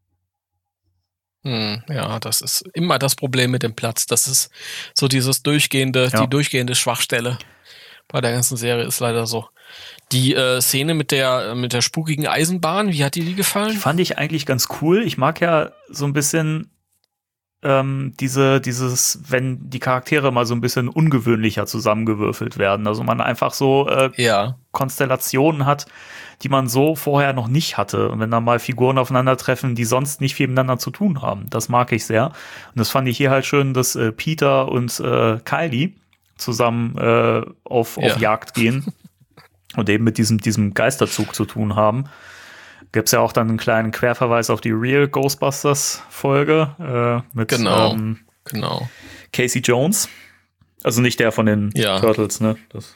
Hm, ja, das ist immer das Problem mit dem Platz. Das ist so dieses durchgehende, ja. die durchgehende Schwachstelle bei der ganzen Serie ist leider so. Die äh, Szene mit der mit der spukigen Eisenbahn, wie hat dir die gefallen? Die fand ich eigentlich ganz cool. Ich mag ja so ein bisschen ähm, diese dieses, wenn die Charaktere mal so ein bisschen ungewöhnlicher zusammengewürfelt werden. Also man einfach so äh, ja. Konstellationen hat, die man so vorher noch nicht hatte. Und wenn da mal Figuren aufeinandertreffen, die sonst nicht viel miteinander zu tun haben. Das mag ich sehr. Und das fand ich hier halt schön, dass äh, Peter und äh, Kylie zusammen äh, auf, auf ja. Jagd gehen und eben mit diesem, diesem Geisterzug zu tun haben. Gibt's ja auch dann einen kleinen Querverweis auf die Real Ghostbusters Folge äh, mit genau, ähm, genau. Casey Jones. Also nicht der von den ja. Turtles, ne? Das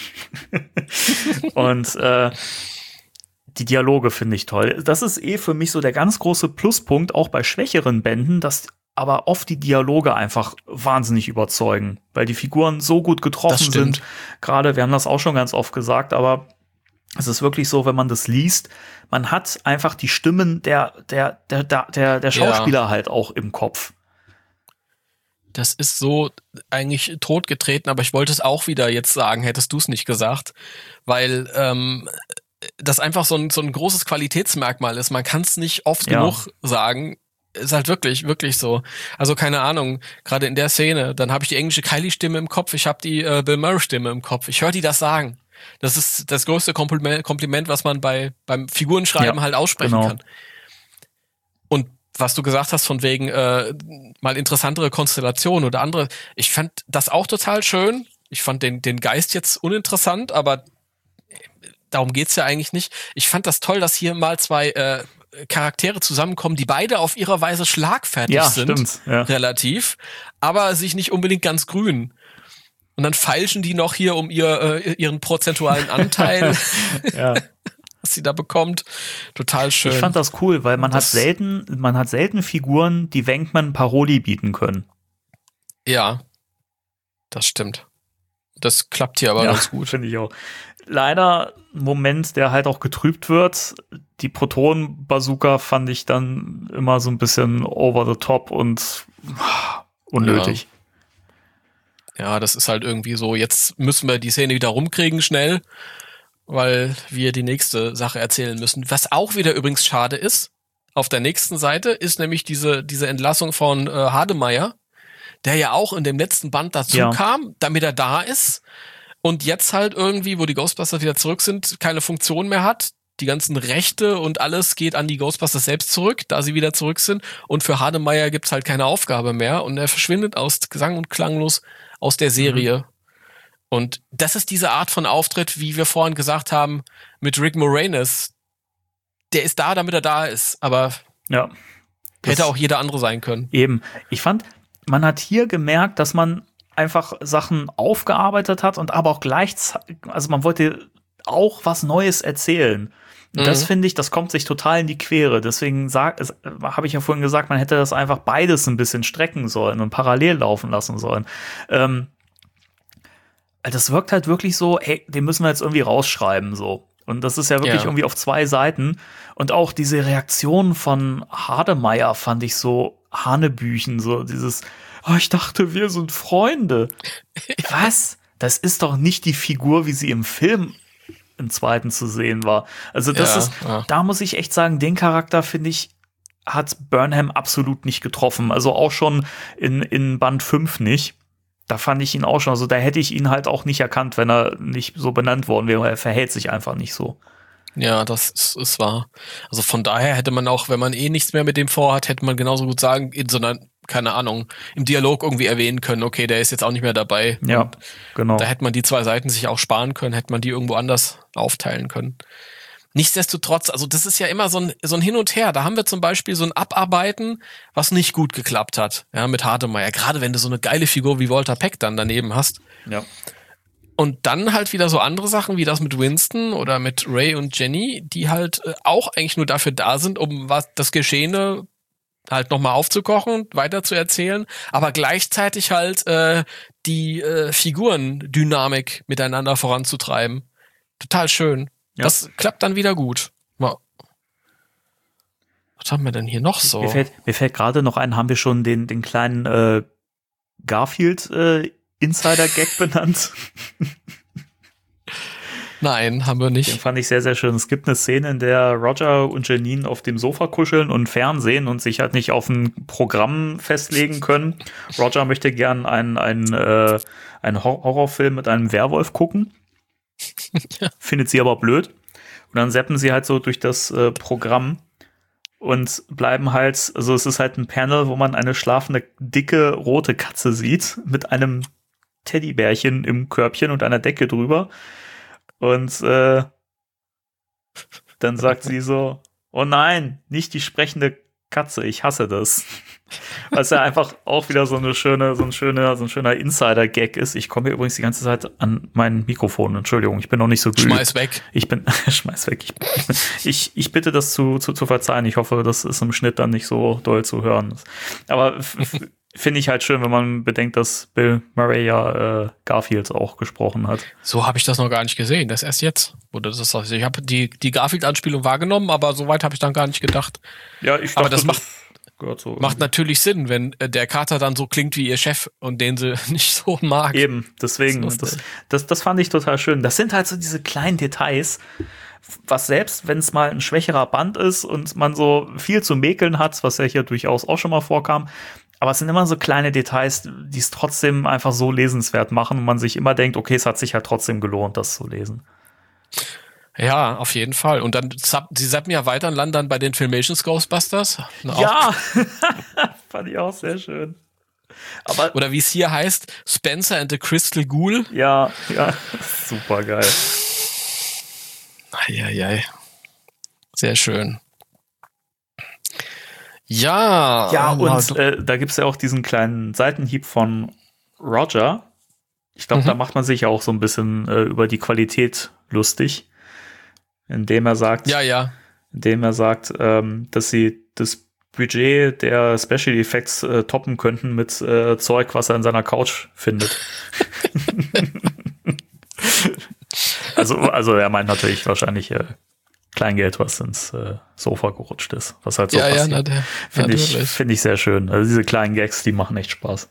und äh, die Dialoge finde ich toll. Das ist eh für mich so der ganz große Pluspunkt, auch bei schwächeren Bänden, dass aber oft die Dialoge einfach wahnsinnig überzeugen, weil die Figuren so gut getroffen sind. Gerade, wir haben das auch schon ganz oft gesagt, aber es ist wirklich so, wenn man das liest, man hat einfach die Stimmen der, der, der, der, der Schauspieler ja. halt auch im Kopf. Das ist so eigentlich totgetreten, aber ich wollte es auch wieder jetzt sagen, hättest du es nicht gesagt, weil ähm, das einfach so ein, so ein großes Qualitätsmerkmal ist. Man kann es nicht oft ja. genug sagen. Ist halt wirklich, wirklich so. Also keine Ahnung, gerade in der Szene, dann habe ich die englische Kylie-Stimme im Kopf, ich habe die äh, Bill Murray-Stimme im Kopf. Ich höre die das sagen. Das ist das größte Kompliment, Kompliment was man bei beim Figurenschreiben ja, halt aussprechen genau. kann. Und was du gesagt hast von wegen äh, mal interessantere Konstellationen oder andere, ich fand das auch total schön. Ich fand den den Geist jetzt uninteressant, aber darum geht's ja eigentlich nicht. Ich fand das toll, dass hier mal zwei äh, Charaktere zusammenkommen, die beide auf ihrer Weise schlagfertig ja, sind, stimmt, ja. relativ, aber sich nicht unbedingt ganz grün. Und dann feilschen die noch hier um ihr äh, ihren prozentualen Anteil, ja. was sie da bekommt. Total schön. Ich fand das cool, weil man das hat selten, man hat selten Figuren, die Venkman Paroli bieten können. Ja, das stimmt. Das klappt hier aber ja, ganz gut. Finde ich auch. Leider ein Moment, der halt auch getrübt wird. Die Proton-Bazooka fand ich dann immer so ein bisschen over the top und unnötig. Ja. ja, das ist halt irgendwie so, jetzt müssen wir die Szene wieder rumkriegen schnell, weil wir die nächste Sache erzählen müssen. Was auch wieder übrigens schade ist, auf der nächsten Seite ist nämlich diese, diese Entlassung von äh, Hademeyer, der ja auch in dem letzten Band dazu ja. kam, damit er da ist. Und jetzt halt irgendwie, wo die Ghostbusters wieder zurück sind, keine Funktion mehr hat. Die ganzen Rechte und alles geht an die Ghostbusters selbst zurück, da sie wieder zurück sind. Und für Hademeyer gibt's halt keine Aufgabe mehr. Und er verschwindet aus Gesang und klanglos aus der Serie. Mhm. Und das ist diese Art von Auftritt, wie wir vorhin gesagt haben, mit Rick Moranis. Der ist da, damit er da ist. Aber ja, hätte auch jeder andere sein können. Eben. Ich fand, man hat hier gemerkt, dass man einfach Sachen aufgearbeitet hat und aber auch gleichzeitig, also man wollte auch was Neues erzählen. Und das mhm. finde ich, das kommt sich total in die Quere. Deswegen habe ich ja vorhin gesagt, man hätte das einfach beides ein bisschen strecken sollen und parallel laufen lassen sollen. Ähm, das wirkt halt wirklich so, hey, den müssen wir jetzt irgendwie rausschreiben, so. Und das ist ja wirklich ja. irgendwie auf zwei Seiten. Und auch diese Reaktion von Hademeyer fand ich so hanebüchen, so dieses, oh, ich dachte, wir sind Freunde. Was? Das ist doch nicht die Figur, wie sie im Film im zweiten zu sehen war. Also das ja, ist, ja. da muss ich echt sagen, den Charakter, finde ich, hat Burnham absolut nicht getroffen. Also auch schon in, in Band fünf nicht. Da fand ich ihn auch schon, also da hätte ich ihn halt auch nicht erkannt, wenn er nicht so benannt worden wäre. Er verhält sich einfach nicht so. Ja, das ist, ist wahr. Also von daher hätte man auch, wenn man eh nichts mehr mit dem vorhat, hätte man genauso gut sagen, in so einer, keine Ahnung, im Dialog irgendwie erwähnen können, okay, der ist jetzt auch nicht mehr dabei. Ja, und genau. Da hätte man die zwei Seiten sich auch sparen können, hätte man die irgendwo anders aufteilen können. nichtsdestotrotz, also das ist ja immer so ein, so ein Hin und Her. Da haben wir zum Beispiel so ein Abarbeiten, was nicht gut geklappt hat, ja, mit Hademeyer. Gerade wenn du so eine geile Figur wie Walter Peck dann daneben hast. Ja. Und dann halt wieder so andere Sachen wie das mit Winston oder mit Ray und Jenny, die halt äh, auch eigentlich nur dafür da sind, um was das Geschehene halt nochmal aufzukochen, weiter zu erzählen, aber gleichzeitig halt äh, die äh, Figurendynamik miteinander voranzutreiben. Total schön. Ja. Das klappt dann wieder gut. Ja. Was haben wir denn hier noch so? Mir fällt, mir fällt gerade noch ein, haben wir schon den, den kleinen äh, Garfield äh, Insider-Gag benannt? Nein, haben wir nicht. Den fand ich sehr, sehr schön. Es gibt eine Szene, in der Roger und Janine auf dem Sofa kuscheln und Fernsehen und sich halt nicht auf ein Programm festlegen können. Roger möchte gern einen, einen, äh, einen Horrorfilm mit einem Werwolf gucken. Ja. Findet sie aber blöd. Und dann zappen sie halt so durch das äh, Programm und bleiben halt, also es ist halt ein Panel, wo man eine schlafende, dicke, rote Katze sieht mit einem Teddybärchen im Körbchen und einer Decke drüber. Und äh, dann sagt sie so, oh nein, nicht die sprechende Katze, ich hasse das. Was ja einfach auch wieder so eine schöne, so ein schöner, so ein schöner Insider-Gag ist. Ich komme hier übrigens die ganze Zeit an mein Mikrofon. Entschuldigung, ich bin noch nicht so geübt. Schmeiß weg. Ich bin, schmeiß weg. Ich, ich, ich bitte das zu, zu, zu verzeihen. Ich hoffe, das ist im Schnitt dann nicht so doll zu hören. Aber finde ich halt schön, wenn man bedenkt, dass Bill Murray ja äh, Garfield auch gesprochen hat. So habe ich das noch gar nicht gesehen. Das erst jetzt. Oder das ist, ich habe die, die Garfield-Anspielung wahrgenommen, aber so weit habe ich dann gar nicht gedacht. Ja, ich dachte, aber das macht So Macht natürlich Sinn, wenn äh, der Kater dann so klingt wie ihr Chef und den sie nicht so mag. Eben, deswegen, das, das, das, das fand ich total schön. Das sind halt so diese kleinen Details, was selbst, wenn es mal ein schwächerer Band ist und man so viel zu mäkeln hat, was ja hier durchaus auch schon mal vorkam, aber es sind immer so kleine Details, die es trotzdem einfach so lesenswert machen und man sich immer denkt, okay, es hat sich halt trotzdem gelohnt, das zu lesen. Ja, auf jeden Fall. Und dann, sie zappen ja weiter und landen dann bei den Filmations Ghostbusters. Ja, fand ich auch sehr schön. Aber oder wie es hier heißt, Spencer and the Crystal Ghoul. Ja, ja, super geil. Eieiei. Sehr schön. Ja. Ja, und äh, da gibt's ja auch diesen kleinen Seitenhieb von Roger. Ich glaube, mhm. da macht man sich ja auch so ein bisschen äh, über die Qualität lustig. Indem er sagt, ja, ja. indem er sagt, ähm, dass sie das Budget der Special Effects äh, toppen könnten mit äh, Zeug, was er in seiner Couch findet. also, also er meint natürlich wahrscheinlich äh, Kleingeld, was ins äh, Sofa gerutscht ist, was halt so ja, passiert. Ja, finde ich, find ich sehr schön. Also diese kleinen Gags, die machen echt Spaß.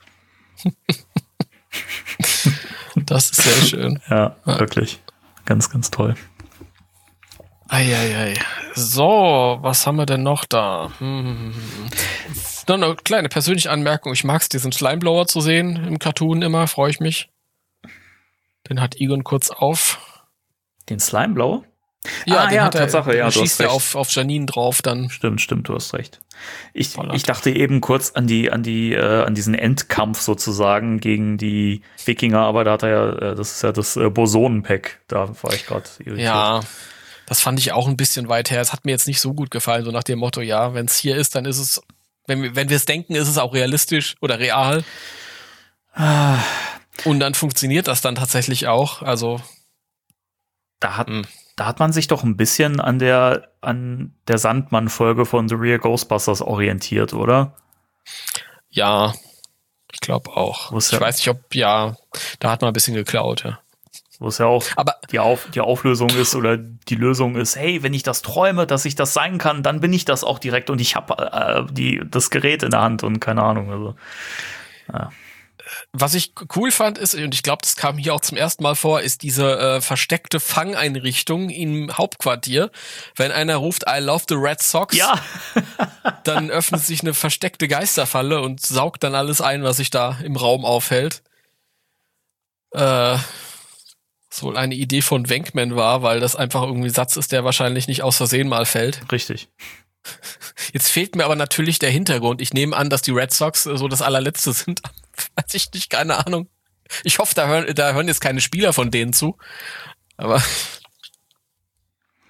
Das ist sehr schön. Ja, ja, wirklich. Ganz, ganz toll. Eieiei. So, was haben wir denn noch da? Hm. Noch eine kleine persönliche Anmerkung. Ich mag es, diesen Slimeblower zu sehen im Cartoon immer. Freue ich mich. Den hat Egon kurz auf. Den Slimeblower? Ja, ah, den ja, hat er, Tatsache. Ja, schießt er auf, auf Janine drauf dann. Stimmt, stimmt, du hast recht. Ich, ich dachte eben kurz an die, an die, äh, an diesen Endkampf sozusagen gegen die Wikinger, aber da hat er ja, äh, das ist ja das äh, Bosonen-Pack. Da war ich gerade irritiert. Ja. Das fand ich auch ein bisschen weit her. Es hat mir jetzt nicht so gut gefallen, so nach dem Motto, ja, wenn es hier ist, dann ist es, wenn wir, wenn wir es denken, ist es auch realistisch oder real. Ah. Und dann funktioniert das dann tatsächlich auch. Also da hat, da hat man sich doch ein bisschen an der, an der Sandmann-Folge von The Real Ghostbusters orientiert, oder? Ja, ich glaube auch. Ich ja weiß nicht, ob, ja, da hat man ein bisschen geklaut, ja. Wo es ja auch aber die, Auf, die Auflösung ist oder die Lösung ist, hey, wenn ich das träume, dass ich das sein kann, dann bin ich das auch direkt und ich habe äh, die das Gerät in der Hand und keine Ahnung. Also, ja. Was ich cool fand ist, und ich glaube, das kam hier auch zum ersten Mal vor, ist diese äh, versteckte Fangeinrichtung im Hauptquartier. Wenn einer ruft, I love the Red Sox, ja. dann öffnet sich eine versteckte Geisterfalle und saugt dann alles ein, was sich da im Raum aufhält. Äh... Was wohl eine Idee von Venkman war, weil das einfach irgendwie ein Satz ist, der wahrscheinlich nicht aus Versehen mal fällt. Richtig. Jetzt fehlt mir aber natürlich der Hintergrund. Ich nehme an, dass die Red Sox so das allerletzte sind. Weiß ich nicht, keine Ahnung. Ich hoffe, da hören, da hören jetzt keine Spieler von denen zu. Aber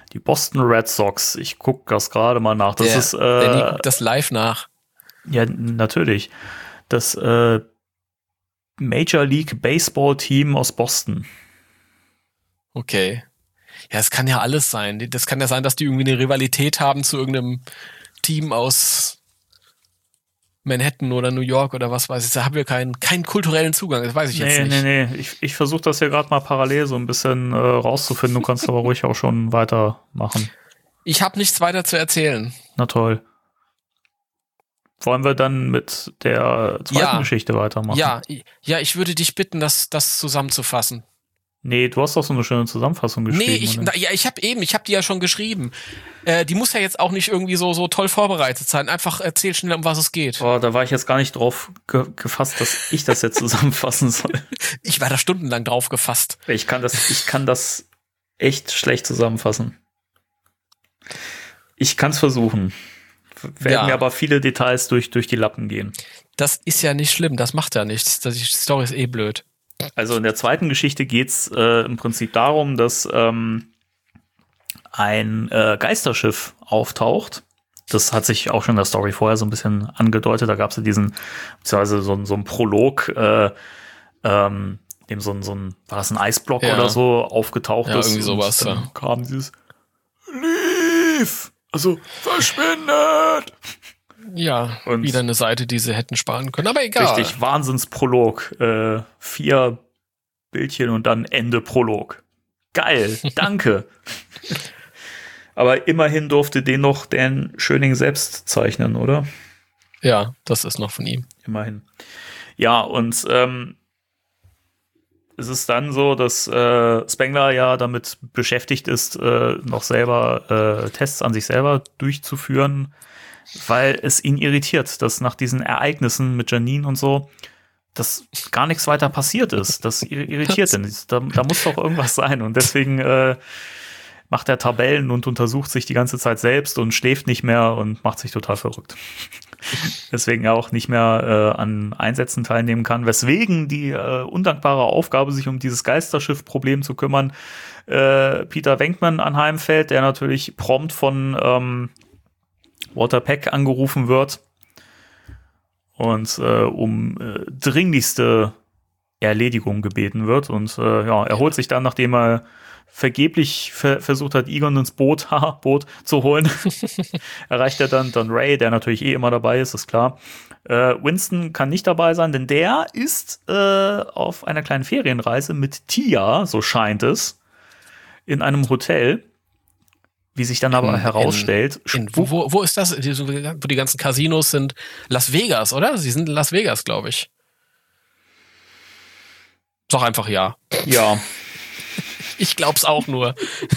Die Boston Red Sox. Ich gucke das gerade mal nach. Das der, ist äh, der guckt das live nach. Ja, natürlich. Das äh, Major League Baseball Team aus Boston. Okay. Ja, es kann ja alles sein. Das kann ja sein, dass die irgendwie eine Rivalität haben zu irgendeinem Team aus Manhattan oder New York oder was weiß ich. Da haben wir keinen, keinen kulturellen Zugang. Das weiß ich jetzt nee, nicht. Nee, nee, Ich, ich versuche das hier gerade mal parallel so ein bisschen äh, rauszufinden. Du kannst aber ruhig auch schon weitermachen. Ich habe nichts weiter zu erzählen. Na toll. Wollen wir dann mit der zweiten ja. Geschichte weitermachen? Ja, ja, ich würde dich bitten, das, das zusammenzufassen. Nee, du hast doch so eine schöne Zusammenfassung geschrieben. Nee, ich, na, ja, ich habe eben, ich habe die ja schon geschrieben. Äh, die muss ja jetzt auch nicht irgendwie so, so toll vorbereitet sein. Einfach erzähl schnell, um was es geht. Oh, da war ich jetzt gar nicht drauf ge- gefasst, dass ich das jetzt zusammenfassen soll. Ich war da stundenlang drauf gefasst. Ich kann das, ich kann das echt schlecht zusammenfassen. Ich kann es versuchen. Werden Ja. mir aber viele Details durch, durch die Lappen gehen. Das ist ja nicht schlimm, das macht ja nichts. Die Story ist eh blöd. Also in der zweiten Geschichte geht's äh, im Prinzip darum, dass ähm, ein äh, Geisterschiff auftaucht. Das hat sich auch schon in der Story vorher so ein bisschen angedeutet. Da gab's ja diesen, beziehungsweise so, so einen Prolog, äh, ähm, dem so ein, so ein, war das ein Eisblock Ja. oder so, aufgetaucht Ja, ist. irgendwie sowas, Und dann ja. kam dieses Leave! Also verschwindet! Ja, Und- wieder eine Seite, die sie hätten sparen können. Aber egal. Richtig, Wahnsinnsprolog. Äh, vier Bildchen und dann Ende Prolog. Geil, danke. Aber immerhin durfte den noch Dan Schöning selbst zeichnen, oder? Ja, das ist noch von ihm. Immerhin. Ja, und ähm, es ist dann so, dass äh, Spengler ja damit beschäftigt ist, äh, noch selber äh, Tests an sich selber durchzuführen, weil es ihn irritiert, dass nach diesen Ereignissen mit Janine und so, dass gar nichts weiter passiert ist. Das irritiert ihn. Da, da muss doch irgendwas sein. Und deswegen äh, macht er Tabellen und untersucht sich die ganze Zeit selbst und schläft nicht mehr und macht sich total verrückt. Deswegen er auch nicht mehr äh, an Einsätzen teilnehmen kann, weswegen die äh, undankbare Aufgabe, sich um dieses Geisterschiff-Problem zu kümmern, äh, Peter Venkman anheimfällt, der natürlich prompt von ähm, Walter Peck angerufen wird und äh, um äh, dringlichste Erledigung gebeten wird. Und äh, ja, er holt sich dann, nachdem er vergeblich ver- versucht hat, Egon ins Boot, haha, Boot zu holen, erreicht er dann Don Ray, der natürlich eh immer dabei ist, ist klar. Äh, Winston kann nicht dabei sein, denn der ist äh, auf einer kleinen Ferienreise mit Tia, so scheint es, in einem Hotel. Wie sich dann aber In- herausstellt, In, wo, wo, wo ist das? Die- Wo die ganzen Casinos sind? Las Vegas, oder? Sie sind in Las Vegas, glaube ich. Sag einfach ja. ja. Ich glaub's auch nur.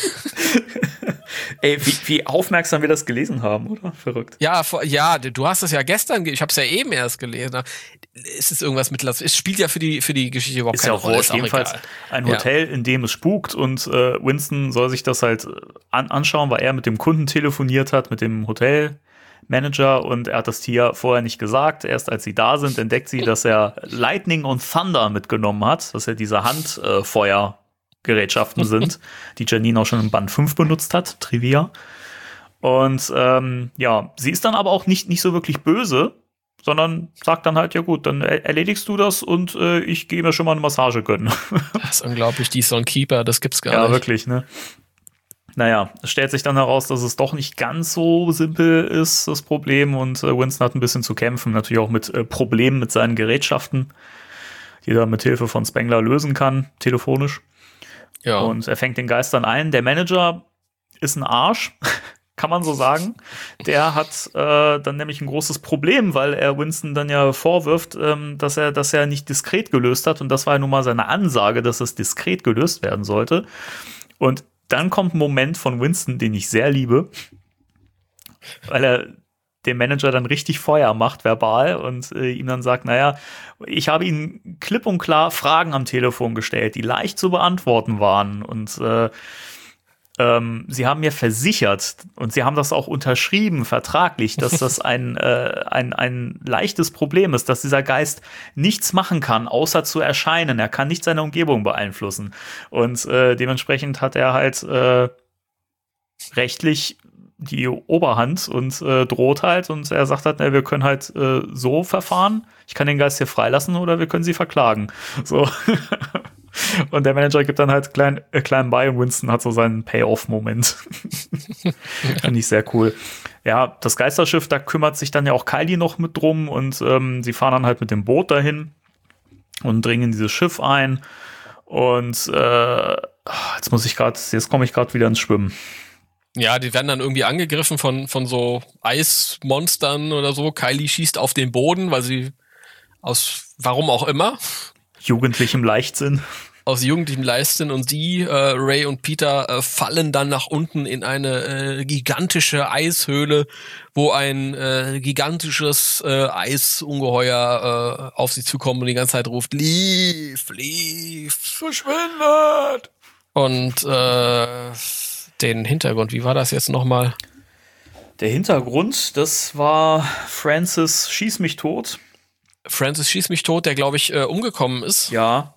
Ey, wie, wie aufmerksam wir das gelesen haben, oder? Verrückt. Ja, vor, ja, du hast es ja gestern, ge- ich habe es ja eben erst gelesen. Es ist irgendwas mit Las Es spielt ja für die, für die Geschichte überhaupt Ist keine ja auch Rolle. wurscht. Jedenfalls egal. ein Ja. Hotel, in dem es spukt und äh, Winston soll sich das halt an anschauen, weil er mit dem Kunden telefoniert hat, mit dem Hotelmanager, und er hat das Tier vorher nicht gesagt. Erst als sie da sind, entdeckt sie, dass er Lightning und Thunder mitgenommen hat, dass er diese Handfeuer Gerätschaften sind, die Janine auch schon in Band fünf benutzt hat, Trivia. Und ähm, ja, sie ist dann aber auch nicht, nicht so wirklich böse, sondern sagt dann halt, ja gut, dann er- erledigst du das und äh, ich gehe mir schon mal eine Massage gönnen. Das ist unglaublich, die ist so ein Keeper, das gibt's gar Ja, nicht. wirklich, ne? Naja, es stellt sich dann heraus, dass es doch nicht ganz so simpel ist, das Problem, und äh, Winston hat ein bisschen zu kämpfen, natürlich auch mit äh, Problemen mit seinen Gerätschaften, die er mit Hilfe von Spengler lösen kann, telefonisch. Ja. Und er fängt den Geist dann ein. Der Manager ist ein Arsch, kann man so sagen. Der hat äh, dann nämlich ein großes Problem, weil er Winston dann ja vorwirft, ähm, dass er dass er nicht diskret gelöst hat. Und das war ja nun mal seine Ansage, dass es diskret gelöst werden sollte. Und dann kommt ein Moment von Winston, den ich sehr liebe, weil er dem Manager dann richtig Feuer macht, verbal, und äh, ihm dann sagt, naja, ich habe Ihnen klipp und klar Fragen am Telefon gestellt, die leicht zu beantworten waren, und äh, ähm, Sie haben mir versichert, und Sie haben das auch unterschrieben, vertraglich, dass das ein, äh, ein, ein leichtes Problem ist, dass dieser Geist nichts machen kann, außer zu erscheinen. Er kann nicht seine Umgebung beeinflussen. Und äh, dementsprechend hat er halt äh, rechtlich die Oberhand und äh, droht halt. Und er sagt halt, na, wir können halt äh, so verfahren. Ich kann den Geist hier freilassen oder wir können sie verklagen. So. Und der Manager gibt dann halt klein, äh, klein bei und Winston hat so seinen Payoff-Moment. Finde ich sehr cool. Ja, das Geisterschiff, da kümmert sich dann ja auch Kylie noch mit drum und ähm, sie fahren dann halt mit dem Boot dahin und dringen in dieses Schiff ein. Und äh, jetzt muss ich gerade, jetzt komme ich gerade wieder ins Schwimmen. Ja, die werden dann irgendwie angegriffen von, von so Eismonstern oder so. Kylie schießt auf den Boden, weil sie aus, warum auch immer, jugendlichem Leichtsinn. Aus jugendlichem Leichtsinn und sie, äh, Ray und Peter, äh, fallen dann nach unten in eine äh, gigantische Eishöhle, wo ein äh, gigantisches äh, Eisungeheuer äh, auf sie zukommt und die ganze Zeit ruft, Leave, leave, verschwindet! Und äh, den Hintergrund, wie war das jetzt nochmal? Der Hintergrund, das war Francis Schieß mich tot. Francis Schieß mich tot, der, glaube ich, äh, umgekommen ist. Ja.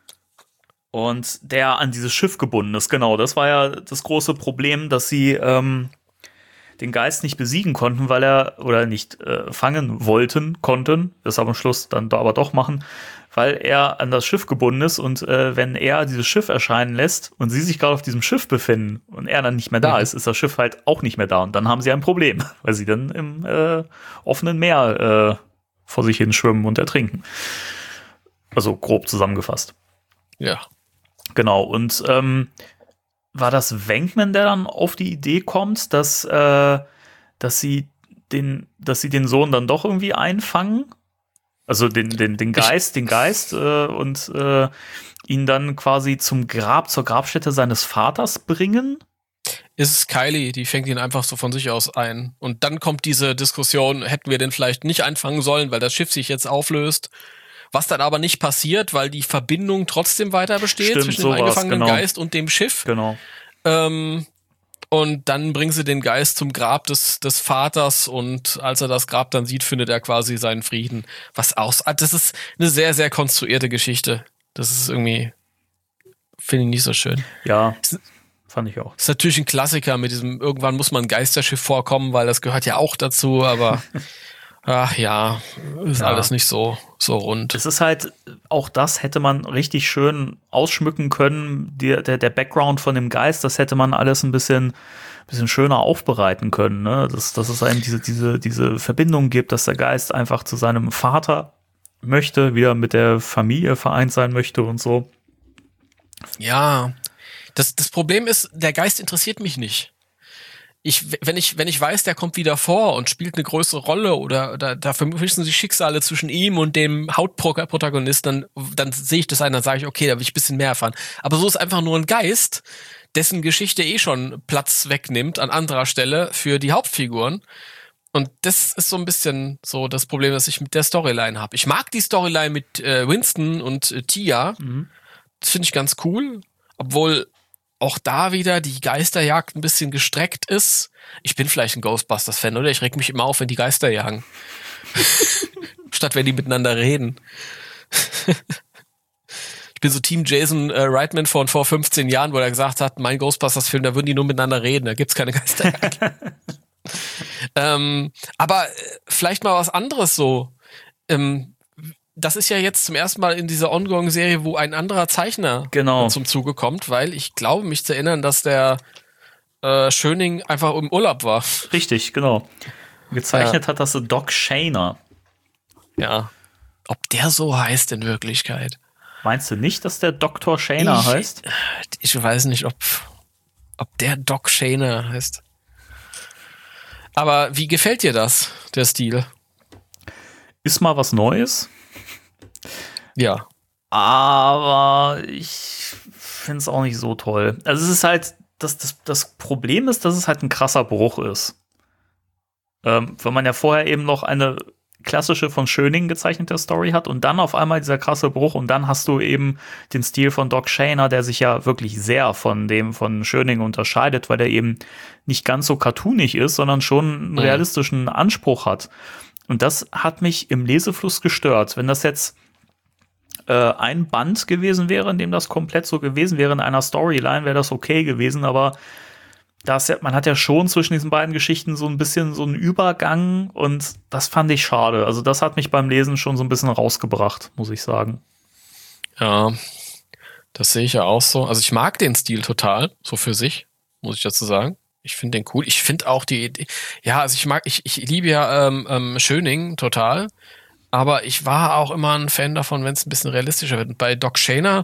Und der an dieses Schiff gebunden ist, genau. Das war ja das große Problem, dass sie ähm, den Geist nicht besiegen konnten, weil er, oder nicht äh, fangen wollten, konnten, das am Schluss dann aber doch machen, weil er an das Schiff gebunden ist und äh, wenn er dieses Schiff erscheinen lässt und sie sich gerade auf diesem Schiff befinden und er dann nicht mehr da mhm. ist, ist das Schiff halt auch nicht mehr da und dann haben sie ein Problem, weil sie dann im äh, offenen Meer äh, vor sich hin schwimmen und ertrinken. Also grob zusammengefasst. Ja. Genau, und ähm, war das Venkman, der dann auf die Idee kommt, dass, äh, dass, sie den, dass sie den Sohn dann doch irgendwie einfangen? Also den, den, den Geist, ich den Geist äh, und äh, ihn dann quasi zum Grab, zur Grabstätte seines Vaters bringen? Ist es Kylie, die fängt ihn einfach so von sich aus ein. Und dann kommt diese Diskussion, hätten wir den vielleicht nicht einfangen sollen, weil das Schiff sich jetzt auflöst. Was dann aber nicht passiert, weil die Verbindung trotzdem weiter besteht Stimmt, zwischen sowas, dem eingefangenen genau. Geist und dem Schiff. Genau. Ähm, und dann bringen sie den Geist zum Grab des, des Vaters und als er das Grab dann sieht, findet er quasi seinen Frieden. Was aus, das ist eine sehr, sehr konstruierte Geschichte. Das ist irgendwie, finde ich nicht so schön. Ja, fand ich auch. Ist natürlich ein Klassiker mit diesem, irgendwann muss man ein Geisterschiff vorkommen, weil das gehört ja auch dazu, aber ach ja, ist ja alles nicht so, so rund. Es ist halt, auch das hätte man richtig schön ausschmücken können. Der, der, der Background von dem Geist, das hätte man alles ein bisschen, bisschen schöner aufbereiten können. Ne? Dass, dass es einem diese, diese, diese Verbindung gibt, dass der Geist einfach zu seinem Vater möchte, wieder mit der Familie vereint sein möchte und so. Ja, das, das Problem ist, der Geist interessiert mich nicht. Ich, wenn ich, wenn ich weiß, der kommt wieder vor und spielt eine größere Rolle oder, oder da vermischen sich Schicksale zwischen ihm und dem Hauptprotagonist, dann, dann sehe ich das ein, dann sage ich, okay, da will ich ein bisschen mehr erfahren. Aber so ist einfach nur ein Geist, dessen Geschichte eh schon Platz wegnimmt an anderer Stelle für die Hauptfiguren. Und das ist so ein bisschen so das Problem, das ich mit der Storyline habe. Ich mag die Storyline mit äh, Winston und äh, Tia. Mhm. Das finde ich ganz cool, obwohl auch da wieder die Geisterjagd ein bisschen gestreckt ist. Ich bin vielleicht ein Ghostbusters-Fan, oder? Ich reg mich immer auf, wenn die Geister jagen. Statt wenn die miteinander reden. Ich bin so Team Jason äh, Reitman von vor fünfzehn Jahren, wo er gesagt hat, mein Ghostbusters-Film, da würden die nur miteinander reden, da gibt's keine Geisterjagd. ähm, aber äh, vielleicht mal was anderes so. Ähm, Das ist ja jetzt zum ersten Mal in dieser Ongoing-Serie, wo ein anderer Zeichner genau. zum Zuge kommt, weil ich glaube, mich zu erinnern, dass der äh, Schöning einfach im Urlaub war. Richtig, genau. Gezeichnet ja. hat das so Doc Shaner. Ja. Ob der so heißt in Wirklichkeit? Meinst du nicht, dass der Doktor Shaner ich, heißt? Ich weiß nicht, ob, ob der Doc Shaner heißt. Aber wie gefällt dir das, der Stil? Ist mal was Neues. Ja. Aber ich finde es auch nicht so toll. Also es ist halt, das, das, das Problem ist, dass es halt ein krasser Bruch ist. Ähm, wenn man ja vorher eben noch eine klassische von Schöning gezeichnete Story hat und dann auf einmal dieser krasse Bruch und dann hast du eben den Stil von Doc Shaner, der sich ja wirklich sehr von dem von Schöning unterscheidet, weil der eben nicht ganz so cartoonig ist, sondern schon einen mhm. realistischen Anspruch hat. Und das hat mich im Lesefluss gestört. Wenn das jetzt äh, ein Band gewesen wäre, in dem das komplett so gewesen wäre, in einer Storyline, wäre das okay gewesen, aber das ja, man hat ja schon zwischen diesen beiden Geschichten so ein bisschen so einen Übergang und das fand ich schade. Also das hat mich beim Lesen schon so ein bisschen rausgebracht, muss ich sagen. Ja, das sehe ich ja auch so. Also ich mag den Stil total, so für sich, muss ich dazu sagen. Ich finde den cool. Ich finde auch die Idee, ja, also ich mag, ich, ich liebe ja ähm, ähm, Schöning total, aber ich war auch immer ein Fan davon, wenn es ein bisschen realistischer wird. Und bei Doc Shaner,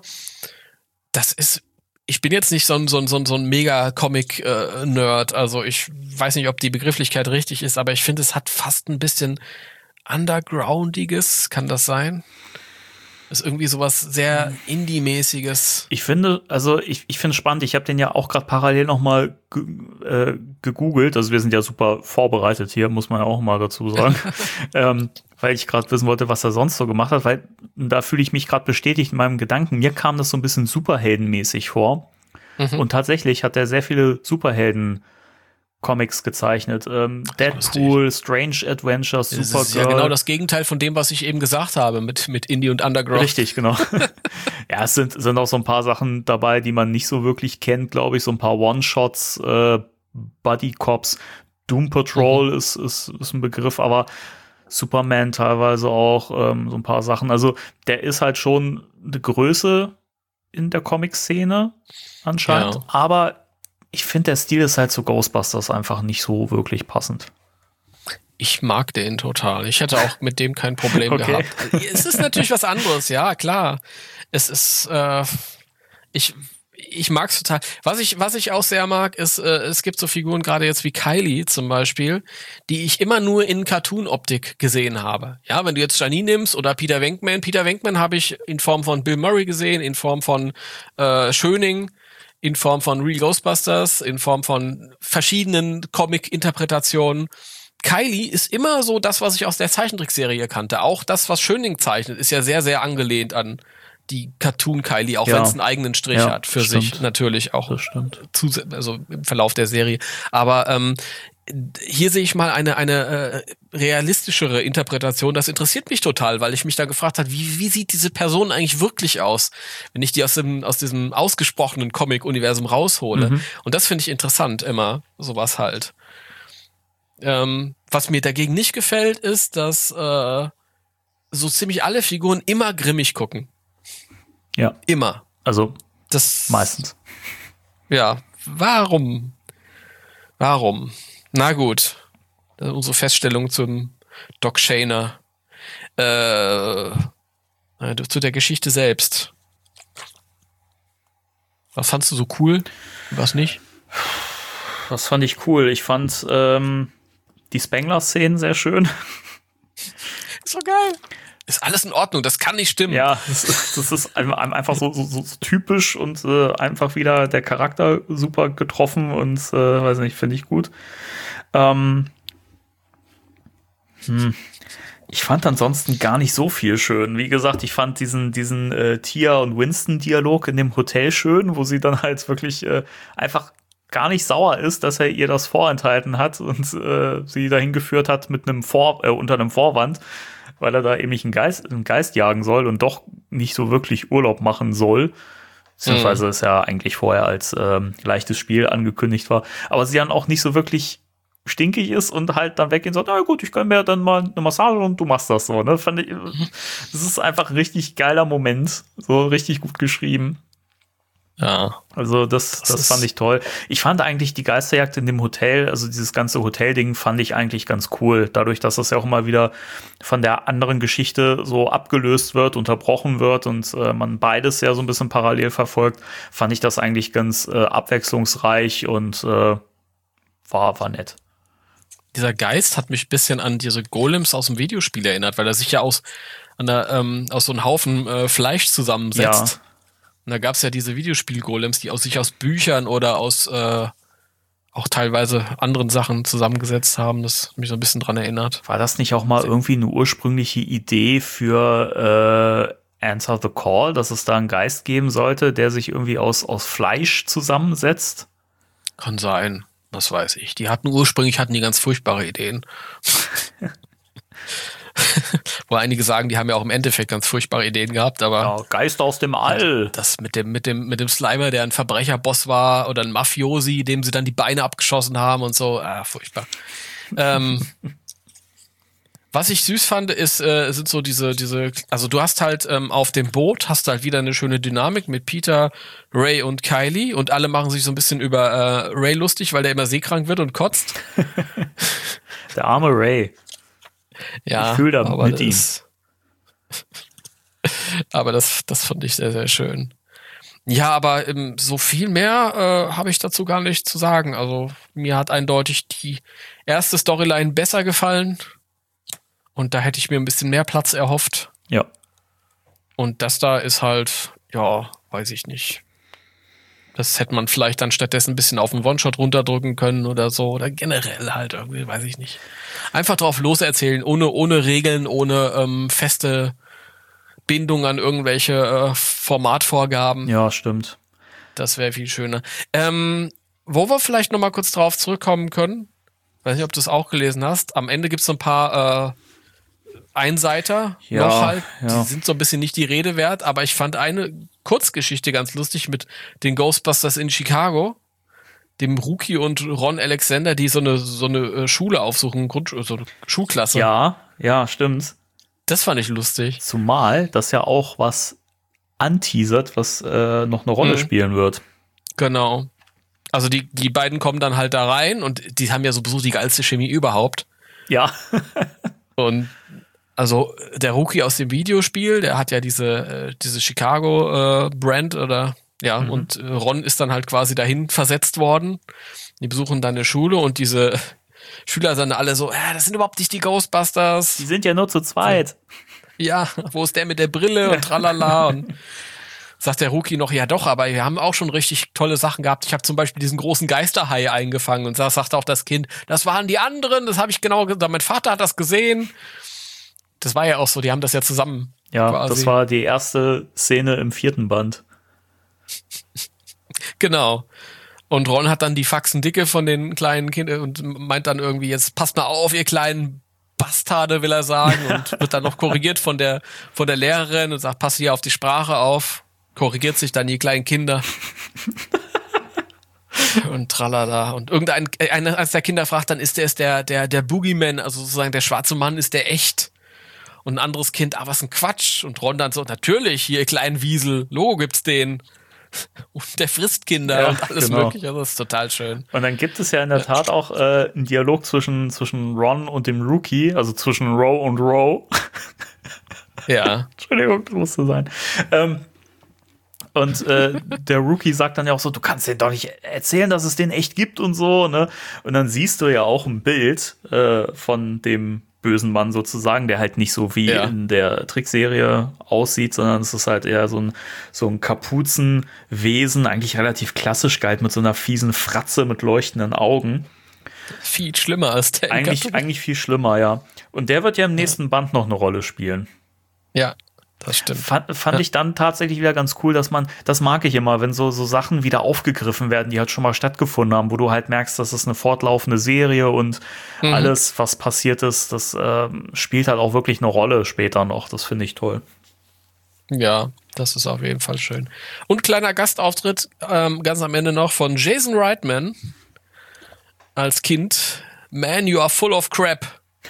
das ist Ich bin jetzt nicht so ein, so ein, so ein, so ein Mega-Comic-Nerd, also ich weiß nicht, ob die Begrifflichkeit richtig ist, aber ich finde, es hat fast ein bisschen Undergroundiges, kann das sein? Ist irgendwie sowas sehr Indie-mäßiges. Ich finde, also ich, ich finde es spannend, ich habe den ja auch gerade parallel nochmal ge äh, gegoogelt, also wir sind ja super vorbereitet hier, muss man ja auch mal dazu sagen, ähm, weil ich gerade wissen wollte, was er sonst so gemacht hat, weil da fühle ich mich gerade bestätigt in meinem Gedanken. Mir kam das so ein bisschen Superheldenmäßig vor. Mhm. Und tatsächlich hat er sehr viele Superhelden-Comics gezeichnet. Ähm, Deadpool, Strange Adventures, Supergirl. Das ist ja genau das Gegenteil von dem, was ich eben gesagt habe mit, mit Indie und Underground. Richtig, genau. Ja, es sind, sind auch so ein paar Sachen dabei, die man nicht so wirklich kennt, glaube ich. So ein paar One-Shots, äh, Buddy Cops, Doom Patrol mhm. ist, ist, ist ein Begriff, aber Superman teilweise auch, ähm, so ein paar Sachen. Also der ist halt schon eine Größe in der Comic-Szene anscheinend. Ja. Aber ich finde, der Stil ist halt zu Ghostbusters einfach nicht so wirklich passend. Ich mag den total. Ich hätte auch mit dem kein Problem okay. gehabt. Es ist natürlich was anderes, ja, klar. Es ist, äh, ich... Ich mag's total. Was ich, was ich auch sehr mag, ist, äh, es gibt so Figuren, gerade jetzt wie Kylie zum Beispiel, die ich immer nur in Cartoon-Optik gesehen habe. Ja, wenn du jetzt Janine nimmst oder Peter Venkman. Peter Venkman habe ich in Form von Bill Murray gesehen, in Form von äh, Schöning, in Form von Real Ghostbusters, in Form von verschiedenen Comic-Interpretationen. Kylie ist immer so das, was ich aus der Zeichentrickserie kannte. Auch das, was Schöning zeichnet, ist ja sehr, sehr angelehnt an die Cartoon-Kylie, auch ja. wenn es einen eigenen Strich ja, hat, für stimmt. sich natürlich auch zu, also im Verlauf der Serie. Aber ähm, hier sehe ich mal eine eine äh, realistischere Interpretation. Das interessiert mich total, weil ich mich da gefragt habe, wie wie sieht diese Person eigentlich wirklich aus, wenn ich die aus dem aus diesem ausgesprochenen Comic-Universum raushole. Mhm. Und das finde ich interessant immer, sowas halt. Ähm, was mir dagegen nicht gefällt, ist, dass äh, so ziemlich alle Figuren immer grimmig gucken. Ja. Immer. Also das meistens. Ja, warum? Warum? Na gut. Das ist unsere Feststellung zum Doc Shaner. Äh, zu der Geschichte selbst. Was fandst du so cool? Was nicht? Was fand ich cool? Ich fand ähm, die Spengler-Szenen sehr schön. So geil. Ist alles in Ordnung, das kann nicht stimmen. Ja, das ist, das ist einfach so, so, so typisch und äh, einfach wieder der Charakter super getroffen und äh, weiß nicht, finde ich gut. Ähm, hm. Ich fand ansonsten gar nicht so viel schön. Wie gesagt, ich fand diesen, diesen äh, Tia und Winston-Dialog in dem Hotel schön, wo sie dann halt wirklich äh, einfach gar nicht sauer ist, dass er ihr das vorenthalten hat und äh, sie dahin geführt hat mit einem Vor äh, unter einem Vorwand, weil er da eben nicht einen Geist, einen Geist jagen soll und doch nicht so wirklich Urlaub machen soll. Beziehungsweise mhm. es ja eigentlich vorher als ähm, leichtes Spiel angekündigt war. Aber sie dann auch nicht so wirklich stinkig ist und halt dann weggehen und sagt, na gut, ich kann mir dann mal eine Massage und du machst das so. Ne? Fand ich, das ist einfach ein richtig geiler Moment. So richtig gut geschrieben. Ja. Also das, das, das fand ich toll. Ich fand eigentlich die Geisterjagd in dem Hotel, also dieses ganze Hotelding fand ich eigentlich ganz cool. Dadurch, dass das ja auch mal wieder von der anderen Geschichte so abgelöst wird, unterbrochen wird und äh, man beides ja so ein bisschen parallel verfolgt, fand ich das eigentlich ganz äh, abwechslungsreich und äh, war, war nett. Dieser Geist hat mich ein bisschen an diese Golems aus dem Videospiel erinnert, weil er sich ja aus, an der, ähm, aus so einem Haufen äh, Fleisch zusammensetzt. Ja. Und da gab es ja diese Videospiel-Golems, die aus sich aus Büchern oder aus äh, auch teilweise anderen Sachen zusammengesetzt haben. Das hat mich so ein bisschen dran erinnert. War das nicht auch mal irgendwie eine ursprüngliche Idee für äh, Answer the Call, dass es da einen Geist geben sollte, der sich irgendwie aus, aus Fleisch zusammensetzt? Kann sein, das weiß ich. Die hatten ursprünglich hatten die ganz furchtbare Ideen. Wo einige sagen, die haben ja auch im Endeffekt ganz furchtbare Ideen gehabt, aber Ja, Geist aus dem All. das mit dem, mit dem, mit dem Slimer, der ein Verbrecherboss war oder ein Mafiosi, dem sie dann die Beine abgeschossen haben und so, ah, furchtbar. ähm, was ich süß fand, ist, äh, sind so diese, diese, also du hast halt ähm, auf dem Boot, hast halt wieder eine schöne Dynamik mit Peter, Ray und Kylie und alle machen sich so ein bisschen über äh, Ray lustig, weil der immer seekrank wird und kotzt. Der arme Ray. Ja, Ich fühl da aber mit ihm. das, aber das, das fand ich sehr, sehr schön. Ja, aber ähm, so viel mehr äh, habe ich dazu gar nicht zu sagen. Also mir hat eindeutig die erste Storyline besser gefallen und da hätte ich mir ein bisschen mehr Platz erhofft. Ja. Und das da ist halt, ja, weiß ich nicht. Das hätte man vielleicht dann stattdessen ein bisschen auf den One-Shot runterdrücken können oder so. Oder generell halt irgendwie, weiß ich nicht. Einfach drauf loserzählen, ohne, ohne Regeln, ohne ähm, feste Bindung an irgendwelche äh, Formatvorgaben. Ja, stimmt. Das wäre viel schöner. Ähm, wo wir vielleicht noch mal kurz drauf zurückkommen können, weiß nicht, ob du es auch gelesen hast, am Ende gibt es so ein paar äh, Einseiter Ja, noch halt. ja. Die sind so ein bisschen nicht die Rede wert, aber ich fand eine Kurzgeschichte ganz lustig mit den Ghostbusters in Chicago, dem Rookie und Ron Alexander, die so eine so eine äh, Schule aufsuchen, Grund, so eine Schulklasse. Ja, ja, stimmt. Das fand ich lustig. Zumal das ja auch was anteasert, was äh, noch eine Rolle Mhm. spielen wird. Genau. Also die, die beiden kommen dann halt da rein und die haben ja sowieso die geilste Chemie überhaupt. Ja. Und also der Rookie aus dem Videospiel, der hat ja diese, äh, diese Chicago-Brand oder ja, Mhm. und äh, Ron ist dann halt quasi dahin versetzt worden. Die besuchen dann eine Schule und diese Schüler sind alle so, äh, das sind überhaupt nicht die Ghostbusters. Die sind ja nur zu zweit. Ja, wo ist der mit der Brille und tralala und sagt der Rookie noch, ja doch, aber wir haben auch schon richtig tolle Sachen gehabt. Ich habe zum Beispiel diesen großen Geisterhai eingefangen und da sagt auch das Kind, das waren die anderen, das habe ich genau gesagt, mein Vater hat das gesehen. Das war ja auch so, die haben das ja zusammen Ja, quasi. das war die erste Szene im vierten Band. Genau. Und Ron hat dann die Faxen dicke von den kleinen Kindern und meint dann irgendwie, jetzt passt mal auf, ihr kleinen Bastarde, will er sagen, und wird dann noch korrigiert von der, von der Lehrerin und sagt, passt hier auf die Sprache auf, korrigiert sich dann die kleinen Kinder. Und tralala. Und irgendein, einer, eines der Kinder fragt dann, ist der, ist der, der, der Boogeyman, also sozusagen der schwarze Mann, ist der echt? Und ein anderes Kind, ah, was ein Quatsch. Und Ron dann so, natürlich, hier, ihr kleinen Wiesel, Logo gibt's den. Und der frisst Kinder Ja, und alles genau. mögliche. Das ist total schön. Und dann gibt es ja in der Tat auch äh, einen Dialog zwischen, zwischen Ron und dem Rookie, also zwischen Row und Row. Ja. Entschuldigung, das musste sein. Ähm, und äh, der Rookie sagt dann ja auch so, du kannst denen doch nicht erzählen, dass es den echt gibt und so, ne? Und dann siehst du ja auch ein Bild äh, von dem bösen Mann sozusagen, der halt nicht so wie Ja. in der Trickserie aussieht, sondern es ist halt eher so ein, so ein Kapuzenwesen, eigentlich relativ klassisch gehalten, mit so einer fiesen Fratze mit leuchtenden Augen. Viel schlimmer als der. in Eigentlich, Cartoon. eigentlich viel schlimmer, ja. Und der wird ja im nächsten Band noch eine Rolle spielen. Ja, das stimmt. Fand, fand Ja. ich dann tatsächlich wieder ganz cool, dass man, das mag ich immer, wenn so, so Sachen wieder aufgegriffen werden, die halt schon mal stattgefunden haben, wo du halt merkst, das ist eine fortlaufende Serie und Mhm. alles, was passiert ist, das ähm, spielt halt auch wirklich eine Rolle später noch. Das finde ich toll. Ja, das ist auf jeden Fall schön. Und kleiner Gastauftritt ähm, ganz am Ende noch von Jason Reitman als Kind. Man, you are full of crap.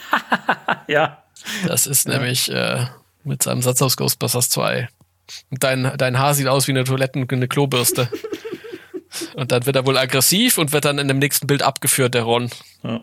Ja. Das ist nämlich äh, mit seinem Satz aus Ghostbusters zwei. Und dein, dein Haar sieht aus wie eine Toiletten, eine Klobürste. Und dann wird er wohl aggressiv und wird dann in dem nächsten Bild abgeführt, der Ron. Ja.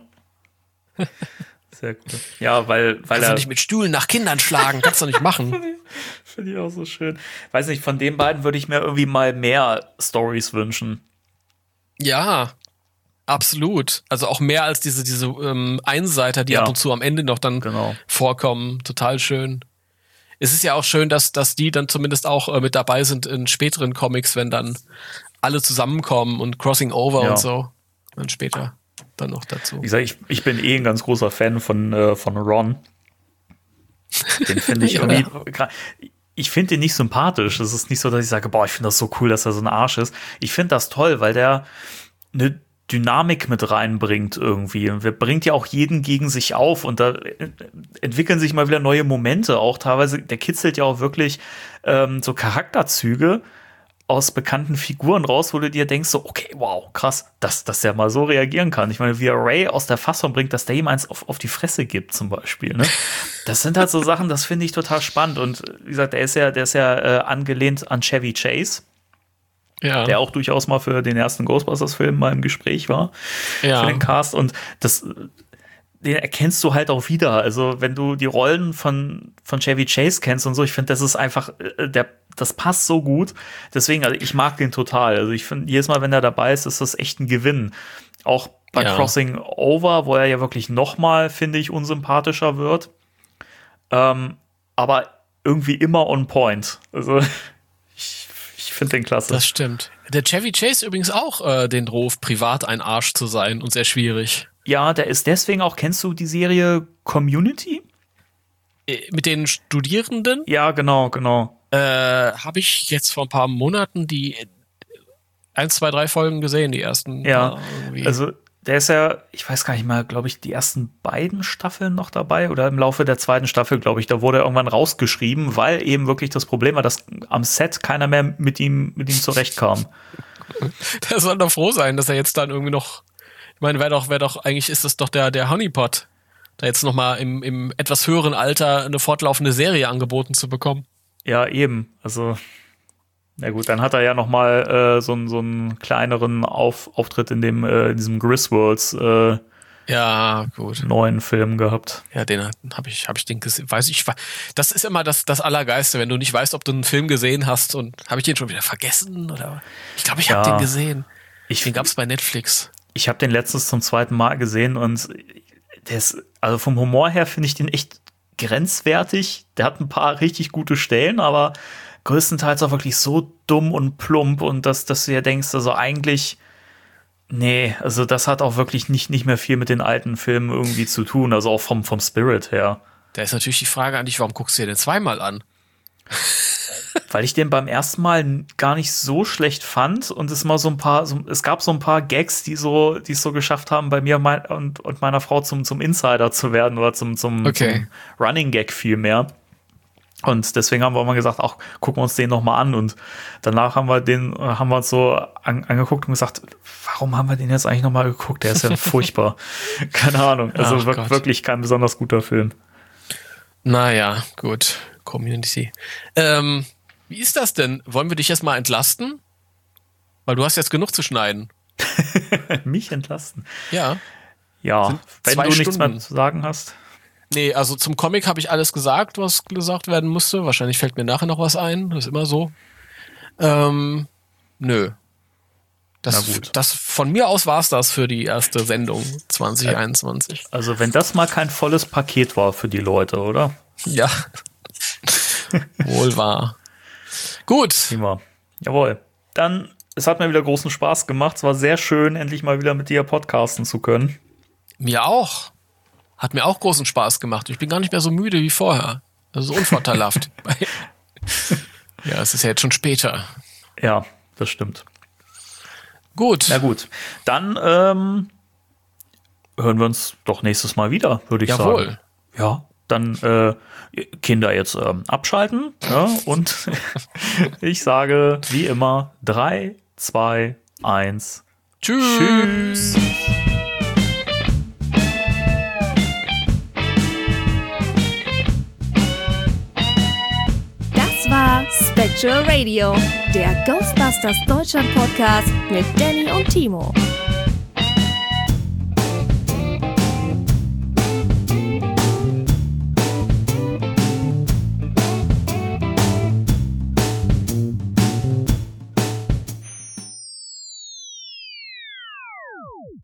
Sehr cool. Ja, weil, weil Kannst er. du nicht mit Stühlen nach Kindern schlagen, kannst du nicht machen. Finde ich auch so schön. Weiß nicht, von den beiden würde ich mir irgendwie mal mehr Stories wünschen. Ja, absolut. Also auch mehr als diese, diese ähm, Einseiter, die Ja. ab und zu am Ende noch dann Genau. vorkommen. Total schön. Es ist ja auch schön, dass, dass die dann zumindest auch äh, mit dabei sind in späteren Comics, wenn dann alle zusammenkommen und Crossing Over Ja. und so. Dann später dann noch dazu. Wie gesagt, ich, ich bin eh ein ganz großer Fan von, äh, von Ron. Den finde ich Ja. irgendwie. gra- Ich finde den nicht sympathisch. Es ist nicht so, dass ich sage, boah, ich finde das so cool, dass er so ein Arsch ist. Ich finde das toll, weil der eine Dynamik mit reinbringt irgendwie. Und wir bringt ja auch jeden gegen sich auf und da entwickeln sich mal wieder neue Momente. Auch teilweise, der kitzelt ja auch wirklich ähm, so Charakterzüge aus bekannten Figuren raus, wo du dir denkst, so, okay, wow, krass, dass, dass der mal so reagieren kann. Ich meine, wie er Ray aus der Fassung bringt, dass der ihm eins auf, auf die Fresse gibt, zum Beispiel. Ne? Das sind halt so Sachen, das finde ich total spannend. Und wie gesagt, der ist ja, der ist ja äh, angelehnt an Chevy Chase, ja. der auch durchaus mal für den ersten Ghostbusters-Film mal im Gespräch war, ja. für den Cast. Und das, den erkennst du halt auch wieder. Also, wenn du die Rollen von, von Chevy Chase kennst und so, ich finde, das ist einfach, der, das passt so gut. Deswegen, also ich mag den total. Also, ich finde, jedes Mal, wenn er dabei ist, ist das echt ein Gewinn. Auch bei ja. Crossing Over, wo er ja wirklich noch mal, finde ich, unsympathischer wird. Ähm, aber irgendwie immer on point. Also, ich, ich finde den klasse. Das stimmt. Der Chevy Chase übrigens auch äh, den Ruf, privat ein Arsch zu sein und sehr schwierig. Ja, der ist deswegen auch, kennst du die Serie Community? Mit den Studierenden? Ja, genau, genau. Äh, habe ich jetzt vor ein paar Monaten die eins, zwei, drei Folgen gesehen, die ersten. Ja, also der ist ja, ich weiß gar nicht mal, glaube ich, die ersten beiden Staffeln noch dabei oder im Laufe der zweiten Staffel, glaube ich, da wurde er irgendwann rausgeschrieben, weil eben wirklich das Problem war, dass am Set keiner mehr mit ihm, mit ihm zurechtkam. Der soll doch froh sein, dass er jetzt dann irgendwie noch, ich meine, wäre doch, wäre doch, eigentlich ist das doch der, der Honeypot, da jetzt noch mal im, im etwas höheren Alter eine fortlaufende Serie angeboten zu bekommen. Ja, eben. Also, na gut, dann hat er ja noch mal äh, so, so einen kleineren Auf, Auftritt in dem äh, in diesem Griswolds äh, ja, gut. neuen Film gehabt. Ja, den habe ich, habe ich den gesehen. Weiß ich, das ist immer das, das Allergeiste, wenn du nicht weißt, ob du einen Film gesehen hast und habe ich den schon wieder vergessen oder? Ich glaube, ich habe ja, den gesehen. Ich, den gab's bei Netflix. Ich habe den letztens zum zweiten Mal gesehen und der ist, also vom Humor her finde ich den echt grenzwertig. Der hat ein paar richtig gute Stellen, aber größtenteils auch wirklich so dumm und plump und dass, dass du dir denkst, also eigentlich, nee, also das hat auch wirklich nicht, nicht mehr viel mit den alten Filmen irgendwie zu tun, also auch vom, vom Spirit her. Da ist natürlich die Frage an dich, warum guckst du dir den zweimal an? Weil ich den beim ersten Mal gar nicht so schlecht fand und es mal so ein paar, so, es gab so ein paar Gags, die so, die es so geschafft haben, bei mir mein, und, und meiner Frau zum, zum Insider zu werden oder zum, zum, okay. zum Running Gag viel mehr. Und deswegen haben wir immer gesagt, auch gucken wir uns den noch mal an. Und danach haben wir den, haben wir uns so an, angeguckt und gesagt, warum haben wir den jetzt eigentlich noch mal geguckt? Der ist ja furchtbar. Keine Ahnung. Also Ach, wir, wirklich kein besonders guter Film. Naja, gut. Community. Ähm, wie ist das denn? Wollen wir dich jetzt mal entlasten? Weil du hast jetzt genug zu schneiden. Mich entlasten? Ja. Ja, wenn du nichts Stunden. mehr zu sagen hast. Nee, also zum Comic habe ich alles gesagt, was gesagt werden musste. Wahrscheinlich fällt mir nachher noch was ein. Das ist immer so. Ähm, nö. Das, das von mir aus war es das für die erste Sendung zwanzig einundzwanzig. Also wenn das mal kein volles Paket war für die Leute, oder? Ja. Wohl wahr. Gut. Prima. Jawohl. Dann, es hat mir wieder großen Spaß gemacht. Es war sehr schön, endlich mal wieder mit dir podcasten zu können. Mir auch. Hat mir auch großen Spaß gemacht. Ich bin gar nicht mehr so müde wie vorher. Das ist unvorteilhaft. Ja, es ist ja jetzt schon später. Ja, das stimmt. Gut. Na gut. Dann ähm, hören wir uns doch nächstes Mal wieder, würde ich Jawohl. sagen. Ja, dann äh, Kinder jetzt ähm, abschalten. Ja, und ich sage, wie immer, drei, zwei, eins. Tschüss. Tschüss. Das war Spectral Radio, der Ghostbusters Deutschland Podcast mit Danny und Timo.